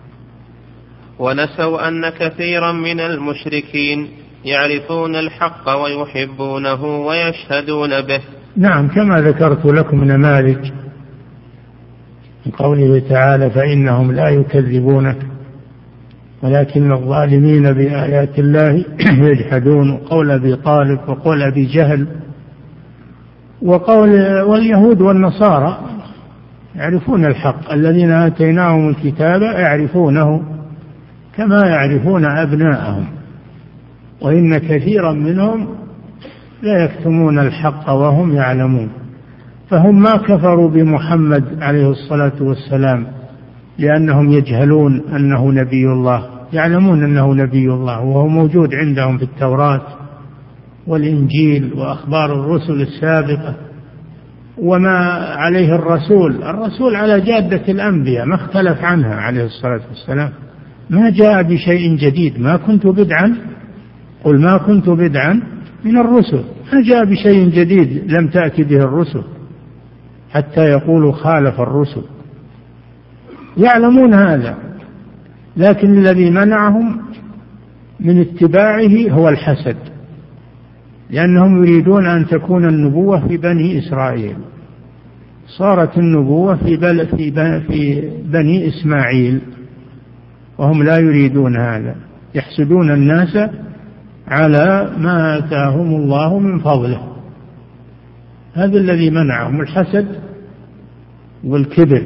ونسوا أن كثيرا من المشركين يعرفون الحق ويحبونه ويشهدون به. نعم، كما ذكرت لكم نماذج من قوله تعالى فإنهم لا يكذبونك ولكن الظالمين بآيات الله يجحدون. قول أبي طالب وقول أبي جهل وقول واليهود والنصارى يعرفون الحق، الذين آتيناهم الكتاب يعرفونه كما يعرفون أبناءهم، وإن كثيرا منهم لا يكتمون الحق وهم يعلمون. فهم ما كفروا بمحمد عليه الصلاة والسلام لأنهم يجهلون أنه نبي الله، يعلمون أنه نبي الله وهو موجود عندهم في التوراة والإنجيل وأخبار الرسل السابقة وما عليه الرسول. الرسول على جادة الأنبياء ما اختلف عنها عليه الصلاة والسلام، ما جاء بشيء جديد. ما كنت بدعا قل ما كنت بدعا من الرسل، ما جاء بشيء جديد لم تأتي به الرسل حتى يقولوا خالف الرسل. يعلمون هذا، لكن الذي منعهم من اتباعه هو الحسد، لأنهم يريدون أن تكون النبوة في بني إسرائيل. صارت النبوة في, بل في, في بني إسماعيل وهم لا يريدون هذا، يحسدون الناس على ما آتاهم الله من فضله. هذا الذي منعهم، الحسد والكبر،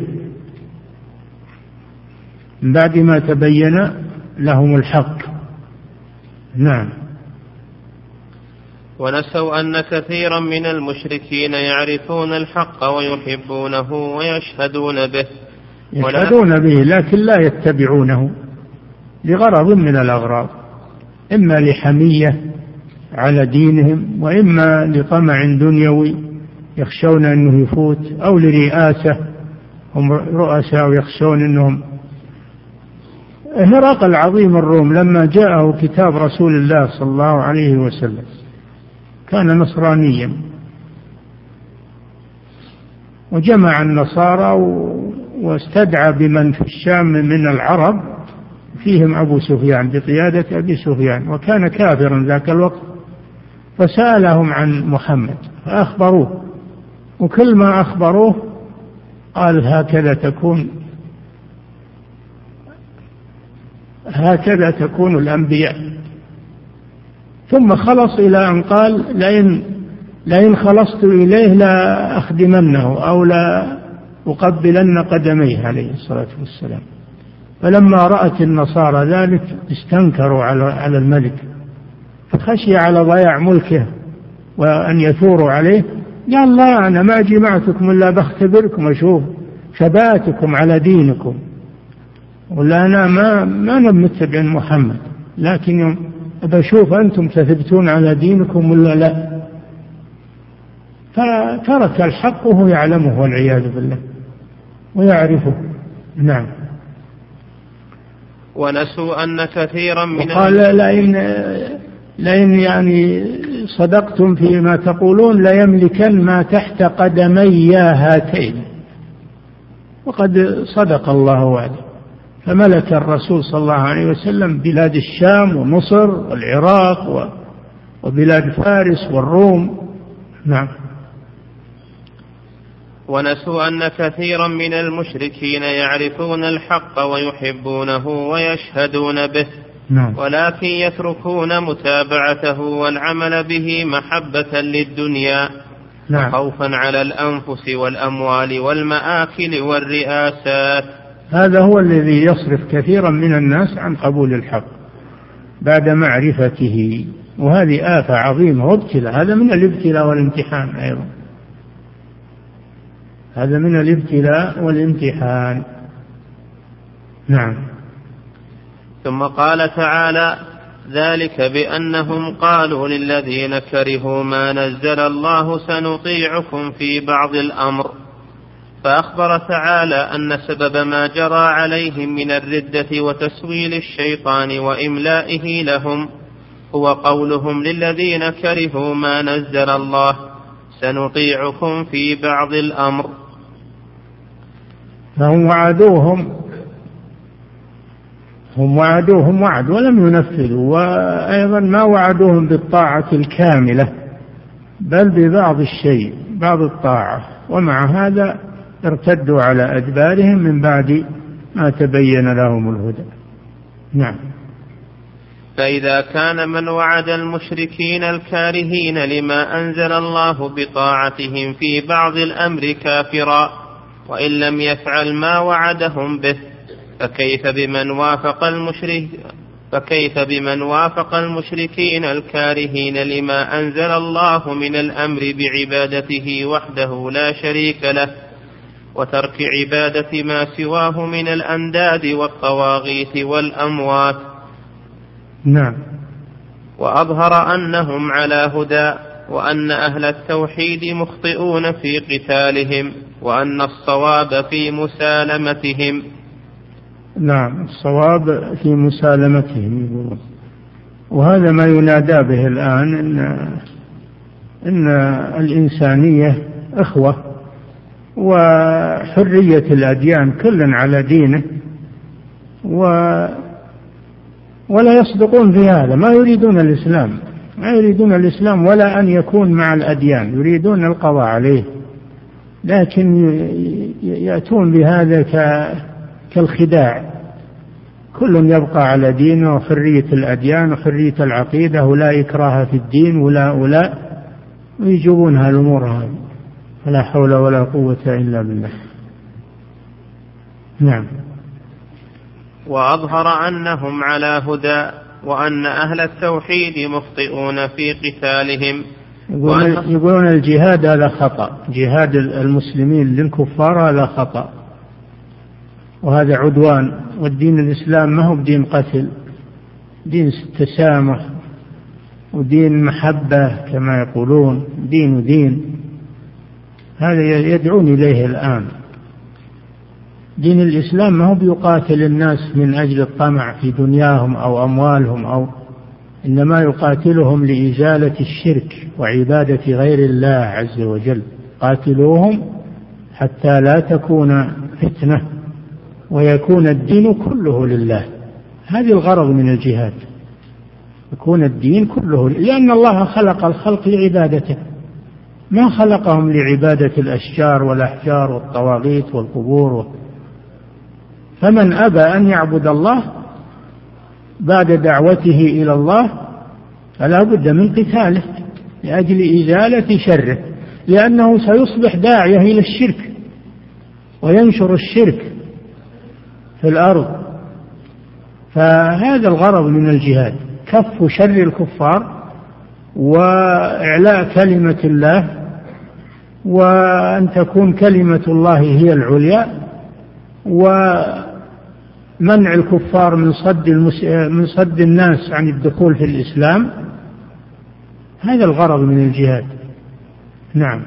من بعد ما تبين لهم الحق. نعم. ونسوا أن كثيرا من المشركين يعرفون الحق ويحبونه ويشهدون به يشهدون به لكن لا يتبعونه لغرض من الأغراض، إما لحمية على دينهم وإما لطمع دنيوي يخشون أنه يفوت، أو لرئاسة، هم رؤساء ويخشون أنهم. هرقل عظيم الروم لما جاءه كتاب رسول الله صلى الله عليه وسلم كان نصرانيا، وجمع النصارى واستدعى بمن في الشام من العرب فيهم أبو سفيان بقيادة أبي سفيان، وكان كافرا ذاك الوقت، فسألهم عن محمد فأخبروه، وكل ما أخبروه قال هكذا تكون هكذا تكون الأنبياء. ثم خلص إلى أن قال لئن لئن خلصت إليه لا أخدمنه أو لا أقبلن قدميه عليه الصلاة والسلام. فلما رأت النصارى ذلك استنكروا على الملك، فخشي على ضياع ملكه وأن يثوروا عليه، قال لا، أنا ما جمعتكم إلا بختبركم وأشوف ثباتكم على دينكم، ولا أنا ما ما نتبع محمد، لكن بشوف أنتم تثبتون على دينكم ولا لا. فترك الحق وهو يعلمه والعياذ بالله ويعرفه. نعم. ونسوا أن كثيرا من قال لئن لئن يعني صدقتم فيما تقولون ليملكن ما تحت قدمي هاتين، وقد صدق الله وعده، فملك الرسول صلى الله عليه وسلم بلاد الشام ومصر والعراق وبلاد فارس والروم. نعم. ونسوا أن كثيرا من المشركين يعرفون الحق ويحبونه ويشهدون به، نعم. ولكن يتركون متابعته والعمل به محبة للدنيا، نعم. خوفا على الأنفس والأموال والمآكل والرئاسات. هذا هو الذي يصرف كثيرا من الناس عن قبول الحق بعد معرفته. وهذه آفة عظيمة وابتلاء. هذا من الابتلاء والامتحان أيضا، هذا من الابتلاء والامتحان. نعم. ثم قال تعالى: ذلك بأنهم قالوا للذين كرهوا ما نزل الله سنطيعكم في بعض الأمر. فأخبر تعالى أن سبب ما جرى عليهم من الردة وتسويل الشيطان وإملائه لهم هو قولهم للذين كرهوا ما نزل الله سنطيعكم في بعض الأمر. فهم وعدوهم هم وعدوهم وعد ولم ينفذوا، وأيضا ما وعدوهم بالطاعة الكاملة بل ببعض الشيء، بعض الطاعة، ومع هذا ارتدوا على أدبارهم من بعد ما تبين لهم الهدى. نعم. فإذا كان من وعد المشركين الكارهين لما أنزل الله بطاعتهم في بعض الأمر كافرا وإن لم يفعل ما وعدهم به، فكيف بمن وافق المشرك فكيف بمن وافق المشركين الكارهين لما أنزل الله من الأمر بعبادته وحده لا شريك له وترك عبادة ما سواه من الأنداد والطواغيت والأموات. نعم. وأظهر أنهم على هدى، وأن أهل التوحيد مخطئون في قتالهم، وأن الصواب في مسالمتهم. نعم، الصواب في مسالمتهم يقولون. وهذا ما ينادى به الآن، إن, إن الإنسانية إخوة، وحرية الأديان كل على دينه، و ولا يصدقون في هذا، ما يريدون الإسلام، ما يريدون الإسلام ولا أن يكون مع الأديان، يريدون القضاء عليه، لكن يأتون بهذا كالخداع. كل يبقى على دينه، وحرية الأديان وحرية العقيدة، ولا إكراه في الدين ولا ولا ويجيبونها الأمور هذه، فلا حول ولا قوة إلا بالله. نعم. وأظهر أنهم على هدى، وأن أهل التوحيد مخطئون في قتالهم. يقولون الجهاد هذا خطأ، جهاد المسلمين للكفار هذا خطأ وهذا عدوان، والدين الإسلام ما هو بدين قتل، دين تسامح ودين محبة كما يقولون، دين دين. هذا يدعون إليه الآن. دين الإسلام ما هو بيقاتل الناس من أجل الطمع في دنياهم أو أموالهم، أو إنما يقاتلهم لإزالة الشرك وعبادة غير الله عز وجل. قاتلوهم حتى لا تكون فتنة ويكون الدين كله لله. هذه الغرض من الجهاد، يكون الدين كله، لأن الله خلق الخلق لعبادته، ما خلقهم لعبادة الأشجار والأحجار والطواغيت والقبور. فمن أبى أن يعبد الله بعد دعوته إلى الله فلا بد من قتاله لأجل إزالة شره، لأنه سيصبح داعية إلى الشرك وينشر الشرك في الأرض. فهذا الغرض من الجهاد، كف شر الكفار وإعلاء كلمة الله، وأن تكون كلمة الله هي العليا، ومنع الكفار من صد, المس... من صد الناس عن الدخول في الإسلام. هذا الغرض من الجهاد. نعم.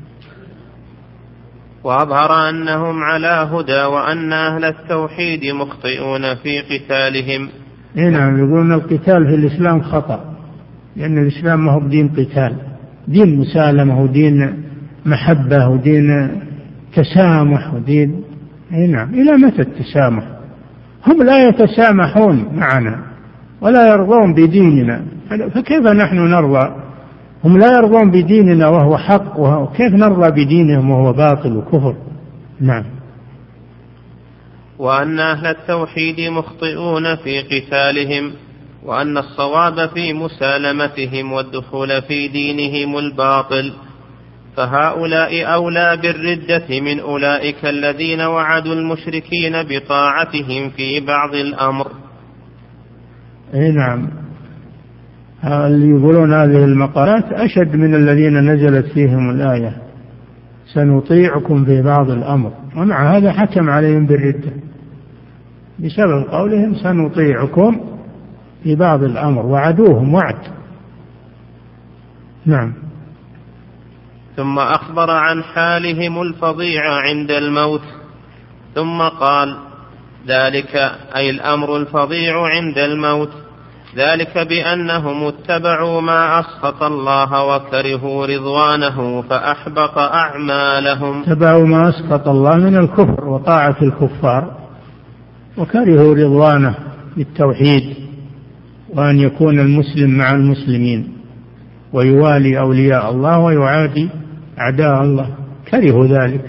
وأظهر أنهم على هدى، وأن أهل التوحيد مخطئون في قتالهم. نعم، يقولون القتال في الإسلام خطأ، لأن الإسلام ما هو دين قتال، دين مسالمة ودين محبة ودين تسامح ودين. نعم. إلى متى التسامح؟ هم لا يتسامحون معنا ولا يرضون بديننا، فكيف نحن نرضى؟ هم لا يرضون بديننا وهو حق، وكيف نرضى بدينهم وهو باطل وكفر؟ نعم. وأن أهل التوحيد مخطئون في قتالهم، وأن الصواب في مسالمتهم والدخول في دينهم الباطل. فهؤلاء أولى بالردة من أولئك الذين وعدوا المشركين بطاعتهم في بعض الأمر. أي نعم، اللي يقولون هذه المقالات أشد من الذين نزلت فيهم الآية سنطيعكم في بعض الأمر، ومع هذا حكم عليهم بالردة بسبب قولهم سنطيعكم في بعض الأمر، وعدوهم وعد. نعم. ثم أخبر عن حالهم الفظيع عند الموت، ثم قال: ذلك أي الأمر الفظيع عند الموت، ذلك بأنهم اتبعوا ما أسخط الله وكرهوا رضوانه فأحبط أعمالهم. اتبعوا ما أسخط الله من الكفر وطاعة الكفار، وكرهوا رضوانه بالتوحيد، وأن يكون المسلم مع المسلمين ويوالي أولياء الله ويعادي أعداء الله، كرهوا ذلك.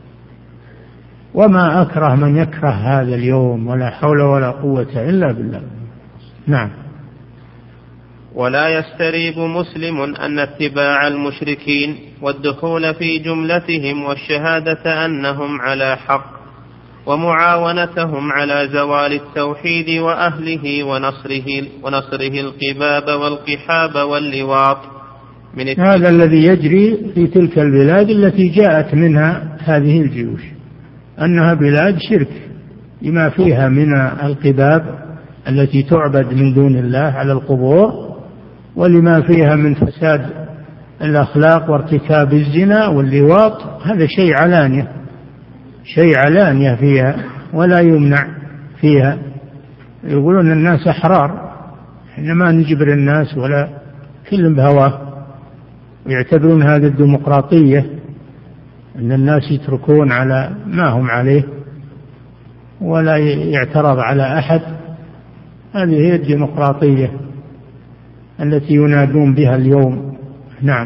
وما أكره من يكره هذا اليوم، ولا حول ولا قوة إلا بالله. نعم. ولا يستريب مسلم أن اتباع المشركين والدخول في جملتهم والشهادة أنهم على حق ومعاونتهم على زوال التوحيد وأهله ونصره, ونصره القباب والقحاب واللواط من هذا الذي يجري في تلك البلاد التي جاءت منها هذه الجيوش، أنها بلاد شرك لما فيها من القباب التي تعبد من دون الله على القبور، ولما فيها من فساد الأخلاق وارتكاب الزنا واللواط. هذا شيء علانية، شيء علانية فيها ولا يمنع فيها. يقولون الناس أحرار، إنما نجبر الناس ولا كل بهواه، ويعتبرون هذه الديمقراطية أن الناس يتركون على ما هم عليه ولا يعترض على أحد. هذه هي الديمقراطية التي ينادون بها اليوم. نعم.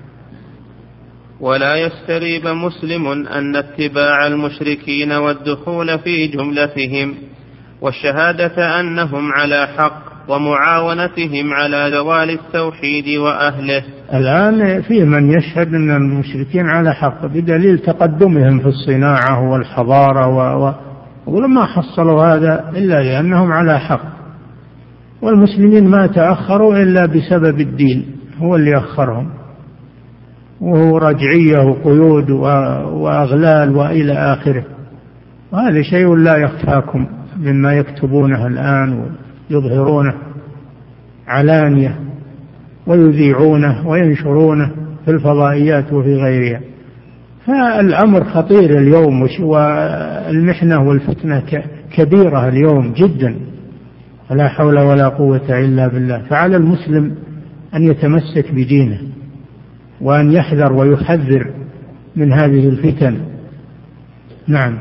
ولا يستريب مسلم أن اتباع المشركين والدخول في جملتهم والشهادة أنهم على حق ومعاونتهم على زوال التوحيد وأهله. الآن في من يشهد أن المشركين على حق بدليل تقدمهم في الصناعة والحضارة و... ولما حصلوا هذا إلا لأنهم على حق. والمسلمين ما تأخروا إلا بسبب الدين، هو اللي أخرهم، وهو رجعية وقيود وأغلال وإلى آخره. وهذا شيء لا يخفاكم مما يكتبونه الآن ويظهرونه علانية ويذيعونه وينشرونه في الفضائيات وفي غيرها. فالأمر خطير اليوم، والمحنة والفتنة كبيرة اليوم جدا، ولا حول ولا قوة إلا بالله. فعلى المسلم أن يتمسك بدينه وأن يحذر ويحذر من هذه الفتن. نعم.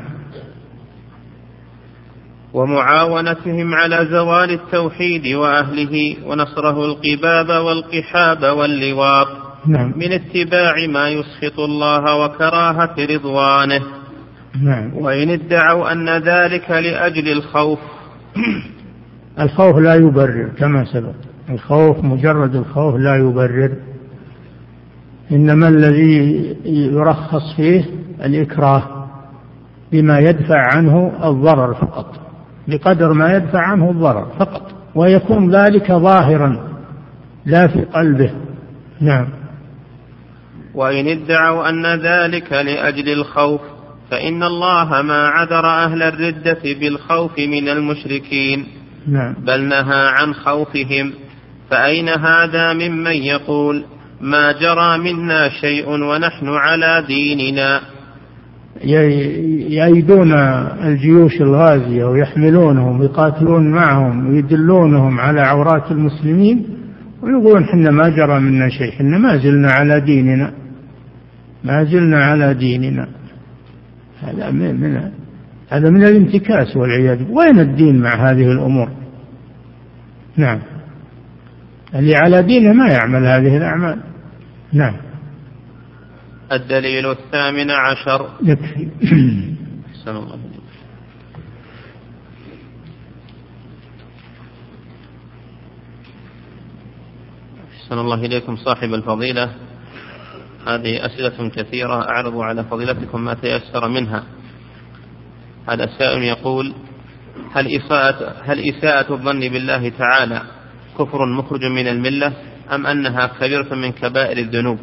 ومعاونتهم على زوال التوحيد وأهله ونصره القباب والقحاب واللواط. نعم. من اتباع ما يسخط الله وكراهة رضوانه. نعم. وإن ادعوا أن ذلك لأجل الخوف الخوف لا يبرر كما سبق، الخوف مجرد الخوف لا يبرر، إنما الذي يرخص فيه الإكراه بما يدفع عنه الضرر فقط، بقدر ما يدفع عنه الضرر فقط، ويكون ذلك ظاهرا لا في قلبه. نعم. وإن ادعوا أن ذلك لأجل الخوف فإن الله ما عذر أهل الردة بالخوف من المشركين. نعم. بل نهى عن خوفهم. فأين هذا ممن يقول ما جرى منا شيء ونحن على ديننا؟ يأيدون الجيوش الغازية ويحملونهم ويقاتلون معهم ويدلونهم على عورات المسلمين ويقولون حنا ما جرى منا شيء، حنا ما زلنا على ديننا، ما زلنا على ديننا. هذا من هذا من الانتكاس والعياذ. وين الدين مع هذه الأمور؟ نعم. اللي على دينه ما يعمل هذه الأعمال. نعم. الدليل الثامن عشر. يكفي. أحسن الله إليك. أحسن الله إليكم صاحب الفضيلة. هذه أسئلة كثيرة أعرض على فضيلتكم ما تيسر منها. هذا السائل يقول: هل إساءة, هل إساءة الظن بالله تعالى كفر مخرج من الملة أم أنها كبيرة من كبائر الذنوب؟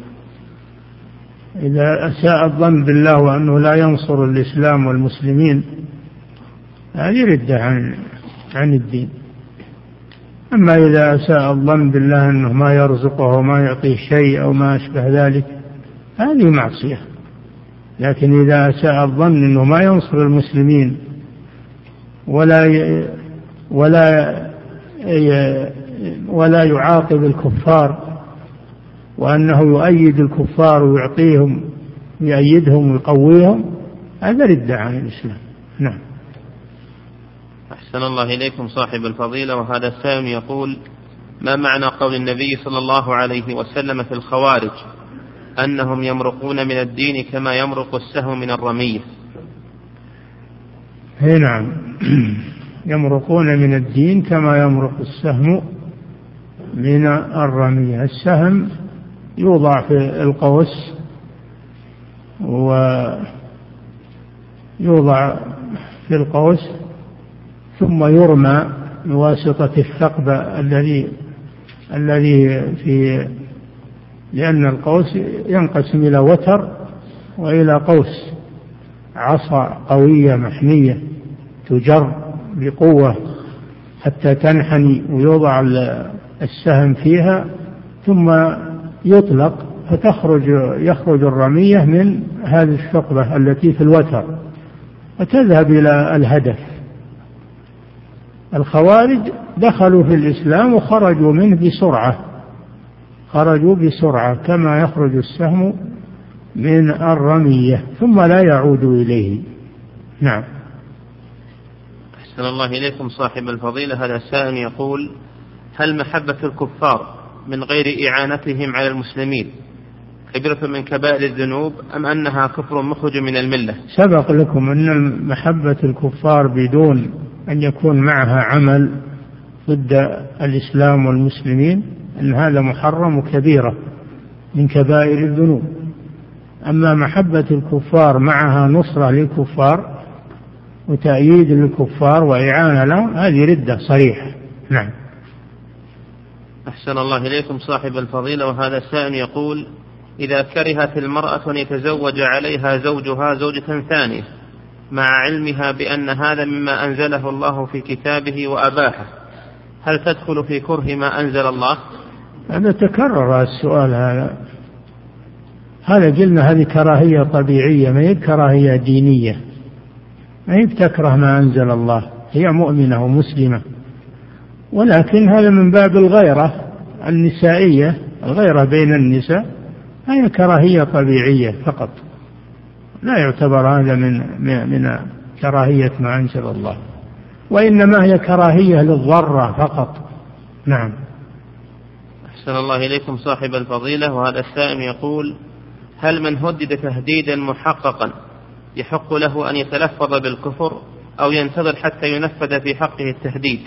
إذا أساء الظن بالله وأنه لا ينصر الإسلام والمسلمين هذه ردة عن عن الدين. أما إذا أساء الظن بالله أنه ما يرزقه وما يعطيه شيء أو ما أشبه ذلك هذه معصية. لكن إذا أساء الظن أنه ما ينصر المسلمين ولا ي... ولا ي... ولا يعاقب الكفار وأنه يؤيد الكفار ويعطيهم يؤيدهم ويقويهم هذا ردة عن الإسلام. نعم. أحسن الله إليكم صاحب الفضيلة. وهذا السائل يقول: ما معنى قول النبي صلى الله عليه وسلم في الخوارج أنهم يمرقون من الدين كما يمرق السهم من الرمية؟ هي نعم يمرقون من الدين كما يمرق السهم من الرمية. السهم يوضع في القوس ويوضع في القوس ثم يرمى بواسطة الثقب الذي الذي في لأن القوس ينقسم إلى وتر وإلى قوس، عصا قوية محمية تجر بقوة حتى تنحني ويوضع السهم فيها ثم يطلق فتخرج يخرج الرمية من هذه الثقبة التي في الوتر وتذهب إلى الهدف. الخوارج دخلوا في الإسلام وخرجوا منه بسرعة خرجوا بسرعة كما يخرج السهم من الرمية ثم لا يعود إليه. نعم. أحسن الله إليكم صاحب الفضيلة. هذا السائل يقول: هل محبة الكفار من غير إعانتهم على المسلمين كبيرة من كبائر الذنوب أم أنها كفر مخرج من الملة؟ سبق لكم أن محبة الكفار بدون أن يكون معها عمل ضد الإسلام والمسلمين أن هذا محرم وكبيرة من كبائر الذنوب. أما محبة الكفار معها نصرة للكفار وتأييد للكفار وإعانة لهم هذه ردة صريحة. نعم. أحسن الله إليكم صاحب الفضيلة. وهذا السائل يقول: إذا كرهت المرأة أن يتزوج عليها زوجها زوجة ثانية مع علمها بأن هذا مما أنزله الله في كتابه وأباحه، هل تدخل في كره ما أنزل الله؟ هذا تكرر السؤال هذا هذا قلنا هذه كراهية طبيعية ما هي كراهية دينية، ما هي بتكره ما أنزل الله، هي مؤمنة ومسلمة، ولكن هذا من باب الغيرة النسائية، الغيرة بين النساء، هي كراهية طبيعية فقط، لا يعتبر هذا من من كراهية ما أنزل الله، وإنما هي كراهية للضرة فقط. نعم. أحسن الله إليكم صاحب الفضيلة. وهذا السائل يقول: هل من هدد تهديدا محققا يحق له أن يتلفظ بالكفر أو ينتظر حتى ينفذ في حقه التهديد؟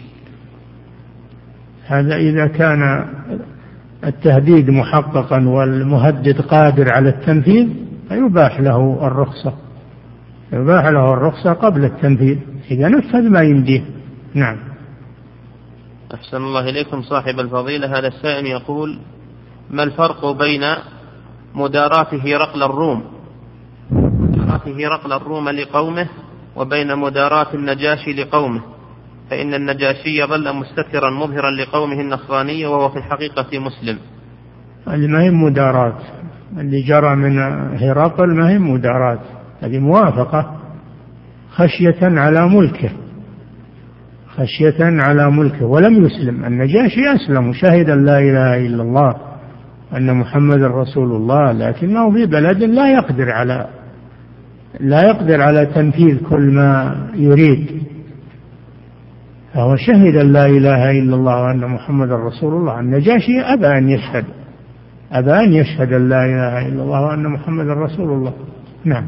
هذا إذا كان التهديد محققا والمهدد قادر على التنفيذ فيباح له الرخصة، يباح له الرخصة قبل التنفيذ إذا نفذ ما يمديه. نعم. أحسن الله إليكم صاحب الفضيلة. هذا السائل يقول: ما الفرق بين مداراة هرقل الروم مداراة هرقل الروم لقومه وبين مداراة النجاشي لقومه؟ فإن النجاشي ظل مستترا مظهرا لقومه النصرانية وهو في الحقيقة مسلم. هذه ما هي مداراة، اللي جرى من هرقل ما هي مداراة، هذه موافقة خشية على ملكه، خشية على ملكه، ولم يسلم. النجاشي أسلم وشهد أن لا إله إلا الله أن محمد رسول الله، لكنه في بلد لا يقدر على لا يقدر على تنفيذ كل ما يريد، فهو شهد أن لا إله إلا الله وأن محمد رسول الله. النجاشي أبى أن يشهد أبى أن يشهد أن لا إله إلا الله وأن محمد رسول الله. نعم.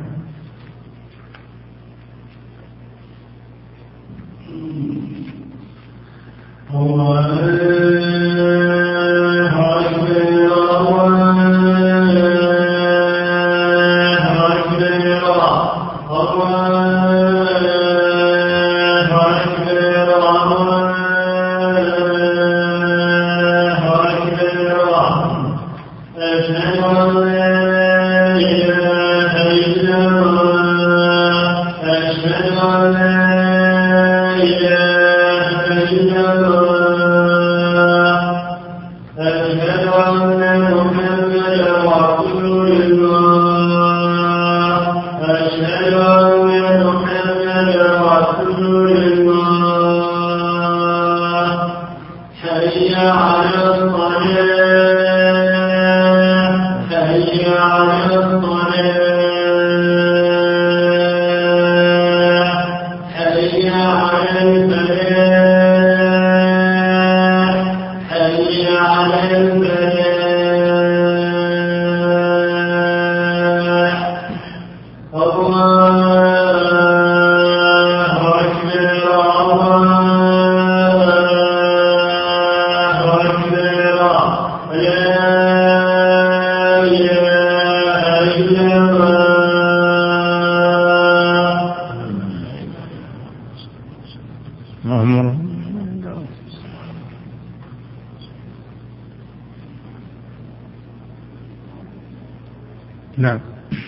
نعم.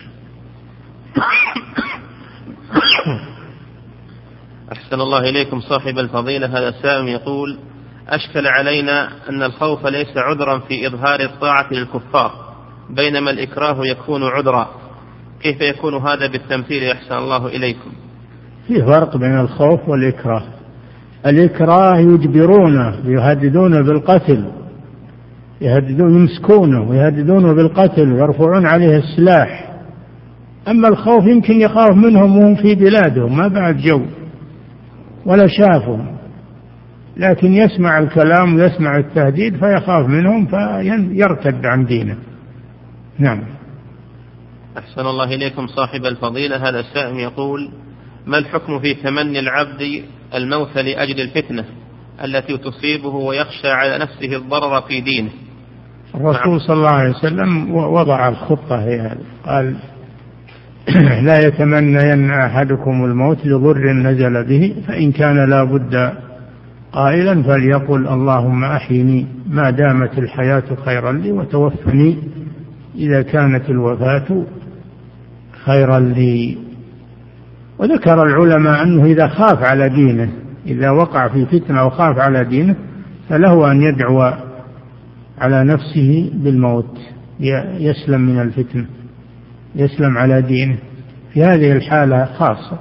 أحسن الله إليكم صاحب الفضيلة. هذا السائل يقول: أشكل علينا أن الخوف ليس عذرا في إظهار الطاعة للكفار، بينما الإكراه يكون عذرا، كيف يكون هذا بالتمثيل؟ أحسن الله إليكم. في فرق بين الخوف والإكراه. الإكراه يجبرونه، يهددونه بالقتل، يهددون يمسكونه ويهددونه بالقتل ويرفعون عليه السلاح. أما الخوف يمكن يخاف منهم وهم في بلادهم ما بعد جو ولا شافهم، لكن يسمع الكلام ويسمع التهديد فيخاف منهم فيرتد عن دينه. نعم. أحسن الله إليكم صاحب الفضيلة. هذا السائل يقول: ما الحكم في تمني العبد الموت لأجل الفتنة التي تصيبه ويخشى على نفسه الضرر في دينه؟ الرسول صلى الله عليه وسلم وضع الخطة هي هذه، قال: لا يتمنين أحدكم الموت لضر نزل به، فإن كان لا بد قائلا فليقل اللهم أحيني ما دامت الحياة خيرا لي، وتوفني إذا كانت الوفاة خيرا لي. وذكر العلماء أنه إذا خاف على دينه، إذا وقع في فتنة وخاف على دينه، فله أن يدعو على نفسه بالموت يسلم من الفتنة، يسلم على دينه في هذه الحالة خاصة.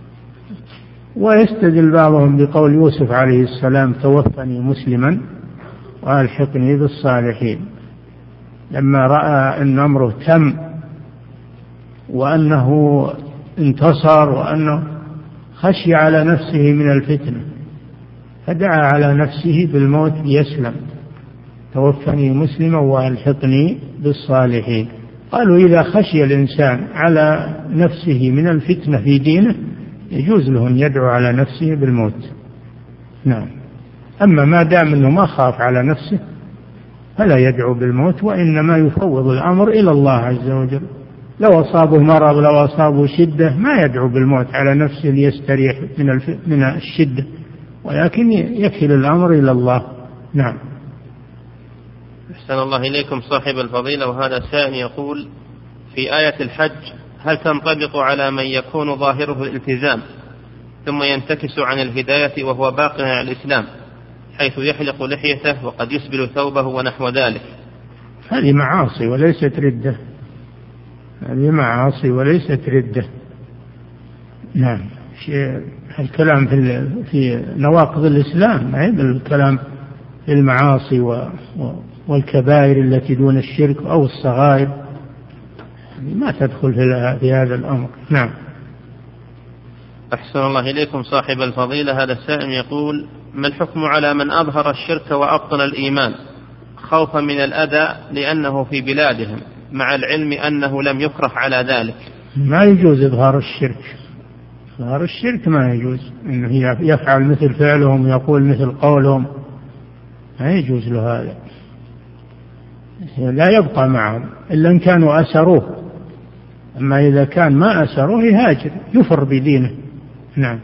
ويستدل بعضهم بقول يوسف عليه السلام: توفني مسلما وألحقني بالصالحين، لما رأى أن أمره تم وأنه انتصر وأنه خشي على نفسه من الفتنة فدعا على نفسه بالموت ليسلم: توفني مسلما وألحقني بالصالحين. قالوا إذا خشي الإنسان على نفسه من الفتنة في دينه يجوز له أن يدعو على نفسه بالموت. نعم. أما ما دام أنه ما خاف على نفسه فلا يدعو بالموت، وإنما يفوض الأمر إلى الله عز وجل. لو أصابه مرض، لو أصابه شدة، ما يدعو بالموت على نفسه ليستريح من من الشدة، ولكن يكل الأمر إلى الله. نعم. أحسن الله إليكم صاحب الفضيلة. وهذا سائل يقول: في آية الحج هل تنطبق على من يكون ظاهره الالتزام ثم ينتكس عن الهداية وهو باق على الإسلام، حيث يحلق لحيته وقد يسبل ثوبه ونحو ذلك؟ هذه معاصي وليست ردة، هذه معاصي وليست ردة. نعم. الكلام في في نواقض الإسلام، ما هي الكلام في المعاصي و والكبائر التي دون الشرك أو الصغائر، ما تدخل في هذا الأمر. نعم. أحسن الله إليكم صاحب الفضيلة. هذا السائل يقول: ما الحكم على من أظهر الشرك وأبطن الإيمان خوفا من الأذى لأنه في بلادهم، مع العلم أنه لم يكره على ذلك؟ ما يجوز إظهار الشرك. إظهار الشرك ما يجوز، إنه يفعل مثل فعلهم، يقول مثل قولهم، ما يجوز له هذا. لا يبقى معهم إلا إن كانوا أسروه، أما إذا كان ما أسروه يهاجر، يفر بدينه. نعم.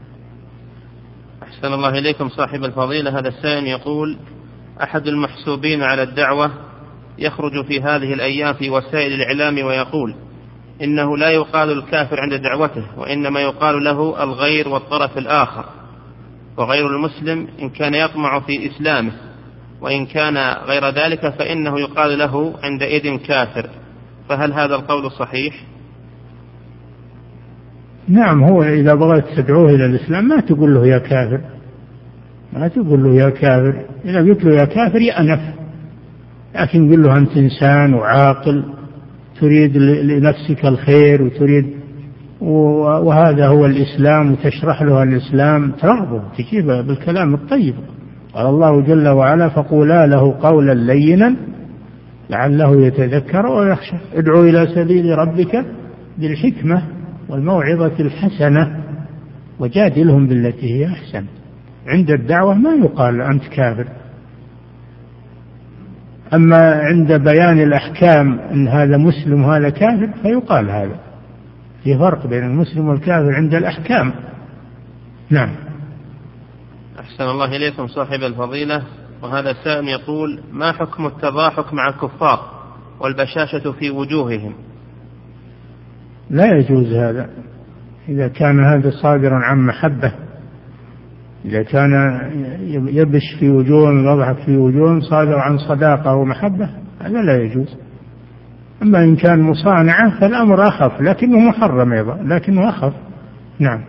أحسن الله إليكم صاحب الفضيلة. هذا السائل يقول: أحد المحسوبين على الدعوة يخرج في هذه الأيام في وسائل الإعلام ويقول إنه لا يقال الكافر عند دعوته، وإنما يقال له الغير والطرف الآخر، وغير المسلم إن كان يطمع في إسلامه، وإن كان غير ذلك فإنه يقال له عندئذ كافر، فهل هذا القول صحيح؟ نعم، هو إذا بغيت تدعوه إلى الإسلام ما تقول له يا كافر، ما تقول له يا كافر. إذا قلت له يا كافر يأنف، لكن قل له أنت إنسان وعاقل تريد لنفسك الخير وتريد، وهذا هو الإسلام، وتشرح له الإسلام، ترغبه، تجيبه بالكلام الطيب. قال الله جل وعلا فقولا له قولا لينا لعله يتذكر ويخشى. ادعو إلى سبيل ربك بالحكمة والموعظة الحسنة وجادلهم بالتي هي أحسن. عند الدعوة ما يقال أنت كافر. أما عند بيان الأحكام أن هذا مسلم وهذا كافر فيقال هذا. في فرق بين المسلم والكافر عند الأحكام. نعم. أحسن الله إليكم صاحب الفضيلة. وهذا سائل يقول ما حكم التضاحك مع الكفار والبشاشة في وجوههم؟ لا يجوز هذا إذا كان هذا صادرا عن محبة. إذا كان يبش في وجوههم ويضحك في وجوههم صادر عن صداقة ومحبة هذا لا يجوز. أما إن كان مصانعة فالأمر أخف، لكنه محرم أيضا، لكنه أخف. نعم.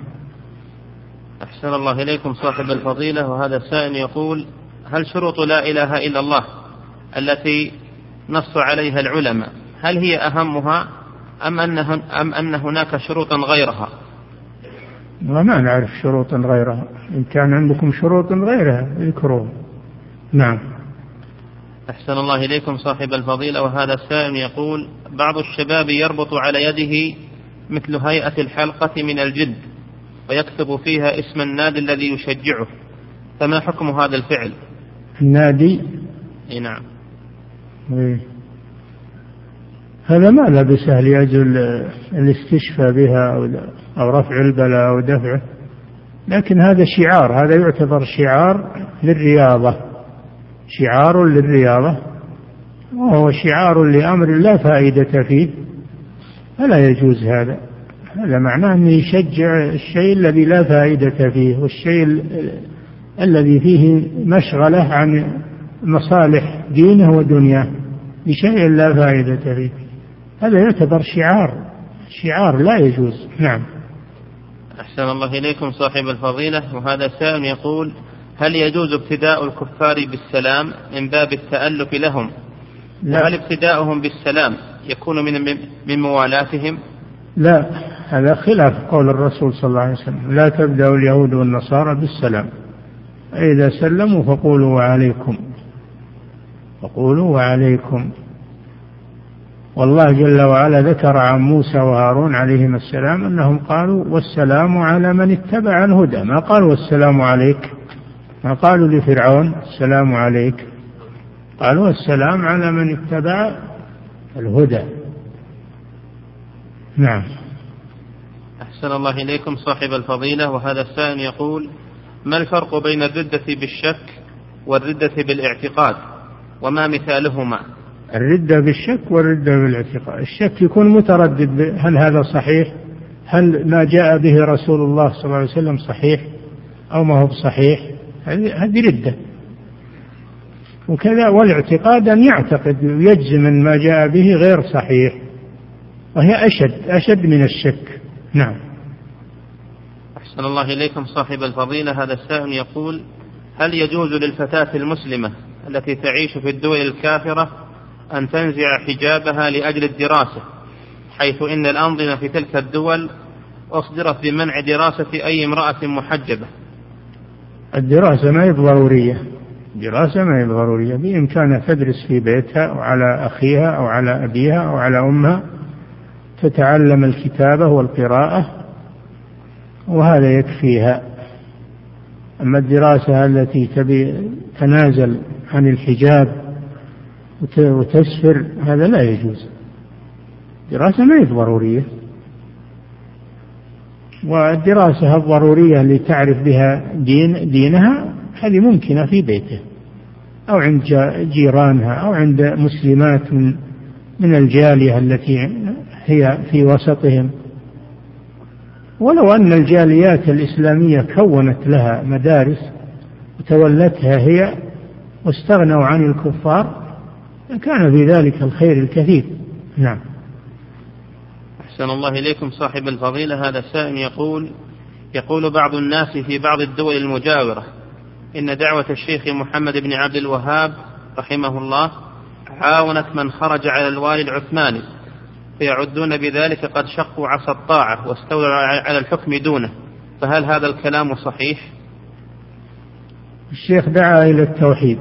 أحسن الله إليكم صاحب الفضيلة. وهذا سائل يقول هل شروط لا إله إلا الله التي نص عليها العلماء هل هي أهمها أم أن, أم أن هناك شروطا غيرها؟ وما نعرف شروطا غيرها. إن كان عندكم شروط غيرها اذكروها. نعم. أحسن الله إليكم صاحب الفضيلة. وهذا السائل يقول بعض الشباب يربط على يده مثل هيئة الحلقة من الجلد ويكتب فيها اسم النادي الذي يشجعه، فما حكم هذا الفعل؟ النادي؟ إيه نعم. إيه. هذا ما لا بأس لأجل الاستشفاء بها أو رفع البلاء أو دفعه، لكن هذا شعار، هذا يعتبر شعار للرياضة، شعار للرياضة، وهو شعار لأمر لا فائدة فيه، فلا يجوز هذا. هذا معناه أنه يشجع الشيء الذي لا فائدة فيه، والشيء الذي فيه مشغلة عن مصالح دينه ودنياه بشيء لا فائدة فيه، هذا يعتبر شعار، شعار لا يجوز. نعم. أحسن الله إليكم صاحب الفضيلة. وهذا سائل يقول هل يجوز ابتداء الكفار بالسلام من باب التألف لهم؟ وهل ابتداؤهم بالسلام يكون من من موالاتهم؟ لا، هذا خلاف قول الرسول صلى الله عليه وسلم لا تبدأ اليهود والنصارى بالسلام، إذا سلموا فقولوا وعليكم، فقولوا وعليكم. والله جل وعلا ذكر عن موسى وهارون عليهما السلام أنهم قالوا والسلام على من اتبع الهدى، ما قالوا والسلام عليك، ما قالوا لفرعون السلام عليك، قالوا السلام على من اتبع الهدى. نعم. أحسن الله إليكم صاحب الفضيلة. وهذا السائل يقول ما الفرق بين الردة بالشك والردة بالاعتقاد وما مثالهما؟ الردة بالشك والردة بالاعتقاد، الشك يكون متردد هل هذا صحيح، هل ما جاء به رسول الله صلى الله عليه وسلم صحيح أو ما هو بصحيح، هذه ردة. وكذا والاعتقاد أن يعتقد ويجزم أن ما جاء به غير صحيح، وهي أشد أشد من الشك. نعم. أحسن الله إليكم صاحب الفضيلة. هذا السائل يقول هل يجوز للفتاة المسلمة التي تعيش في الدول الكافرة أن تنزع حجابها لأجل الدراسة، حيث إن الأنظمة في تلك الدول أصدرت بمنع دراسة أي امرأة محجبة؟ الدراسة ما هي ضرورية، دراسة ما هي ضرورية، بإمكانها تدرس في بيتها أو على أخيها أو على أبيها أو على أمها، تتعلم الكتابة والقراءة وهذا يكفيها. أما الدراسة التي تبي تنازل عن الحجاب وتسفر هذا لا يجوز، دراسة ما هي ضرورية. والدراسة الضرورية اللي تعرف بها دين دينها هذه ممكنة في بيته، أو عند جيرانها أو عند مسلمات من من الجالية التي هي في وسطهم. ولو أن الجاليات الإسلامية كونت لها مدارس وتولتها هي واستغنوا عن الكفار كان في ذلك الخير الكثير. نعم. أحسن الله إليكم صاحب الفضيلة. هذا السائل يقول يقول بعض الناس في بعض الدول المجاورة إن دعوة الشيخ محمد بن عبد الوهاب رحمه الله عاونت من خرج على الوالي العثماني، فيعدون بذلك قد شقوا عصا الطاعة واستولوا على الحكم دونه، فهل هذا الكلام صحيح؟ الشيخ دعا إلى التوحيد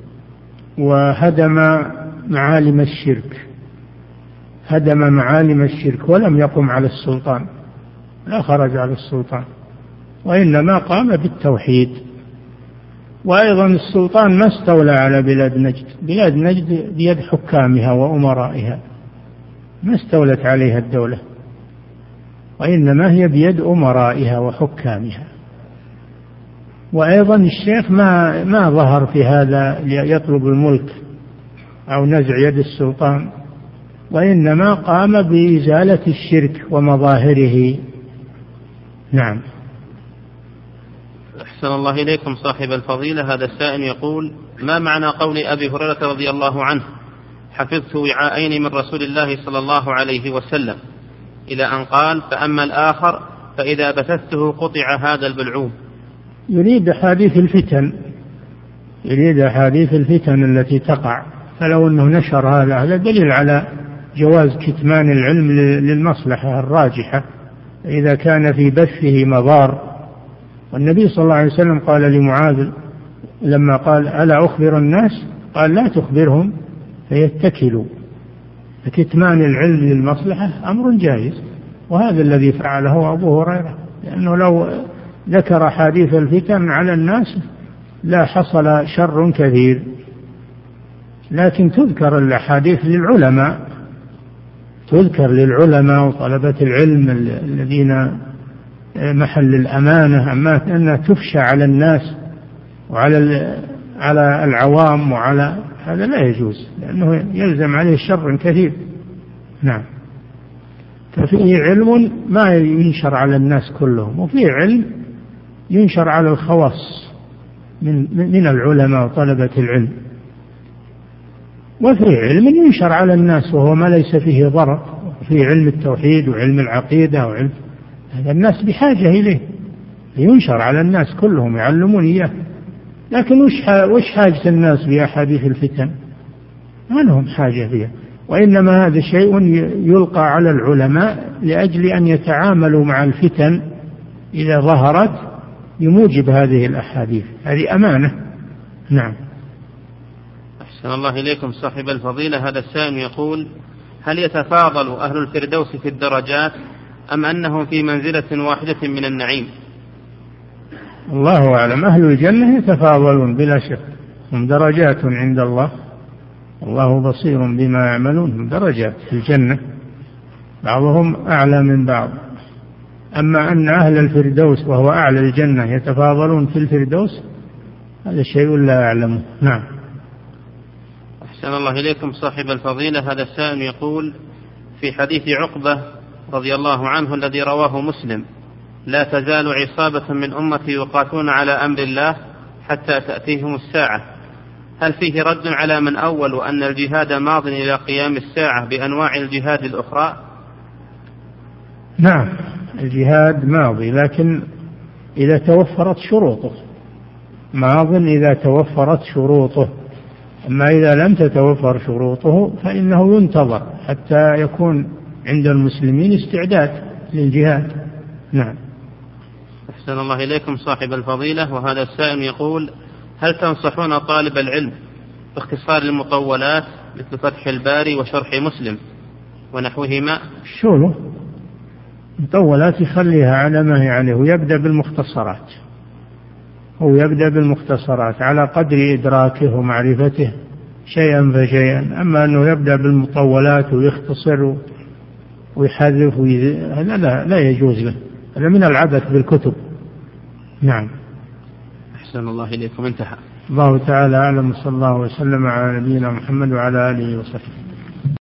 وهدم معالم الشرك، هدم معالم الشرك ولم يقم على السلطان، لا خرج على السلطان، وإنما قام بالتوحيد. وأيضا السلطان ما استولى على بلاد نجد، بلاد نجد بيد حكامها وأمرائها، ما استولت عليها الدولة، وإنما هي بيد أمرائها وحكامها. وأيضا الشيخ ما ما ظهر في هذا يطلب الملك أو نزع يد السلطان، وإنما قام بإزالة الشرك ومظاهره. نعم. أحسن الله إليكم صاحب الفضيلة. هذا السائل يقول ما معنى قول أبي هريرة رضي الله عنه حفظت وعاءين من رسول الله صلى الله عليه وسلم إلى أن قال فأما الآخر فإذا بثثته قطع هذا البلعوم؟ يريد حديث الفتن، يريد حديث الفتن التي تقع، فلو أنه نشر هذا هذا دليل على جواز كتمان العلم للمصلحة الراجحة إذا كان في بثه مضار. والنبي صلى الله عليه وسلم قال لمعاذ لما قال ألا أخبر الناس، قال لا تخبرهم فيتكلوا. فكتمان العلم للمصلحة أمر جائز، وهذا الذي فعله أبو هريرة، لأنه لو ذكر حديث الفتن على الناس لا حصل شر كثير. لكن تذكر الأحاديث للعلماء، تذكر للعلماء وطلبة العلم الذين محل الأمانة، أما أنها تفشى على الناس وعلى على العوام وعلى هذا لا يجوز، لأنه يلزم عليه شر كثير. نعم. ففيه علم ما ينشر على الناس كلهم، وفيه علم ينشر على الخواص من من العلماء وطلبة العلم، وفيه علم ينشر على الناس وهو ما ليس فيه ضرر، فيه علم التوحيد وعلم العقيدة وعلم هذا الناس بحاجة إليه، ينشر على الناس كلهم يعلمون إياه. لكن وش حاجة الناس بأحاديث الفتن؟ ما لهم حاجة فيها، وإنما هذا شيء يلقى على العلماء لأجل أن يتعاملوا مع الفتن إذا ظهرت بموجب هذه الأحاديث، هذه أمانة. نعم. أحسن الله إليكم صاحب الفضيلة. هذا السائل يقول هل يتفاضل أهل الفردوس في الدرجات أم أنهم في منزلة واحدة من النعيم؟ الله أعلم. أهل الجنة يتفاضلون بلا شك، هم درجات عند الله، الله بصير بما يعملون، هم درجات في الجنة بعضهم أعلى من بعض. أما أن أهل الفردوس وهو أعلى الجنة يتفاضلون في الفردوس هذا شيء لا أعلمه. نعم. أحسن الله إليكم صاحب الفضيلة. هذا السائل يقول في حديث عقبة رضي الله عنه الذي رواه مسلم لا تزال عصابة من أمتي يقاتلون على أمر الله حتى تأتيهم الساعة، هل فيه رد على من أول أن الجهاد ماض إلى قيام الساعة بأنواع الجهاد الأخرى؟ نعم، الجهاد ماضي، لكن إذا توفرت شروطه، ماض إذا توفرت شروطه، أما إذا لم تتوفر شروطه فإنه ينتظر حتى يكون عند المسلمين استعداد للجهاد. نعم. أحسن الله إليكم صاحب الفضيلة. وهذا السائل يقول هل تنصحون طالب العلم باختصار المطولات مثل فتح الباري وشرح مسلم ونحوهما؟ شو له مطولات يخليها على ما هي عليه ويبدأ بالمختصرات، هو يبدأ بالمختصرات على قدر إدراكه ومعرفته شيئا فشيئا. أما أنه يبدأ بالمطولات ويختصر ويحذف هذا لا, لا يجوز له، هذا من العبث بالكتب. نعم. أحسن الله إليكم. انتهى. الله تعالى أعلم، صلى الله وسلم على نبينا محمد وعلى آله وصحبه.